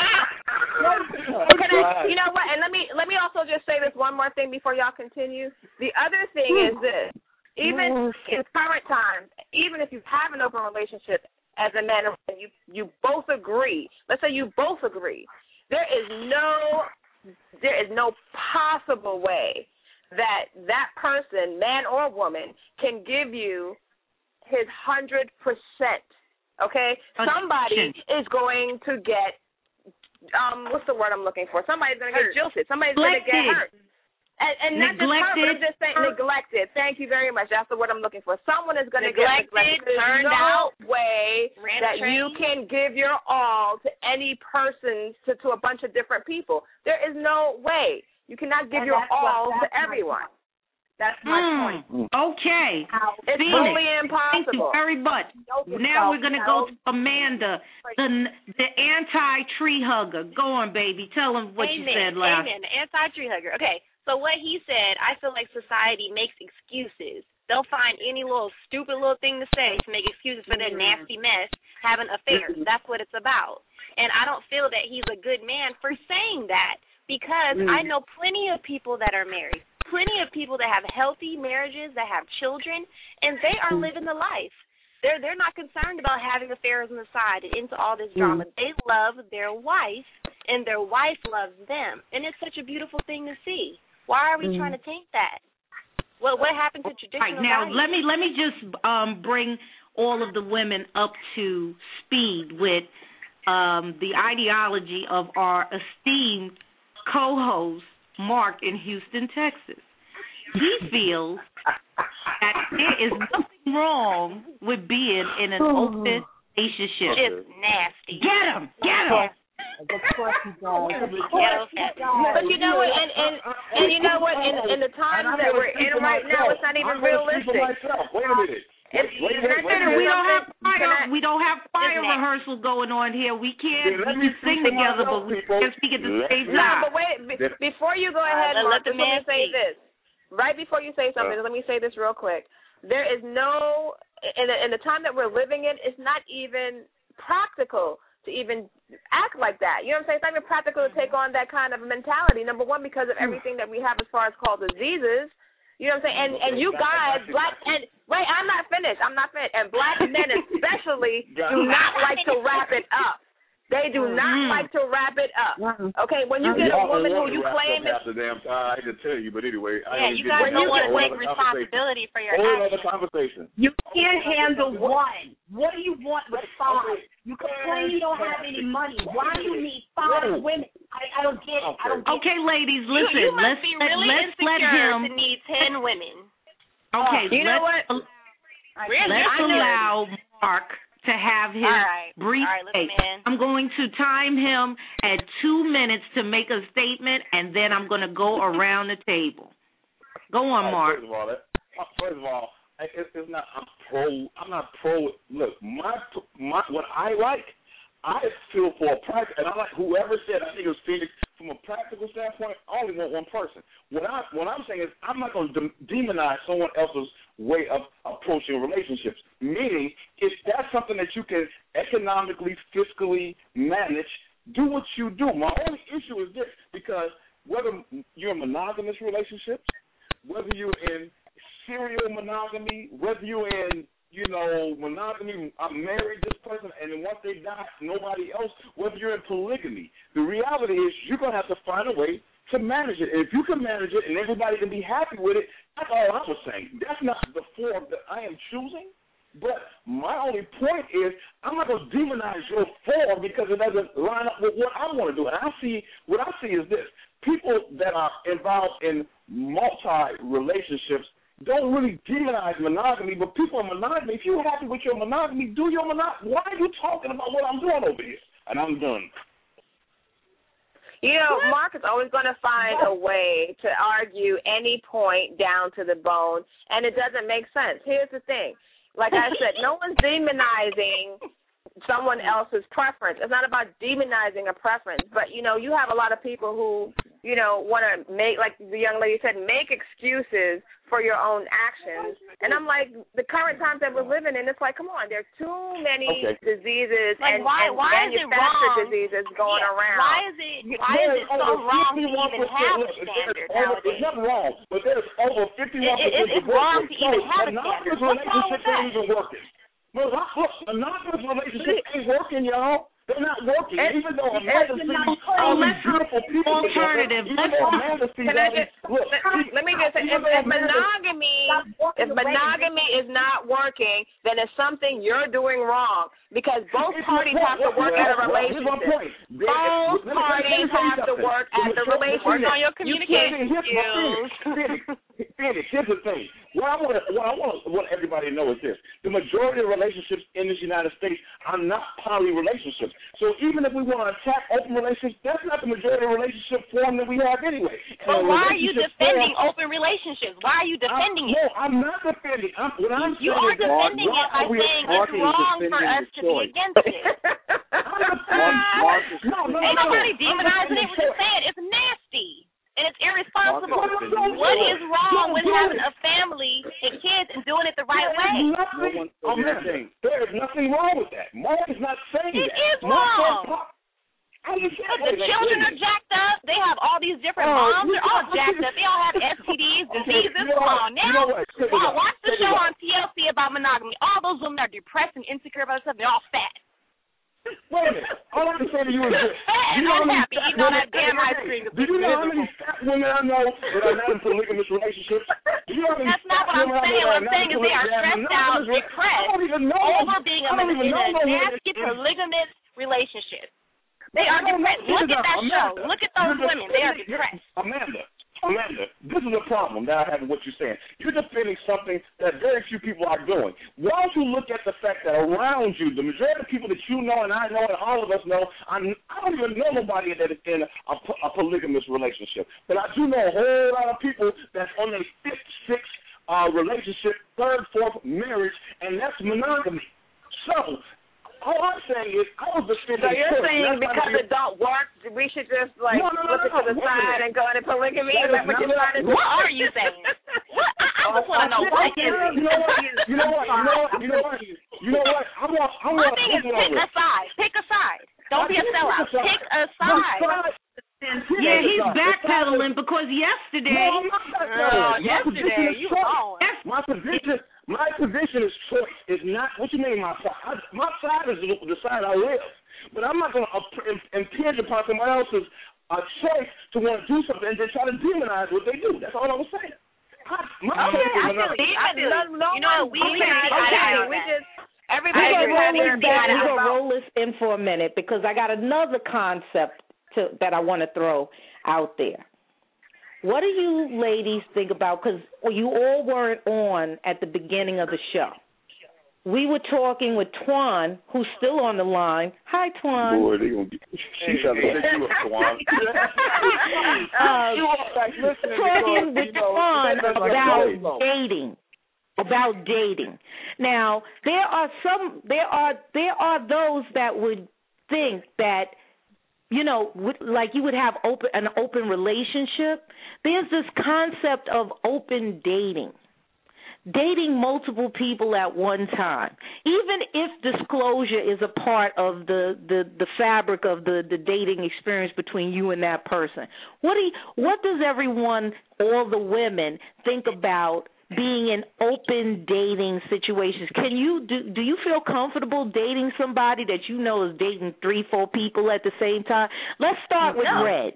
Can I, you know what? And let me let me also just say this one more thing before y'all continue. The other thing is this: even in current times, even if you have an open relationship as a man and woman, you you both agree. Let's say you both agree. There is no there is no possible way that that person, man or woman, can give you his hundred percent. Okay, somebody is going to get, um, what's the word I'm looking for? Somebody's going to get jilted. Somebody's going to get hurt. And, and not just hurt, but I'm just saying neglected. Thank you very much. That's the word I'm looking for. Someone is going to get neglected. There's turned no out, way that train. you can give your all to any person, to, to a bunch of different people. There is no way. You cannot give and your all what, to everyone. That's my mm, point. Okay. It's Phoenix, totally impossible. Thank you very much. Now we're going to go to Amanda, the the anti-tree hugger. Go on, baby. Tell them what Amen. you said last. Amen. The anti-tree hugger. Okay, so what he said, I feel like society makes excuses. They'll find any little stupid little thing to say to make excuses for their Mm-hmm. nasty mess, having affairs. That's what it's about. And I don't feel that he's a good man for saying that because mm. I know plenty of people that are married. Plenty of people that have healthy marriages, that have children, and they are living the life. They're they're not concerned about having affairs on the side and into all this drama. Mm. They love their wife, and their wife loves them, and it's such a beautiful thing to see. Why are we mm. trying to taint that? What what happened to traditional Right, now values? let me let me just um, bring all of the women up to speed with um, the ideology of our esteemed co-host, Mark, in Houston, Texas. He feels that there is nothing wrong with being in an open relationship. It's nasty. Get him! Get him! But you know what, and and, and you know what, in, in the times that we're in right now, it's not even realistic. Wait a minute. It's, wait, wait, wait, wait, we don't have fire. I, we don't have fire rehearsal going on here. We can't. Yeah, we can sing together, but we can't speak at the same time. No, but wait. B- before you go ahead, uh, Mark, let me say speak. this. Right before you say something, uh, let me say this real quick. There is no in the, in the time that we're living in. It's not even practical to even act like that. You know what I'm saying? It's not even practical to take on that kind of mentality. Number one, because of everything that we have as far as called diseases. You know what I'm saying? And and you guys, black and wait, I'm not finished. I'm not finished. And black men especially do not like to wrap it up. They do not mm. like to wrap it up. Okay, when you get a woman who you claim is the damn time, I hate to tell you, but anyway, yeah, I you guys don't want to take responsibility for your whole actions. Other conversation. You can't handle one. What do you want with five? You complain you don't have any money. Why do you need five women? I, I don't get it. I don't get okay, it. ladies, listen. You, you let's must be let, really let's let insecure him. to need ten women. Okay, you know what? Really? Let's allow Mark to have his right. brief right, take. I'm going to time him at two minutes to make a statement, and then I'm going to go around the table. Go on, right, Mark. First of all, that, first of all, it's, it's not. I'm pro. I'm not pro. Look, my my what I like, I feel for a practical, and I like whoever said. I think it was Phoenix. From a practical standpoint, I only want one person. What I what I'm saying is, I'm not going to demonize someone else's way of approaching relationships. Meaning, if that's something that you can economically, fiscally manage, do what you do. My only issue is this, because whether you're in monogamous relationships, whether you're in serial monogamy, whether you're in, you know, monogamy, I'm married this person, and then once they die, nobody else, whether you're in polygamy, the reality is you're going to have to find a way to manage it. And if you can manage it and everybody can be happy with it, that's all I was saying. That's not the form that I am choosing. But my only point is I'm not going to demonize your form because it doesn't line up with what I want to do. And I see, what I see is this. People that are involved in multi-relationships don't really demonize monogamy, but people in monogamy, if you're happy with your monogamy, do your monogamy. Why are you talking about what I'm doing over here? And I'm done. You know, Mark is always going to find a way to argue any point down to the bone, and it doesn't make sense. Here's the thing. Like I said, no one's demonizing someone else's preference. It's not about demonizing a preference, but, you know, you have a lot of people who, you know, want to make, like the young lady said, make excuses for your own actions. And I'm like, the current times that we're living in, it's like, come on, there's too many okay. diseases like and, why, and why manufactured diseases going yeah. around. Why is it why is it so wrong to even have a standard nowadays? There's nothing wrong, but there's over fifty-one percent it, it, It's wrong to even have a standard. What's wrong with that? Ain't even working. Look, look, monogamous relationships ain't working, y'all. They're not working. It's, even though Amanda sees all these beautiful people alternative. Let's Can I just, look, let, let me just say, if, if monogamy, if monogamy is not working, then it's something you're doing wrong because both parties have to work at a relationship. Both parties have to work at the relationship. Work on your communication skills. Phoenix, here's the thing. What I want to, what I want, want everybody to know is this: the majority of relationships in the United States are not poly relationships. So even if we want to attack open relationships, that's not the majority of relationship form that we have anyway. But why are you defending form, open relationships? Why are you defending I'm, it? No, I'm not defending. I'm, what I'm you saying are is, defending it by saying it's wrong for us to be against it. no, no, Ain't no, nobody no. demonizing it. We're just saying it's nasty. And it's irresponsible. Mark, what is wrong with having a family and kids and doing it the right way? Nothing, oh, man, there is nothing wrong with that. Mark is not saying it that. It is wrong. Mark, but the children are jacked up. They have all these different moms. They're all jacked up. They all have S T Ds, diseases. Come on now. You know what? Wow, watch the show on T L C about monogamy. All those women are depressed and insecure about themselves. They're all fat. Wait a minute. All I can say to you is this. And you know I'm happy eating all that damn ice cream. Do you know how many fat women I know that are not in polygamous relationships? Do you That's not what I'm saying. What I'm saying is they are stressed out, depressed over being in a nasty polygamous relationship. They are depressed. Look at that show. Look at those women. They are depressed. Amanda, Amanda, this is a problem that I have with what you're saying. You're defending something that very few people are doing. Why don't you look at the fact that around you, the majority of people that you know and I know and all of us know, I'm, I don't even know nobody that is in a, a polygamous relationship. But I do know a whole lot of people that's on their fifth, sixth uh, relationship, third, fourth marriage, and that's monogamy. So, all I'm saying is, I was defending. So you're saying because it don't work, we should just like no, no, no, look no, to the no, side and go into polygamy? Is that what you're trying to do? What are you saying? What? I, I just want to know what is it? You know what? You know what? You know what? You know what? You know what? I want. I want. My thing is pick a side. Pick a side. Don't be a sellout. Pick a side. Yeah, he's backpedaling because yesterday. No, I'm not backpedaling. Uh, yesterday, you wrong. My position, my position is choice. It's not. What you mean, my side? I, my side is the side I live. But I'm not going to impinge upon somebody else's uh, choice to want to do something and then try to demonize what they do. That's all I was saying. I, my okay, I feel you. I feel you. No, you know, we okay, okay, okay. we just. Everybody we're going to roll this in for a minute because I got another concept to, that I want to throw out there. What do you ladies think about, because you all weren't on at the beginning of the show. We were talking with Twan, who's still on the line. Hi, Twan. Boy, they gonna get, she's trying to set you up, Twan. uh, talking with Twan about dating. About dating. Now, there are some, there are, there are those that would think that, you know, like you would have open an open relationship. There's this concept of open dating. Dating multiple people at one time, even if disclosure is a part of the, the, the fabric of the, the dating experience between you and that person. What do you, what does everyone, all the women, think about being in open dating situations? Can you do? Do you feel comfortable dating somebody that you know is dating three, four people at the same time? Let's start with no. Red.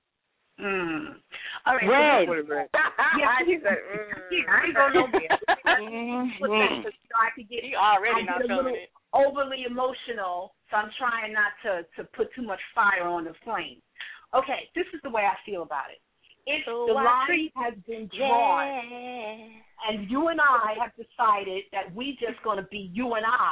Mm. All right, Red. Yeah, he said, mm. yeah, I ain't going nowhere. Mm-hmm. I could get, you already I not get a little it. overly emotional, so I'm trying not to, to put too much fire on the flame. Okay, this is the way I feel about it. If so the line treat, has been drawn, yeah. and you and I have decided that we just going to be you and I,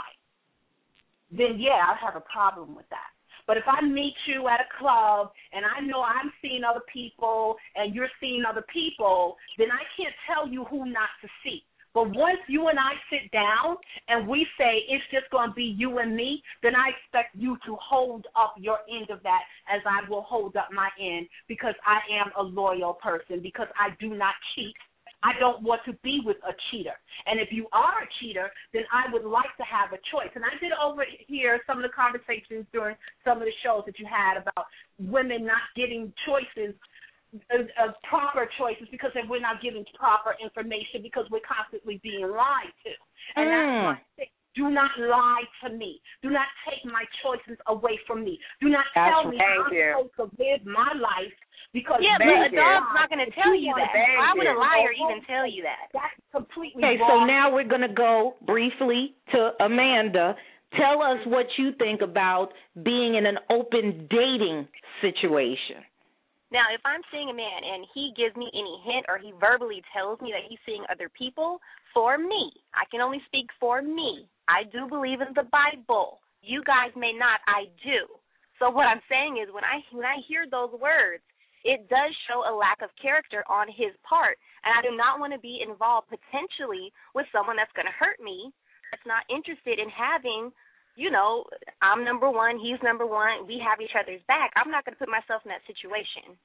then yeah, I have a problem with that. But if I meet you at a club and I know I'm seeing other people and you're seeing other people, then I can't tell you who not to see. But once you and I sit down and we say it's just going to be you and me, then I expect you to hold up your end of that as I will hold up my end, because I am a loyal person, because I do not cheat. I don't want to be with a cheater. And if you are a cheater, then I would like to have a choice. And I did overhear some of the conversations during some of the shows that you had about women not getting choices, uh, uh, proper choices, because we're not giving proper information, because we're constantly being lied to. And mm. that's my thing. Do not lie to me. Do not take my choices away from me. Do not that's tell me how I'm you. supposed to live my life. Because yeah, but a dog's not going to tell you that. Why would a liar you. even tell you that? That's completely okay, wrong. so now we're going to go briefly to Amanda. Tell us what you think about being in an open dating situation. Now, if I'm seeing a man and he gives me any hint or he verbally tells me that he's seeing other people, for me, I can only speak for me. I do believe in the Bible. You guys may not. I do. So what I'm saying is when I when I hear those words, it does show a lack of character on his part, and I do not want to be involved potentially with someone that's going to hurt me, that's not interested in having, you know, I'm number one, he's number one, we have each other's back. I'm not going to put myself in that situation.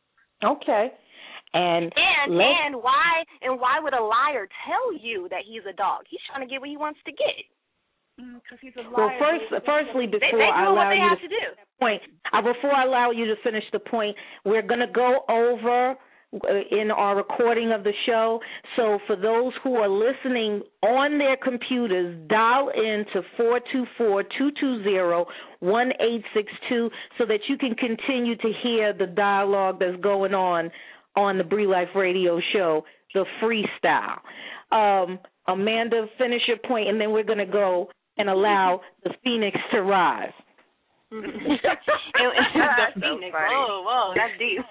Okay. And and, and why and why would a liar tell you that he's a dog? He's trying to get what he wants to get. Because he's a liar. Well, first, firstly, before they, they I allow what they you have to, to do. point, uh, before I allow you to finish the point, we're going to go over in our recording of the show. So for those who are listening on their computers, dial in to four two four, two two zero, one eight six two so that you can continue to hear the dialogue that's going on on the Bree Life Radio Show, the freestyle. Um, Amanda, finish your point, and then we're going to go and allow the Phoenix to rise. it, it, the Phoenix. Whoa, whoa, that's deep.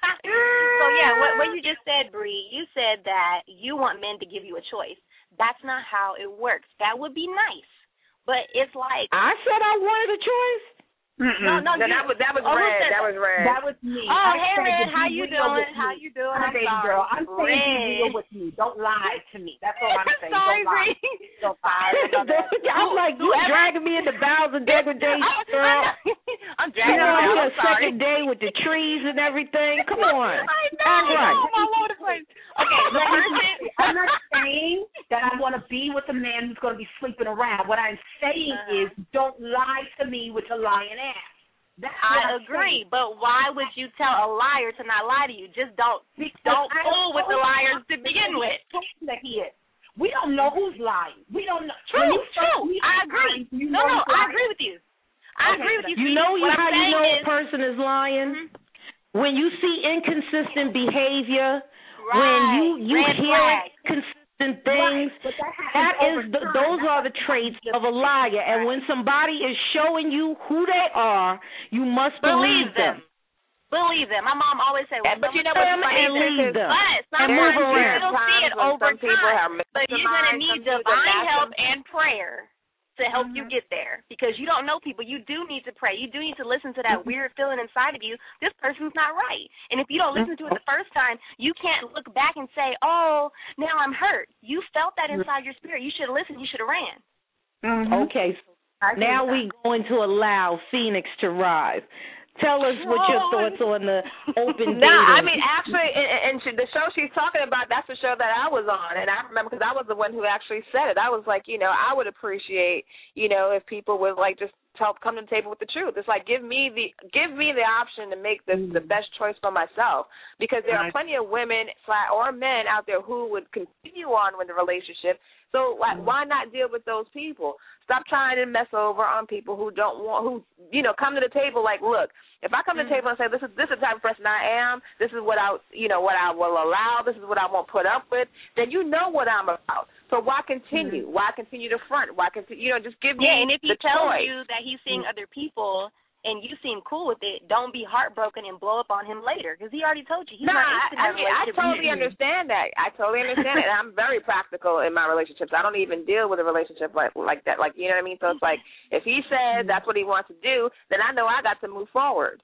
So yeah, what what you just said, Bree, you said that you want men to give you a choice. That's not how it works. That would be nice, but it's like I said I wanted a choice. Mm-mm. No, no, no you, that was that was oh, red. That? that was red. That was me. Oh, I hey, Red, how you doing? How you doing? I'm I'm sorry, sorry. girl. I'm saying be Red. real with me. Don't lie to me. That's all I'm saying. Sorry, Don't lie. Bree. Don't lie. I'm like, you dragging me into bowels of degradation, girl. I'm dragging you know, you. I'm second day with the trees and everything. Come on. I know. Act right. I'm all over the place. Okay, the person. I'm not saying that I want to be with a man who's going to be sleeping around. What I'm saying Uh-huh. is don't lie to me with your lying ass. That's I agree, but why would you tell a liar to not lie to you? Just don't because don't I fool with the don't liars to begin with. That he is. We don't know who's lying. We don't know. True, true. I agree. You no, know no, who's I lying. agree with you. I Okay, agree with you. You See, know what how I'm you know saying a is, person is lying? Mm-hmm. When you see inconsistent behavior, right, when you, you red hear flag. inconsistent things, Right, but that, that is the, those are the traits of a liar. And when somebody is showing you who they are, you must believe, Believe them. Believe them. My mom always said, well, but you know them what's funny and leave them. But and move sometimes you around. will see it Sometimes over some people have time. But you're going to masterminds, need some people that divine help master- and prayer to help Mm-hmm. you get there, because you don't know people. You do need to pray. You do need to listen to that weird feeling inside of you. This person's not right. And if you don't listen to it the first time, you can't look back and say, oh, now I'm hurt. You felt that inside your spirit. You should have listened. You should have ran. Mm-hmm. Okay, so now we're going to allow Phoenix to rise. Tell us what your thoughts on the open dating. No, I mean, actually, and, and she, the show she's talking about, that's the show that I was on. And I remember because I was the one who actually said it. I was like, you know, I would appreciate, you know, if people would, like, just help come to the table with the truth. It's like, give me the give me the option to make the, the best choice for myself. Because there are plenty of women or men out there who would continue on with the relationship. So like, why not deal with those people? Stop trying to mess over on people who don't want, who, you know, come to the table like, look, if I come to the table and say, this is this is the type of person I am, this is what I, you know, what I will allow, this is what I won't put up with, then you know what I'm about. So why continue? Mm-hmm. Why continue to front? Why continue? You know, just give me yeah, and if he the tells choice. you that he's seeing other people and you seem cool with it, don't be heartbroken and blow up on him later, because he already told you he's nah, not interested in I that mean, I relationship. totally understand that. I totally understand it, and I'm very practical in my relationships. I don't even deal with a relationship like like that. Like, you know what I mean? So it's like, if he says that's what he wants to do, then I know I got to move forward.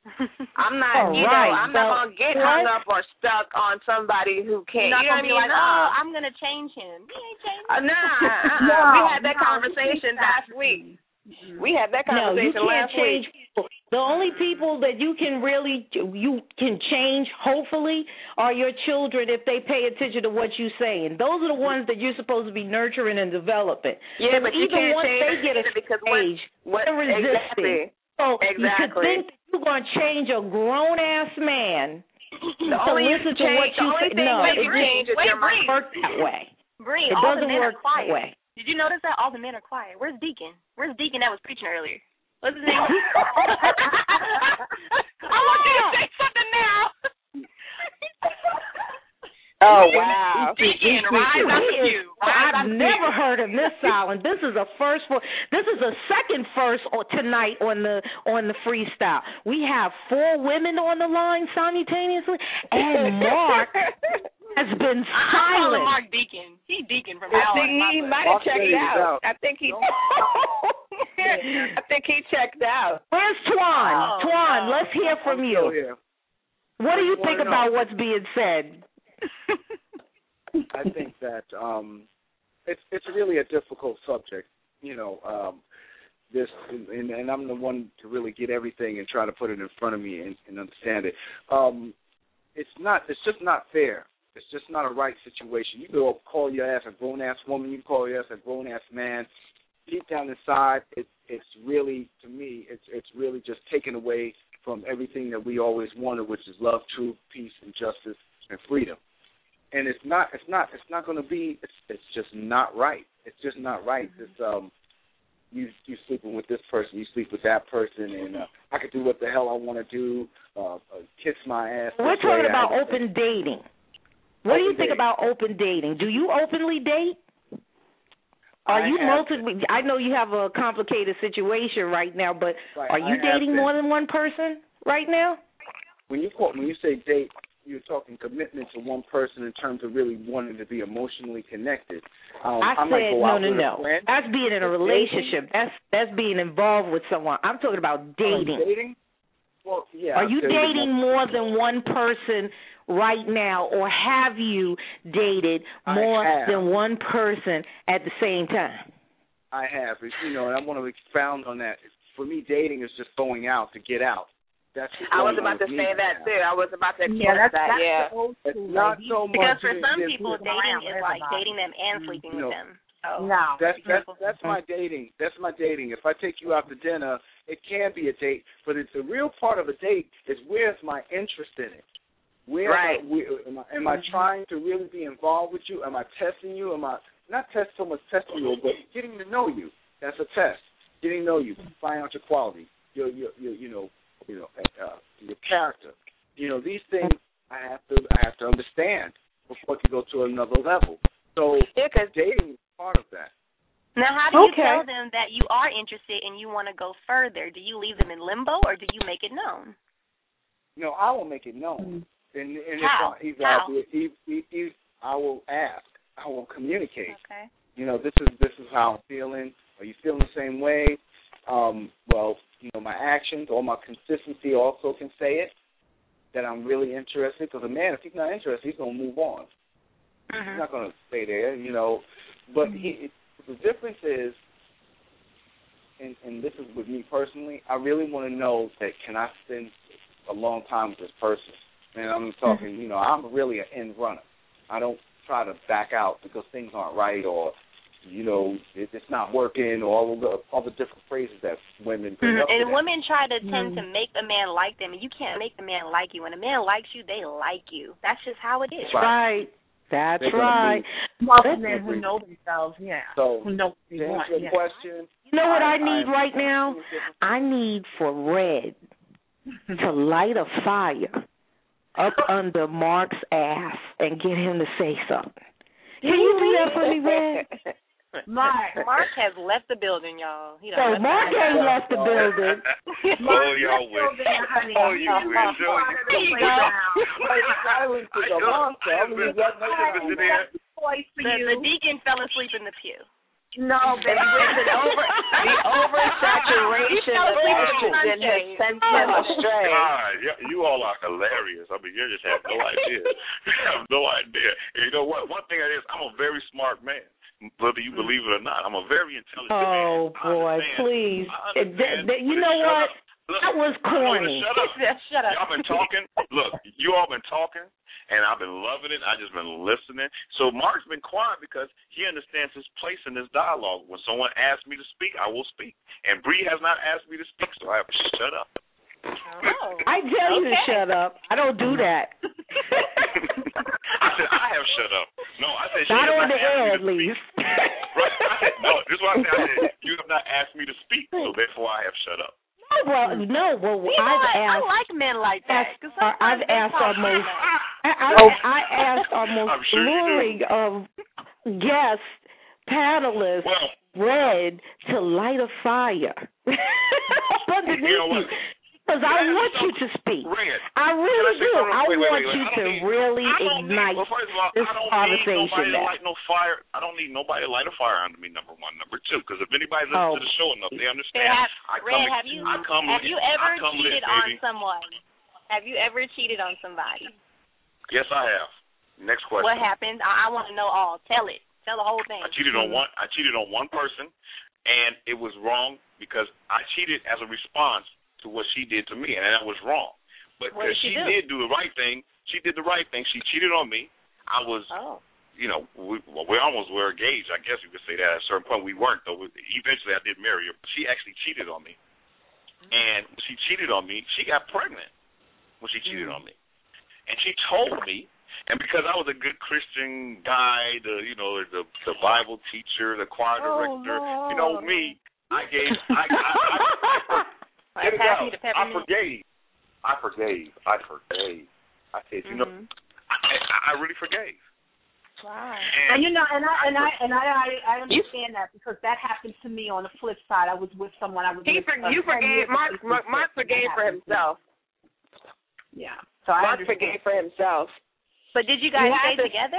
I'm not, All you right, know, I'm so not gonna get what? hung up or stuck on somebody who can't. You're not you know gonna what I be mean? like, Like, oh, oh, I'm gonna change him. He ain't changing. Uh, nah, uh-uh. No, we had that no, conversation last week. We had that No, you conversation can't last change week. people. The only people that you can really you can change, hopefully, are your children if they pay attention to what you're saying. Those are the ones that you're supposed to be nurturing and developing. Yeah, so but you even can't once change they get a because age, what, they're resisting. exactly. So exactly. you could think that you're going to change a grown ass man the to only listen to change, what you the only say. thing No, that it you change is wait, your wait. mind. doesn't work that way. Bree, It all doesn't the men work are quiet. that way. Did you notice that all the men are quiet? Where's Deacon? Where's Deacon that was preaching earlier? What's his name? I want you to say something now. Oh, wow. Deacon, rise up with you. Rise I've up never you. heard of this silent. This is a first for. This is a second first tonight on the on the freestyle. We have four women on the line simultaneously, and Mark has been I'm calling silent. Mark Deacon. He Deacon from I Howard. think he might have checked out. I think he. I think he checked out. Where's Twan? Oh, Twan, no. let's hear from I'm you. still here. What do you What do you think wanna about know? what's being said? I think that um, it's it's really a difficult subject. You know, um, this, and, and I'm the one to really get everything and try to put it in front of me and, and understand it. Um, it's not. It's just not fair. It's just not a right situation. You go call your ass a grown ass woman. You call your ass a grown ass man. Deep down inside, it, it's really, to me, it's it's really just taken away from everything that we always wanted, which is love, truth, peace, and justice, and freedom. And it's not, it's not, it's not going to be. It's, it's just not right. It's just not right. It's um, you you sleeping with this person, you sleep with that person, and uh, I could do what the hell I want to do, uh, uh, kiss my ass. We're talking way, about I, open dating. What open do you think dating. about open dating? Do you openly date? Are I you have, multi? I know you have a complicated situation right now, but right, are you I have dating been. more than one person right now? When you call, when you say date, you're talking commitment to one person in terms of really wanting to be emotionally connected. Um, I, I said might go no, out no, with no. a friend. That's being in a relationship. That's that's being involved with someone. I'm talking about dating. Oh, dating? Well, yeah. Are I'll you tell you dating more than one person right now, or have you dated more have. than one person at the same time? I have. It's, you know, and I want to expound on that. For me, dating is just going out to get out. That's I was about to say that too. I was about to express yeah, that's, that. that's Yeah, the old school it's not lady. so much Because for as some if- people, dating is like dating them and sleeping No. with them. So No. That's that's that's my dating. That's my dating. If I take you out to dinner, it can be a date, but it's the real part of a date is where's my interest in it. Where Right. am I, where, am I, am I trying to really be involved with you? Am I testing you? Am I not test so much testing you, but getting to know you? That's a test. Getting to know you, find out your quality, your your, your you know you know uh, your character. You know these things I have to I have to understand before I can go to another level. So yeah, cause dating is part of that. now, how do you Okay. tell them that you are interested and you want to go further? Do you leave them in limbo or do you make it known? No, I will make it known. And, and How? if I, if How? I, if, if, if I will ask, I will communicate. Okay. You know, this is this is how I'm feeling. Are you feeling the same way? Um, well, you know, my actions or my consistency also can say it, that I'm really interested. Because a man, if he's not interested, he's going to move on. Mm-hmm. He's not going to stay there, you know. But he, the difference is, and, and this is with me personally, I really want to know that can I spend a long time with this person? And I'm talking, you know, I'm really an end runner. I don't try to back out because things aren't right or, you know, it, it's not working or all the all the different phrases that women bring Mm-hmm. up. to And that. women try to tend Mm-hmm. to make a man like them, and you can't make a man like you. When a man likes you, they like you. That's just how it is. That's right. That's They're gonna right. Most Listen, men who know themselves, yeah. So, who know what to they want. answer your Yeah. question, You know what I, I- need I- right now? I need for Red to light a fire up under Mark's ass and get him to say something. Can you do that for me, Red? Mark, Mark has left the building, y'all. He So done left Mark the ain't house. left the building. Oh, y'all wish. Oh, you wish. Oh, There you go. silence is a monster. I mean, that Listen there. voice for The, you. the deacon fell asleep in the pew. no, baby, with the over the oversaturation of estrogen has sent him astray. God, yeah, you all are hilarious. I mean, you just have no idea. You have no idea. And you know what? One thing it is, I'm a very smart man. Whether you believe it or not, I'm a very intelligent man. Oh, boy, understand. please. I Th- understand, th- you but know shut what? up. Look, That was corny. Shut up. Shut up. Y'all been talking. Look, you all been talking, and I've been loving it. I just been listening. So Mark's been quiet because he understands his place in this dialogue. When someone asks me to speak, I will speak. And Bree has not asked me to speak, so I have to shut up. Oh, I tell you to okay. shut up. I don't do that. I said I have shut up. No, I said she Not has on not the asked air, me at to speak. least. Right? I said, no, this is what I said. I said you have not asked me to speak, so therefore I have shut up. No, well, no, well, You know I've what? I asked. like men like that. asked 'cause uh, I've sometimes they asked talk our too most. much. I, I, I asked our most I'm sure you do. alluring of guests, panelists, Well, Red, to light a fire underneath you know what? Because I Red, want so- you to speak. Red, I can really I say do. something? I Wait, wait, want wait, you wait. I to don't need- really I don't ignite need, well, first of all, this I don't conversation need nobody to there. light no fire. I don't need nobody to light a fire under me, number one. Number two, because if anybody listens Oh. to the show enough, they Hey, understand. have, I come, Red, have you I come have lit. you ever I come cheated lit, on baby. someone? Have you ever cheated on somebody? Yes, I have. Next question. What happened? I, I want to know all. Tell it. Tell the whole thing. I cheated on one. I cheated on one person, and it was wrong because I cheated as a response to what she did to me, and that was wrong. But What did because she she do? did do the right thing, she did the right thing. She cheated on me. I was, Oh. you know, we, well, we almost were engaged. I guess you could say that at a certain point. We weren't though. Eventually, I did marry her. But she actually cheated on me, and when she cheated on me, she got pregnant when she cheated Mm. on me, and she told me. And because I was a good Christian guy, the you know the the Bible teacher, the choir Oh, director, you know me, I gave. I. I, I, I, I, Like happy to I forgave. I forgave. I forgave. I said, you mm-hmm. know, I, I really forgave. Wow. And, and you know, and I and I and I I, I understand that because that happened to me on the flip side. I was with someone I was. He with, for, uh, you forgave Mark. Mark, Mark forgave for himself. Yeah. So I Mark forgave for himself. But did you guys you stay to, together?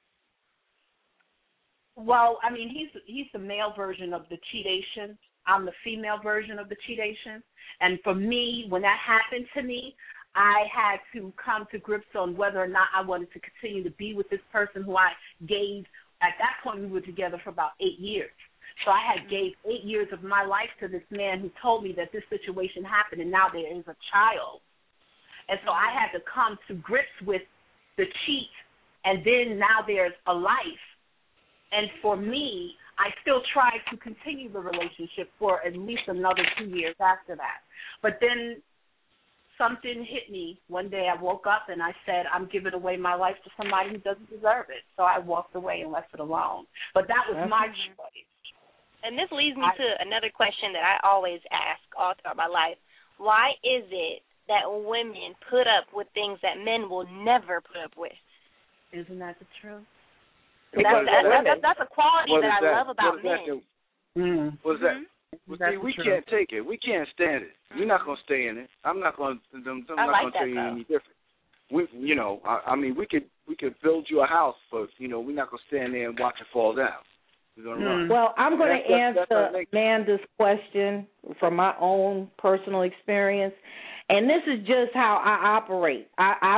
Well, I mean, he's he's the male version of the cheatation. I'm the female version of the cheatation. And for me, when that happened to me, I had to come to grips on whether or not I wanted to continue to be with this person who I gave. At that point, we were together for about eight years. So I had gave eight years of my life to this man who told me that this situation happened, and now there is a child. And so I had to come to grips with the cheat, and then now there's a life. And for me, I still tried to continue the relationship for at least another two years after that. But then something hit me. One day I woke up and I said, I'm giving away my life to somebody who doesn't deserve it. So I walked away and left it alone. But that was my choice. And this leads me I, to another question that I always ask all throughout my life. Why is it that women put up with things that men will never put up with? Isn't that the truth? That's, that, that, that, that's a quality that I that? love about what men. Mm. What's mm-hmm. that? Well, see, we truth. can't take it. We can't stand it. We're not going to stay in it. I'm not going to. I'm not like going to tell you though. any different. We, you know, I, I mean, we could we could build you a house, but you know, we're not going to stand there and watch it fall down. We're going to run. Well, I'm going to answer that's Amanda's question from my own personal experience, and this is just how I operate. I. I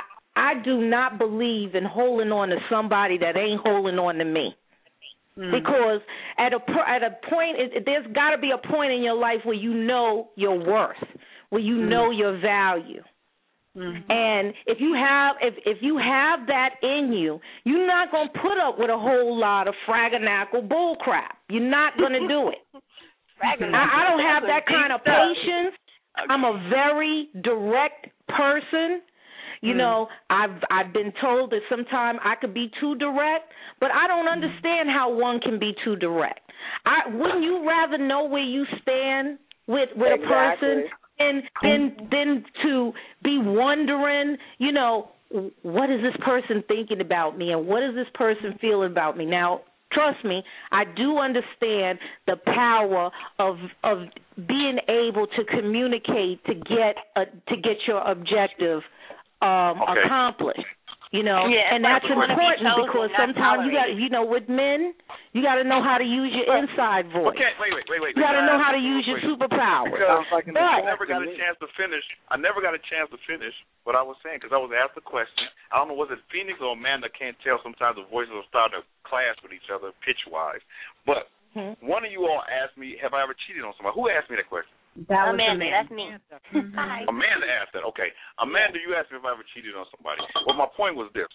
I do not believe in holding on to somebody that ain't holding on to me. Mm. Because at a at a point, it, there's got to be a point in your life where you know your worth, where you mm. know your value. Mm-hmm. And if you have if if you have that in you, you're not going to put up with a whole lot of fraganackle bull crap. You're not going to do it. I, I don't have that kind of patience. I'm a very direct person. You know, I've I've been told that sometimes I could be too direct, but I don't understand how one can be too direct. I wouldn't you rather know where you stand with with exactly. a person than than than to be wondering, you know, what is this person thinking about me and what is this person feeling about me? Now, trust me, I do understand the power of of being able to communicate to get a, to get your objective Um, okay. accomplished, you know, yeah, and that's important be because sometimes you got, you know, with men, you got to know how to use your inside voice. Okay, wait, wait, wait, wait. You got to know how to use your superpower. Because but, I never got a chance to finish. I never got a chance to finish what I was saying because I was asked a question. I don't know, was it Phoenix or Amanda? Can't tell. Sometimes the voices will start to clash with each other pitch wise. But mm-hmm. one of you all asked me, "Have I ever cheated on somebody?" Who asked me that question? That Amanda, was that's me. Mm-hmm. Amanda asked that. Okay, Amanda, you asked me if I ever cheated on somebody. Well, my point was this: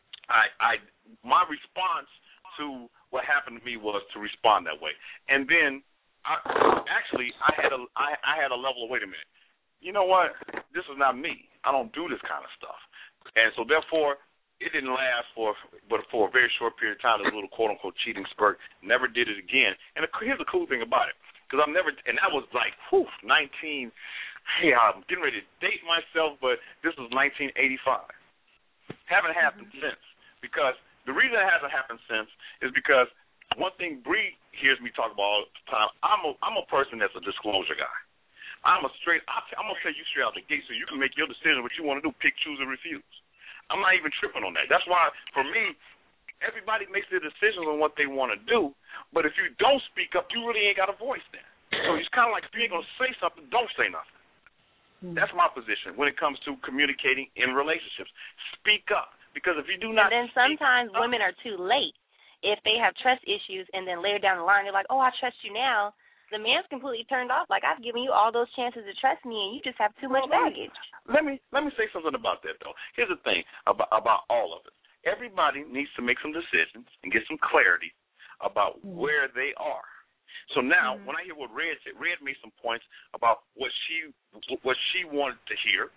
I, I, my response to what happened to me was to respond that way, and then, I, actually, I had a, I, I had a level of wait a minute. You know what? This is not me. I don't do this kind of stuff, and so therefore, it didn't last for, but for a very short period of time. This little quote unquote cheating spurt. Never did it again. And here's the cool thing about it. Because I'm never, and that was like, whew, nineteen, hey, I'm getting ready to date myself, but this was nineteen eighty-five. Haven't happened mm-hmm. since. Because the reason it hasn't happened since is because one thing Bree hears me talk about all the time, I'm a, I'm a person that's a disclosure guy. I'm a straight, I'm going to tell you straight out the gate so you can make your decision what you want to do, pick, choose, or refuse. I'm not even tripping on that. That's why, for me, everybody makes their decisions on what they want to do, but if you don't speak up, you really ain't got a voice then. So it's kind of like if you ain't going to say something, don't say nothing. Mm-hmm. That's my position when it comes to communicating in relationships. Speak up, because if you do not And then sometimes up, women are too late. If they have trust issues and then later down the line they're like, oh, I trust you now, the man's completely turned off. Like, I've given you all those chances to trust me, and you just have too much baggage. Let me let me say something about that, though. Here's the thing about, about all of it. Everybody needs to make some decisions and get some clarity about where they are. So now, mm-hmm. when I hear what Red said, Red made some points about what she what she wanted to hear,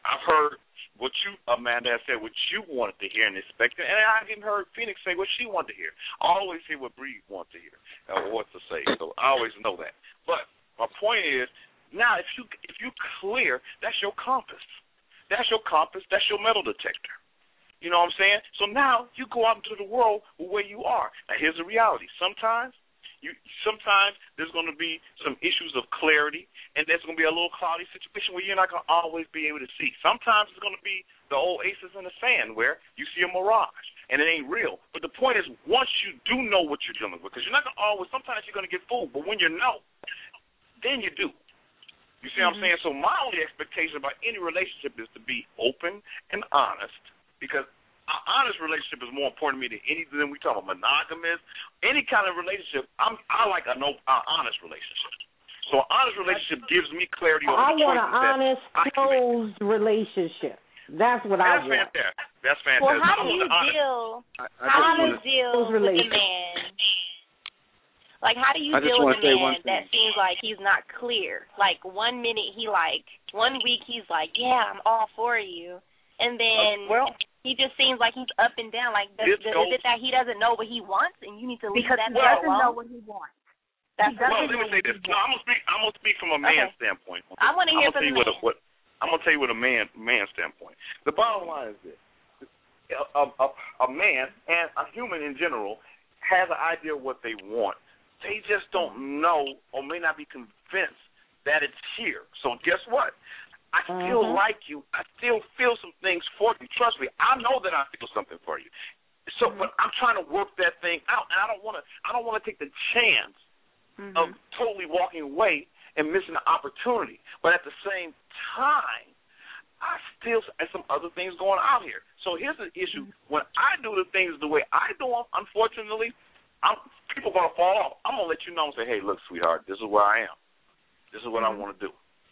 I've heard what you, Amanda, has said, what you wanted to hear and expected, and I've even heard Phoenix say what she wanted to hear. I always hear what Bree wants to hear or what to say, so I always know that. But my point is, now if you if you clear, that's your compass. That's your compass. That's your metal detector. You know what I'm saying? So now you go out into the world where you are. Now here's the reality. Sometimes You, sometimes there's going to be some issues of clarity, and there's going to be a little cloudy situation where you're not going to always be able to see. Sometimes it's going to be the old aces in the sand where you see a mirage, and it ain't real. But the point is, once you do know what you're dealing with, because you're not going to always, sometimes you're going to get fooled, but when you know, then you do. You see mm-hmm. what I'm saying? So my only expectation about any relationship is to be open and honest, because an honest relationship is more important to me than anything than we talk about monogamous. Any kind of relationship, I'm, I like a no, an honest relationship. So an honest relationship gives me clarity over I the want choices an honest, closed relationship. That's what That's I want. Fantastic. That's fantastic. Well, how do you deal? I, I how do you wanna, deal with a man? Like, how do you I deal with a man thing. that seems like he's not clear? Like, one minute he like, one week he's like, yeah, I'm all for you, and then. Uh, well. He just seems like he's up and down. Like, does, does, is it that he doesn't know what he wants, and you need to leave because that he man doesn't alone? know what he wants. That's well, let me say this. No, I'm gonna speak. I'm gonna speak from a man's okay. standpoint. I want to hear from the man. man. What, I'm gonna tell you what a man man standpoint. The bottom line is this: a, a, a man and a human in general has an idea of what they want. They just don't know or may not be convinced that it's here. So guess what? I still mm-hmm. like you. I still feel some things for you. Trust me, I know that I feel something for you. So, mm-hmm. but I'm trying to work that thing out, and I don't want to. I don't want to take the chance mm-hmm. of totally walking away and missing the opportunity. But at the same time, I still have some other things going out here. So here's the issue: mm-hmm. when I do the things the way I do them, unfortunately, I'm, people are gonna fall off. I'm gonna let you know and say, "Hey, look, sweetheart, this is where I am. This is what mm-hmm. I want to do."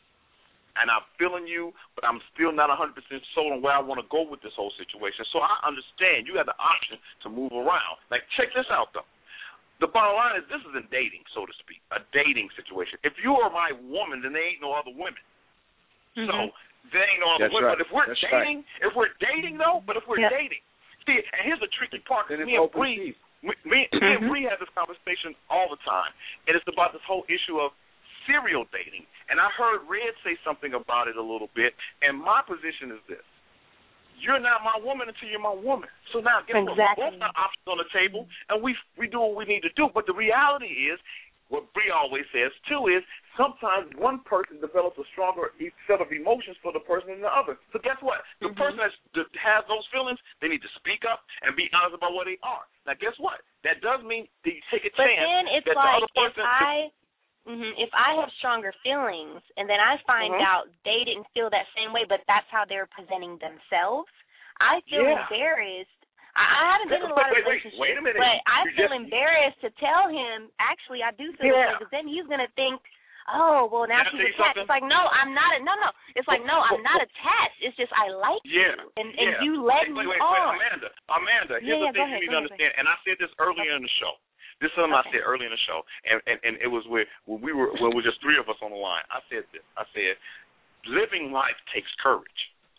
And I'm feeling you, but I'm still not one hundred percent sold on where I want to go with this whole situation. So I understand you have the option to move around. Like, check this out, though. The bottom line is this isn't dating, so to speak, a dating situation. If you are my woman, then there ain't no other women. Mm-hmm. So there ain't no other That's women. right. But if we're That's dating, right. if we're dating, though, but if we're yeah. dating, see, and here's the tricky part, because me and Bree, me, me, mm-hmm. me and Bree have this conversation all the time, and it's about this whole issue of serial dating. And I heard Red say something about it a little bit, and my position is this. You're not my woman until you're my woman. So now, guess exactly. what? Both got options on the table, and we we do what we need to do. But the reality is, what Bree always says, too, is sometimes one person develops a stronger set of emotions for the person than the other. So guess what? The mm-hmm. person that's, that has those feelings, they need to speak up and be honest about where they are. Now, guess what? That does mean that you take a but chance then it's that like the other person... If I... Mm-hmm. If I have stronger feelings and then I find mm-hmm. out they didn't feel that same way, but that's how they're presenting themselves, I feel yeah. embarrassed. I, I haven't been in a lot of wait, relationships, wait, wait a minute. but I you feel just... embarrassed to tell him, actually, I do feel yeah. this way, because then he's going to think, oh, well, now Can she's attached. It's like, no, I'm not. A, no, no. It's like, no, I'm not attached. It's just I like yeah. you, and, yeah. and you let wait, me wait, wait, on. Wait, Amanda, Amanda, here's yeah, the yeah, thing ahead, you need to ahead, understand, and I said this earlier in the show. This is something okay. I said earlier in the show, and, and, and it was where when we were when we were just three of us on the line. I said this. I said, living life takes courage.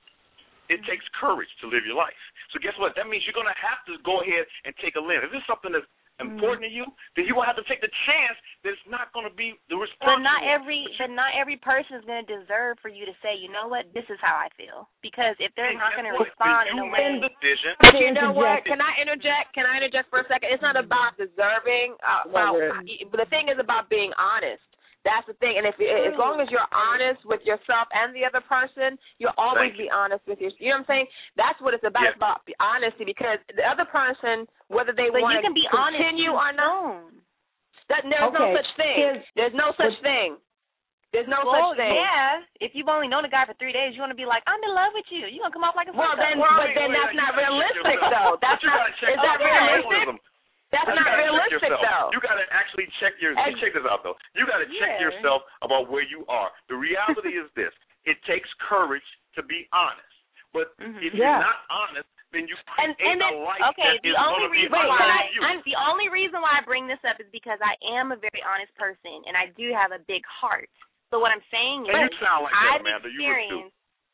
It mm-hmm. takes courage to live your life. So guess what? That means you're going to have to go ahead and take a lens. If this is something that's important mm-hmm. to you, then you will have to take the chance that it's not going to be the response. But not every, but not every person is going to deserve for you to say, you know what, this is how I feel. Because if they're and not going to what? respond in a way. Decision. But you know what? Can I interject? Can I interject for a second? It's not about deserving. Uh, about, but the thing is about being honest. That's the thing. And if as long as you're honest with yourself and the other person, you'll always be honest with yourself. You know what I'm saying? That's what it's about. Yeah. It's about honesty, because the other person, whether they but want to continue or not, that, there's okay. no such thing. Here's, there's no such thing. There's no well, such thing. Yeah. If you've only known a guy for three days, you want to be like, I'm in love with you. You're going to come off like a Well, then, well, but then that's not realistic, though. That's not, is that realistic? That's you not check realistic, yourself. though. You got to actually check your. And, check this out, though. You got to check yeah. yourself about where you are. The reality is this: it takes courage to be honest. But mm-hmm. if yeah. you're not honest, then you create and, and then, a life okay, that the is only going to be reason why you. I'm, the only reason why I bring this up is because I am a very honest person, and I do have a big heart. So what I'm saying is, and you sound like I've that, Amanda. experienced.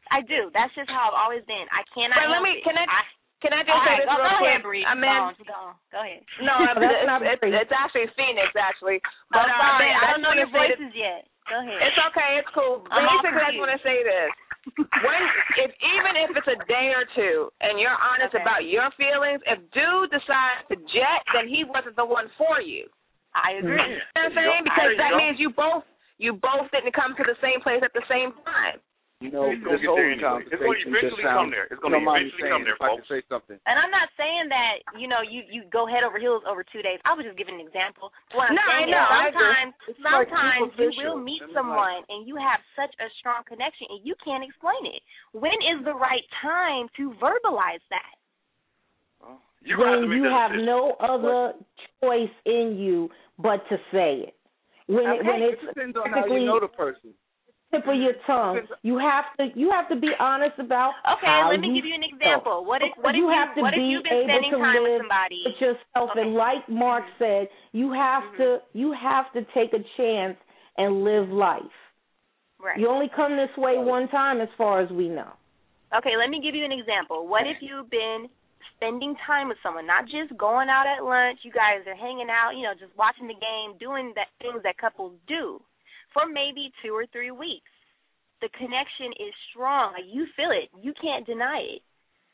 I do. That's just how I've always been. I cannot. But let me. It. Can I? I Can I just all say right, this go, real go quick? Ahead, Bree. I mean, go, on, go, on. go ahead. No, it's, it's, it's actually Phoenix, actually. But, I'm uh, sorry. man, I don't know just your wanna say voices yet. Go ahead. It's okay. It's cool. I'm all Basically, I just want to say this. When, if even if it's a day or two, and you're honest Okay. about your feelings, if dude decides to jet, then he wasn't the one for you. I agree. You know what I'm saying? Because that means you both you both didn't come to the same place at the same time. You know, It's gonna this get whole there anyway. It's gonna conversation eventually just sounds. come there. It's you gonna don't mind me eventually saying, come there, if I folks. can say something. And I'm not saying that, you know, you, you go head over heels over two days. I was just giving an example. What I'm No, I saying know, is I agree. sometimes, It's like sometimes you superficial. will meet It's someone and you have such a strong connection and you can't explain it. When is the right time to verbalize that? You have to When make you that have decision. no other choice in you but to say it. When it, Okay, when it it's depends on how typically you know the person. tip of your tongue, you have to you have to be honest about Okay, how let me you give you an feel. example. What if what if you you have to what if be you've been able spending to time with live somebody? with yourself, Okay. and like Mark said, you have to you have to take a chance and live life. Right. You only come this way one time, as far as we know. Okay, let me give you an example. What if you've been spending time with someone, not just going out at lunch, you guys are hanging out, you know, just watching the game, doing the things that couples do for maybe two or three weeks. The connection is strong. Like, you feel it. You can't deny it.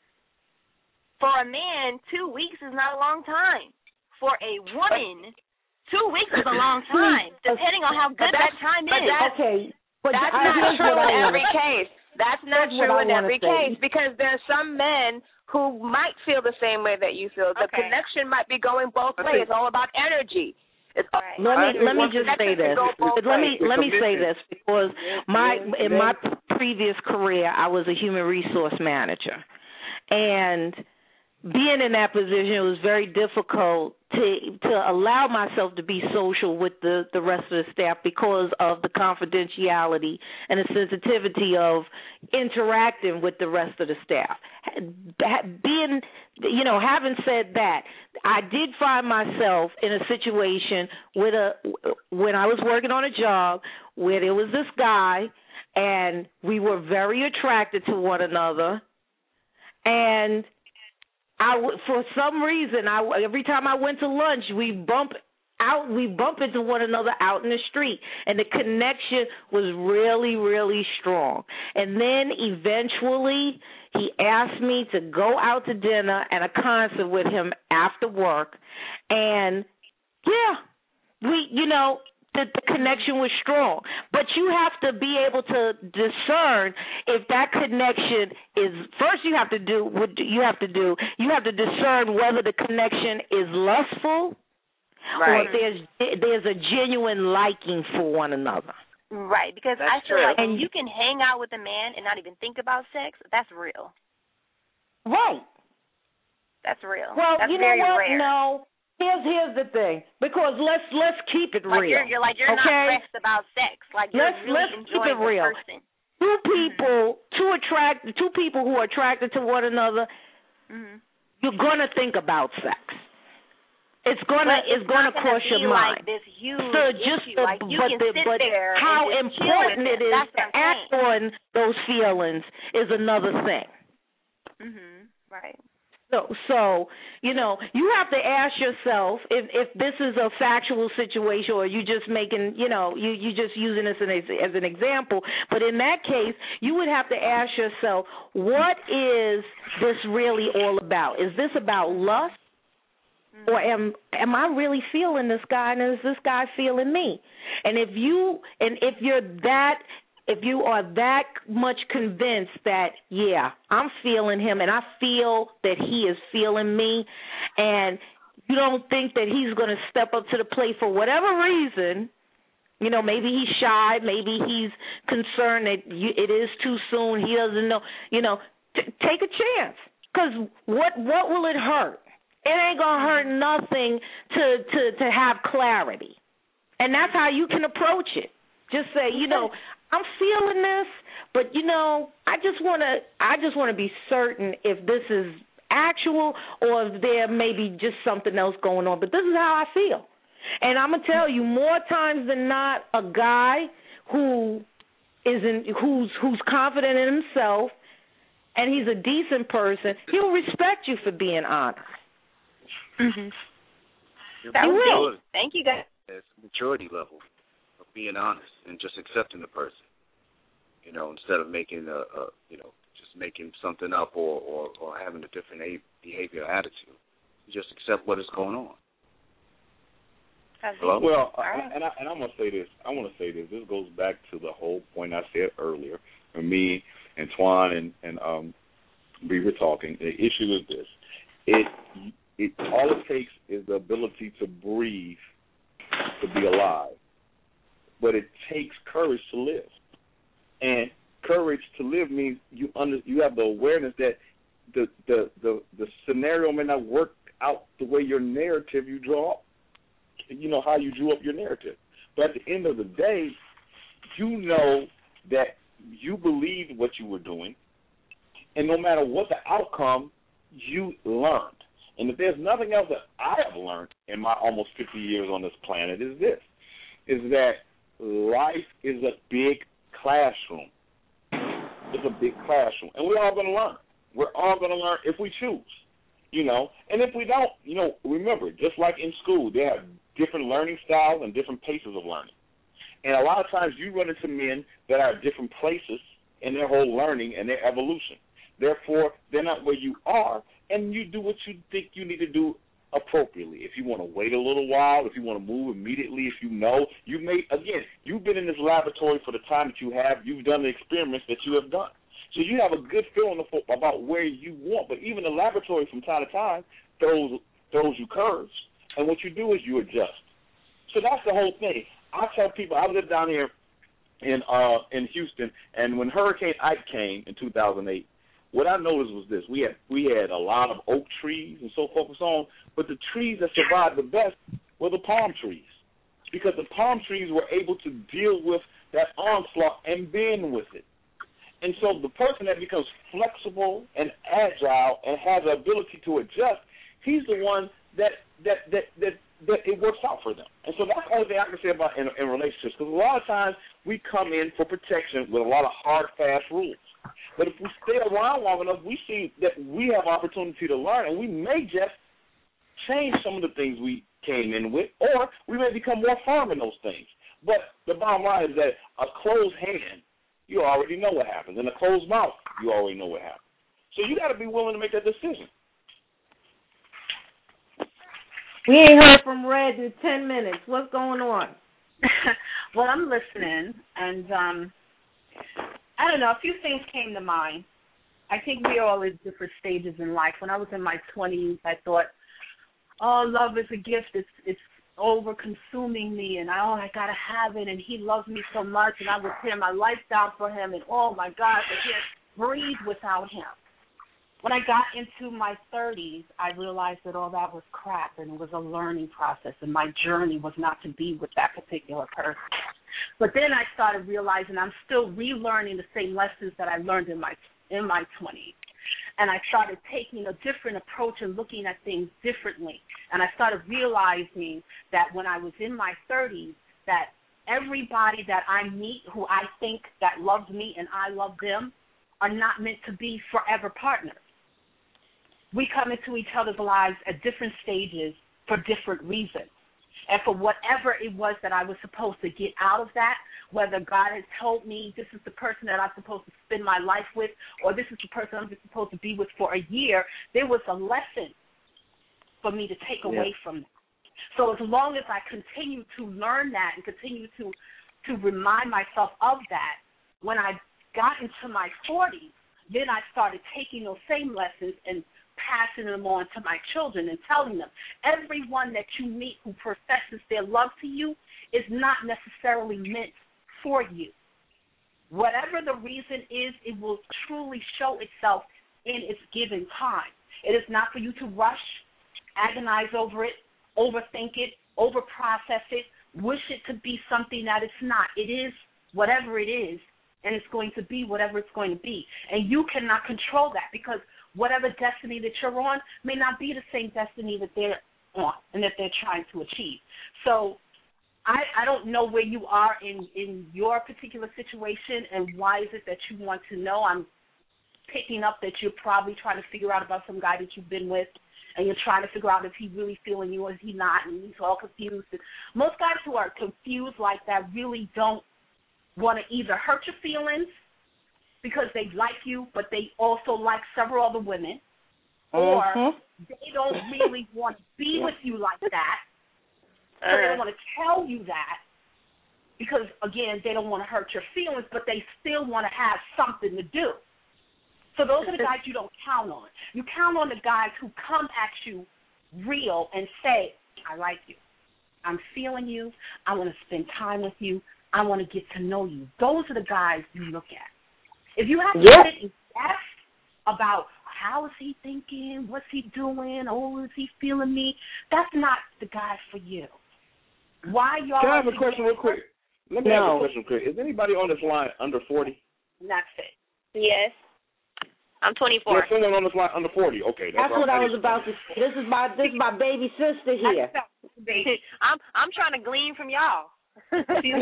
For a man, two weeks is not a long time. For a woman, two weeks is a long time, depending on how good that time but is. that's- Okay, but That's I, not here's true what in I every wanna- case. That's not Here's what true I in wanna every say. case because there's some men who might feel the same way that you feel. The Okay. connection might be going both I ways. think- It's all about energy. It's all, Right. Let I me think let me one just connection say can this. go both Let me ways. let me It's a say mission. this because my Men- in men- my previous career I was a human resource manager, and being in that position, it was very difficult to to allow myself to be social with the, the rest of the staff because of the confidentiality and the sensitivity of interacting with the rest of the staff. Being, you know, having said that, I did find myself in a situation with a when I was working on a job where there was this guy and we were very attracted to one another, and I, for some reason, I, every time I went to lunch, we bump out, we bump into one another out in the street, and the connection was really, really strong. And then eventually, he asked me to go out to dinner and a concert with him after work, and yeah, we, you know, the, the connection was strong. But you have to be able to discern if that connection is, first you have to do what you have to do, you have to discern whether the connection is lustful Right. or there's there's a genuine liking for one another. Right, because That's I feel true. like when you can hang out with a man and not even think about sex, that's real. Right. That's real. Well, that's you know very what? rare. No. Here's here's the thing. Because let's let's keep it Like real. you're, you're like you're okay? not pressed about sex. Like you're Let's really let's keep enjoying it real. the person. Two people, two attract, two people who are attracted to one another. Mm-hmm. You're gonna think about sex. It's gonna But it's, it's gonna not cross be your like mind. this huge So just issue. the, Like you but can the, sit but there how and just chill important with it is That's to what I'm act saying. on those feelings is another thing. Mhm. Right. So, so you know, you have to ask yourself if if this is a factual situation or you just making, you know, you you just using this as, as an example. But in that case, you would have to ask yourself, what is this really all about? Is this about lust, mm-hmm. or am am I really feeling this guy, and is this guy feeling me? And if you and if you're that. If you are that much convinced that, yeah, I'm feeling him and I feel that he is feeling me, and you don't think that he's going to step up to the plate for whatever reason, you know, maybe he's shy, maybe he's concerned that you, it is too soon, he doesn't know, you know, t- take a chance. Because what, what will it hurt? It ain't going to hurt nothing to, to, to have clarity. And that's how you can approach it. Just say, you know, I'm feeling this, but you know, I just want to I just want to be certain if this is actual or if there may be just something else going on, but this is how I feel. And I'm going to tell you, more times than not, a guy who isn't who's who's confident in himself and he's a decent person, he'll respect you for being honest. Mhm. That he will. Thank you, guys. It's maturity level of being honest and just accepting the person. You know, instead of making a, a you know, just making something up or, or, or having a different behavior or attitude. You just accept what is going on. Hello? Well, uh, and, I, and I'm going to say this. I want to say this. This goes back to the whole point I said earlier. When me and Twan and, and um, we were talking, the issue is this. It, it all it takes is the ability to breathe, to be alive. But it takes courage to live. And courage to live means you under, you have the awareness that the, the, the, the scenario may not work out the way your narrative you draw up. You know, how you drew up your narrative. But at the end of the day, you know that you believed what you were doing, and no matter what the outcome, you learned. And if there's nothing else that I have learned in my almost fifty years on this planet is this, is that life is a big classroom. It's a big classroom. And we're all going to learn. We're all going to learn if we choose, you know. And if we don't, you know, remember, just like in school, they have different learning styles and different paces of learning. And a lot of times you run into men that are at different places in their whole learning and their evolution. Therefore, they're not where you are, and you do what you think you need to do appropriately. If you want to wait a little while, if you want to move immediately, if you know, you may, again, you've been in this laboratory for the time that you have, you've done the experiments that you have done. So you have a good feeling about where you want, but even the laboratory from time to time throws, throws you curves, and what you do is you adjust. So that's the whole thing. I tell people, I lived down here in uh, in Houston, and when Hurricane Ike came in two thousand eight, what I noticed was this. We had we had a lot of oak trees and so forth and so on, but the trees that survived the best were the palm trees, because the palm trees were able to deal with that onslaught and bend with it. And so the person that becomes flexible and agile and has the ability to adjust, he's the one that that that that, that it works out for them. And so that's the only thing I can say about in, in relationships, because a lot of times we come in for protection with a lot of hard, fast rules. But if we stay around long enough, we see that we have opportunity to learn, and we may just change some of the things we came in with, or we may become more firm in those things. But the bottom line is that a closed hand, you already know what happens. And a closed mouth, you already know what happens. So you got to be willing to make that decision. We ain't heard from Red in ten minutes. What's going on? Well, I'm listening, and um, I don't know, a few things came to mind. I think we are all at different stages in life. When I was in my twenties, I thought, oh, love is a gift. It's it's over-consuming me, and oh, I got to have it, and he loves me so much, and I would tear my life down for him, and oh, my gosh, I can't breathe without him. When I got into my thirties, I realized that all that was crap, and it was a learning process, and my journey was not to be with that particular person. But then I started realizing I'm still relearning the same lessons that I learned in my in my twenties. And I started taking a different approach and looking at things differently. And I started realizing that when I was in my thirties, that everybody that I meet who I think that loves me and I love them are not meant to be forever partners. We come into each other's lives at different stages for different reasons. And for whatever it was that I was supposed to get out of that, whether God has told me this is the person that I'm supposed to spend my life with, or this is the person I'm just supposed to be with for a year, there was a lesson for me to take Yeah. away from that. So as long as I continue to learn that and continue to, to remind myself of that, when I got into my forties, then I started taking those same lessons and passing them on to my children and telling them, everyone that you meet who professes their love to you is not necessarily meant for you. Whatever the reason is, it will truly show itself in its given time. It is not for you to rush, agonize over it, overthink it, overprocess it, wish it to be something that it's not. It is whatever it is, and it's going to be whatever it's going to be. And you cannot control that, because whatever destiny that you're on may not be the same destiny that they're on and that they're trying to achieve. So I, I don't know where you are in, in your particular situation and why is it that you want to know. I'm picking up that you're probably trying to figure out about some guy that you've been with, and you're trying to figure out if he's really feeling you or is he not, and he's all confused. Most guys who are confused like that really don't want to either hurt your feelings because they like you, but they also like several other women, or mm-hmm. they don't really want to be with you like that, so they don't want to tell you that because, again, they don't want to hurt your feelings, but they still want to have something to do. So those are the guys you don't count on. You count on the guys who come at you real and say, I like you. I'm feeling you. I want to spend time with you. I want to get to know you. Those are the guys you look at. If you have to yeah. sit and guess about how is he thinking, what's he doing, oh, is he feeling me, that's not the guy for you. Why y'all? Can I have a question real quick? Let me no. ask a question real quick. Is anybody on this line under forty? That's it. Yes. I'm twenty-four. There's someone on this line under forty. Okay, that's, that's what I was about to say. This is my this is my baby sister here. I'm I'm trying to glean from y'all. no,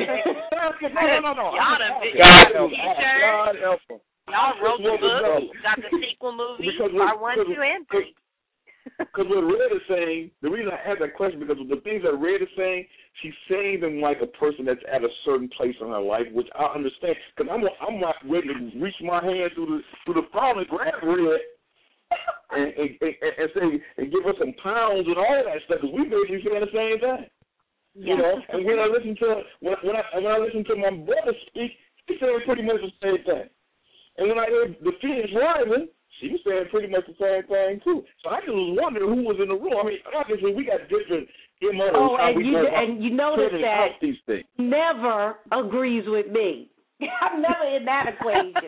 no, no. Y'all done God got help t-shirts. Y'all wrote the book. Got the sequel movie. Part one, two, and three. Because what Red is saying, the reason I had that question because of the things that Red is saying, she's saying them like a person that's at a certain place in her life, which I understand. Because I'm I'm not ready to reach my hand through the through the phone and grab Red and, and, and, and say and give her some pounds and all that stuff. Because we basically saying the same thing. Yeah. You know, and when I listen to when, when I when I listen to my brother speak, he's saying pretty much the same thing. And when I heard the Phoenix Rising, she was saying pretty much the same thing too. So I just was wondering who was in the room. I mean, obviously we got different M Os. Oh, how and we you go and you notice that these things. never agrees with me. I'm never in that equation.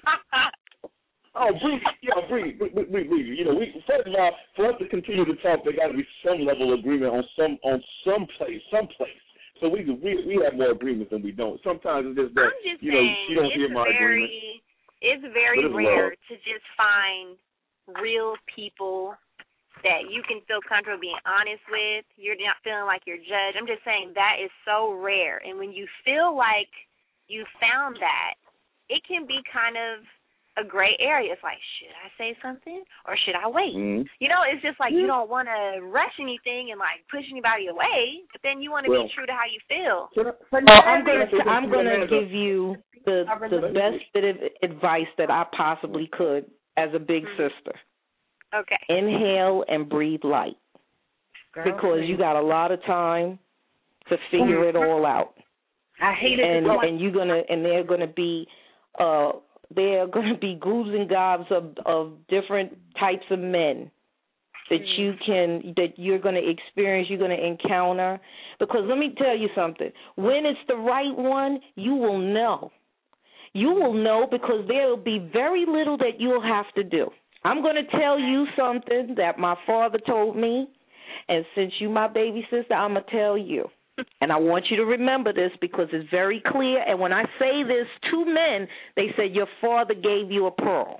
Oh, Bree, yeah, Bree, Bree, Bree, Bree, you know, we first of all, for us to continue to talk, there got to be some level of agreement on some on some place, some place. So we we we have more agreements than we don't. Sometimes it's just that I'm just you know saying, you don't hear my very, agreement. It's very But it's rare love. to just find real people that you can feel comfortable being honest with. You're not feeling like you're judged. I'm just saying that is so rare. And when you feel like you found that, it can be kind of a gray area. It's like, should I say something or should I wait? Mm-hmm. You know, it's just like you don't want to rush anything and like push anybody away, but then you want to Well, be true to how you feel. Well, I'm gonna I'm gonna give you the the best bit of advice that I possibly could as a big Mm-hmm. sister. Okay. Inhale and breathe light, Girl, because please. you got a lot of time to figure it all out. I hate it. And and you're gonna and they're gonna be uh there are gonna be groups and gobs of of different types of men that you can that you're gonna experience, you're gonna encounter. Because let me tell you something. When it's the right one, you will know. You will know because there will be very little that you'll have to do. I'm going to tell you something that my father told me, and since you my baby sister, I'm going to tell you. And I want you to remember this because it's very clear. And when I say this to men, they say your father gave you a pearl.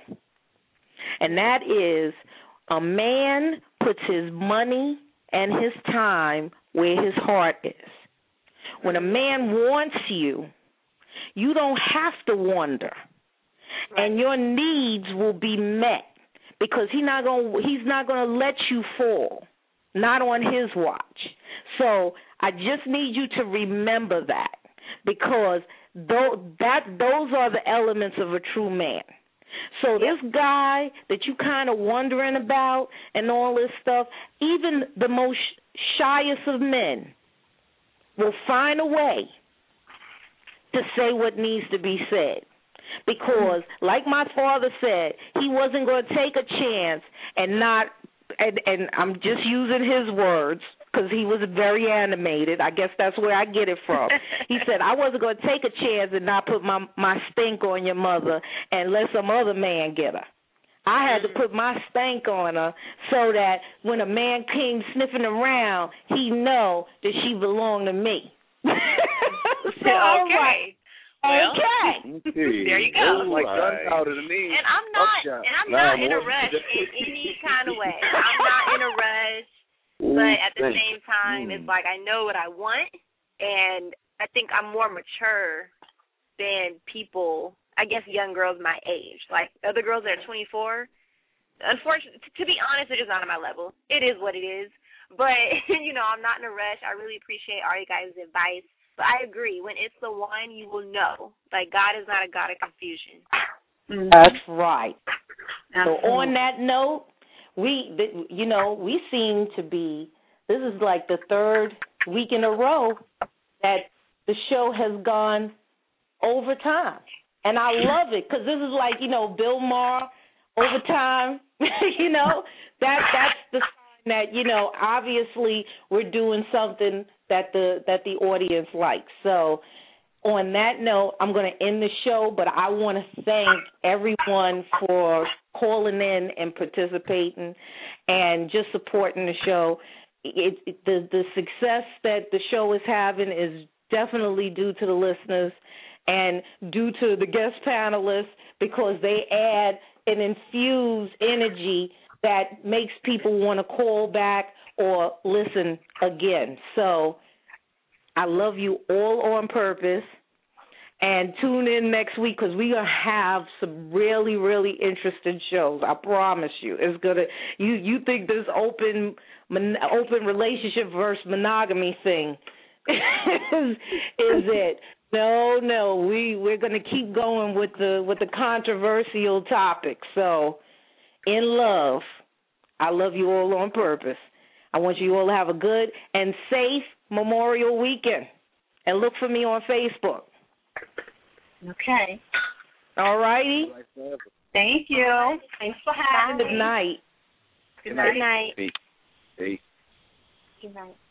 And that is a man puts his money and his time where his heart is. When a man wants you, you don't have to wonder. And your needs will be met because he not gonna, he's not going to let you fall, not on his watch. So I just need you to remember that because th- that those are the elements of a true man. So this guy that you kind of wondering about and all this stuff, even the most shyest of men will find a way to say what needs to be said. Because, like my father said, he wasn't going to take a chance and not, and, and I'm just using his words because he was very animated. I guess that's where I get it from. He said, I wasn't going to take a chance and not put my, my stink on your mother and let some other man get her. I had to put my stank on her so that when a man came sniffing around, he know that she belonged to me. So, okay. Well, okay. There you go. Like gunpowder to me. And I'm not, and I'm not in a rush in any kind of way. I'm not in a rush, but at the same time, it's like I know what I want, and I think I'm more mature than people, I guess young girls my age. Like other girls that are twenty-four, unfortunately, to be honest, they're just not on my level. It is what it is. But, you know, I'm not in a rush. I really appreciate all you guys' advice. But I agree. When it's the one, you will know. Like, God is not a God of confusion. Mm-hmm. That's right. Absolutely. So on that note, we, you know, we seem to be, this is like the third week in a row that the show has gone overtime. And I love it because this is like, you know, Bill Maher, overtime, you know, that that's the sign that, you know, obviously we're doing something that the that the audience likes. So on that note, I'm going to end the show, but I want to thank everyone for calling in and participating and just supporting the show. It, it, the, the success that the show is having is definitely due to the listeners and due to the guest panelists because they add an infused energy that makes people want to call back or listen again. So I love you all on purpose. And tune in next week because we're going to have some really, really interesting shows. I promise you. It's going to, you, you think this open open relationship versus monogamy thing is, is it? No, no. We, we're going to keep going with the with the controversial topics. So, in love, I love you all on purpose. I want you all to have a good and safe Memorial weekend. And look for me on Facebook. Okay. All righty. Thank you. Thanks for having me. Good night. Good night. Good night. Peace. Peace. Good night.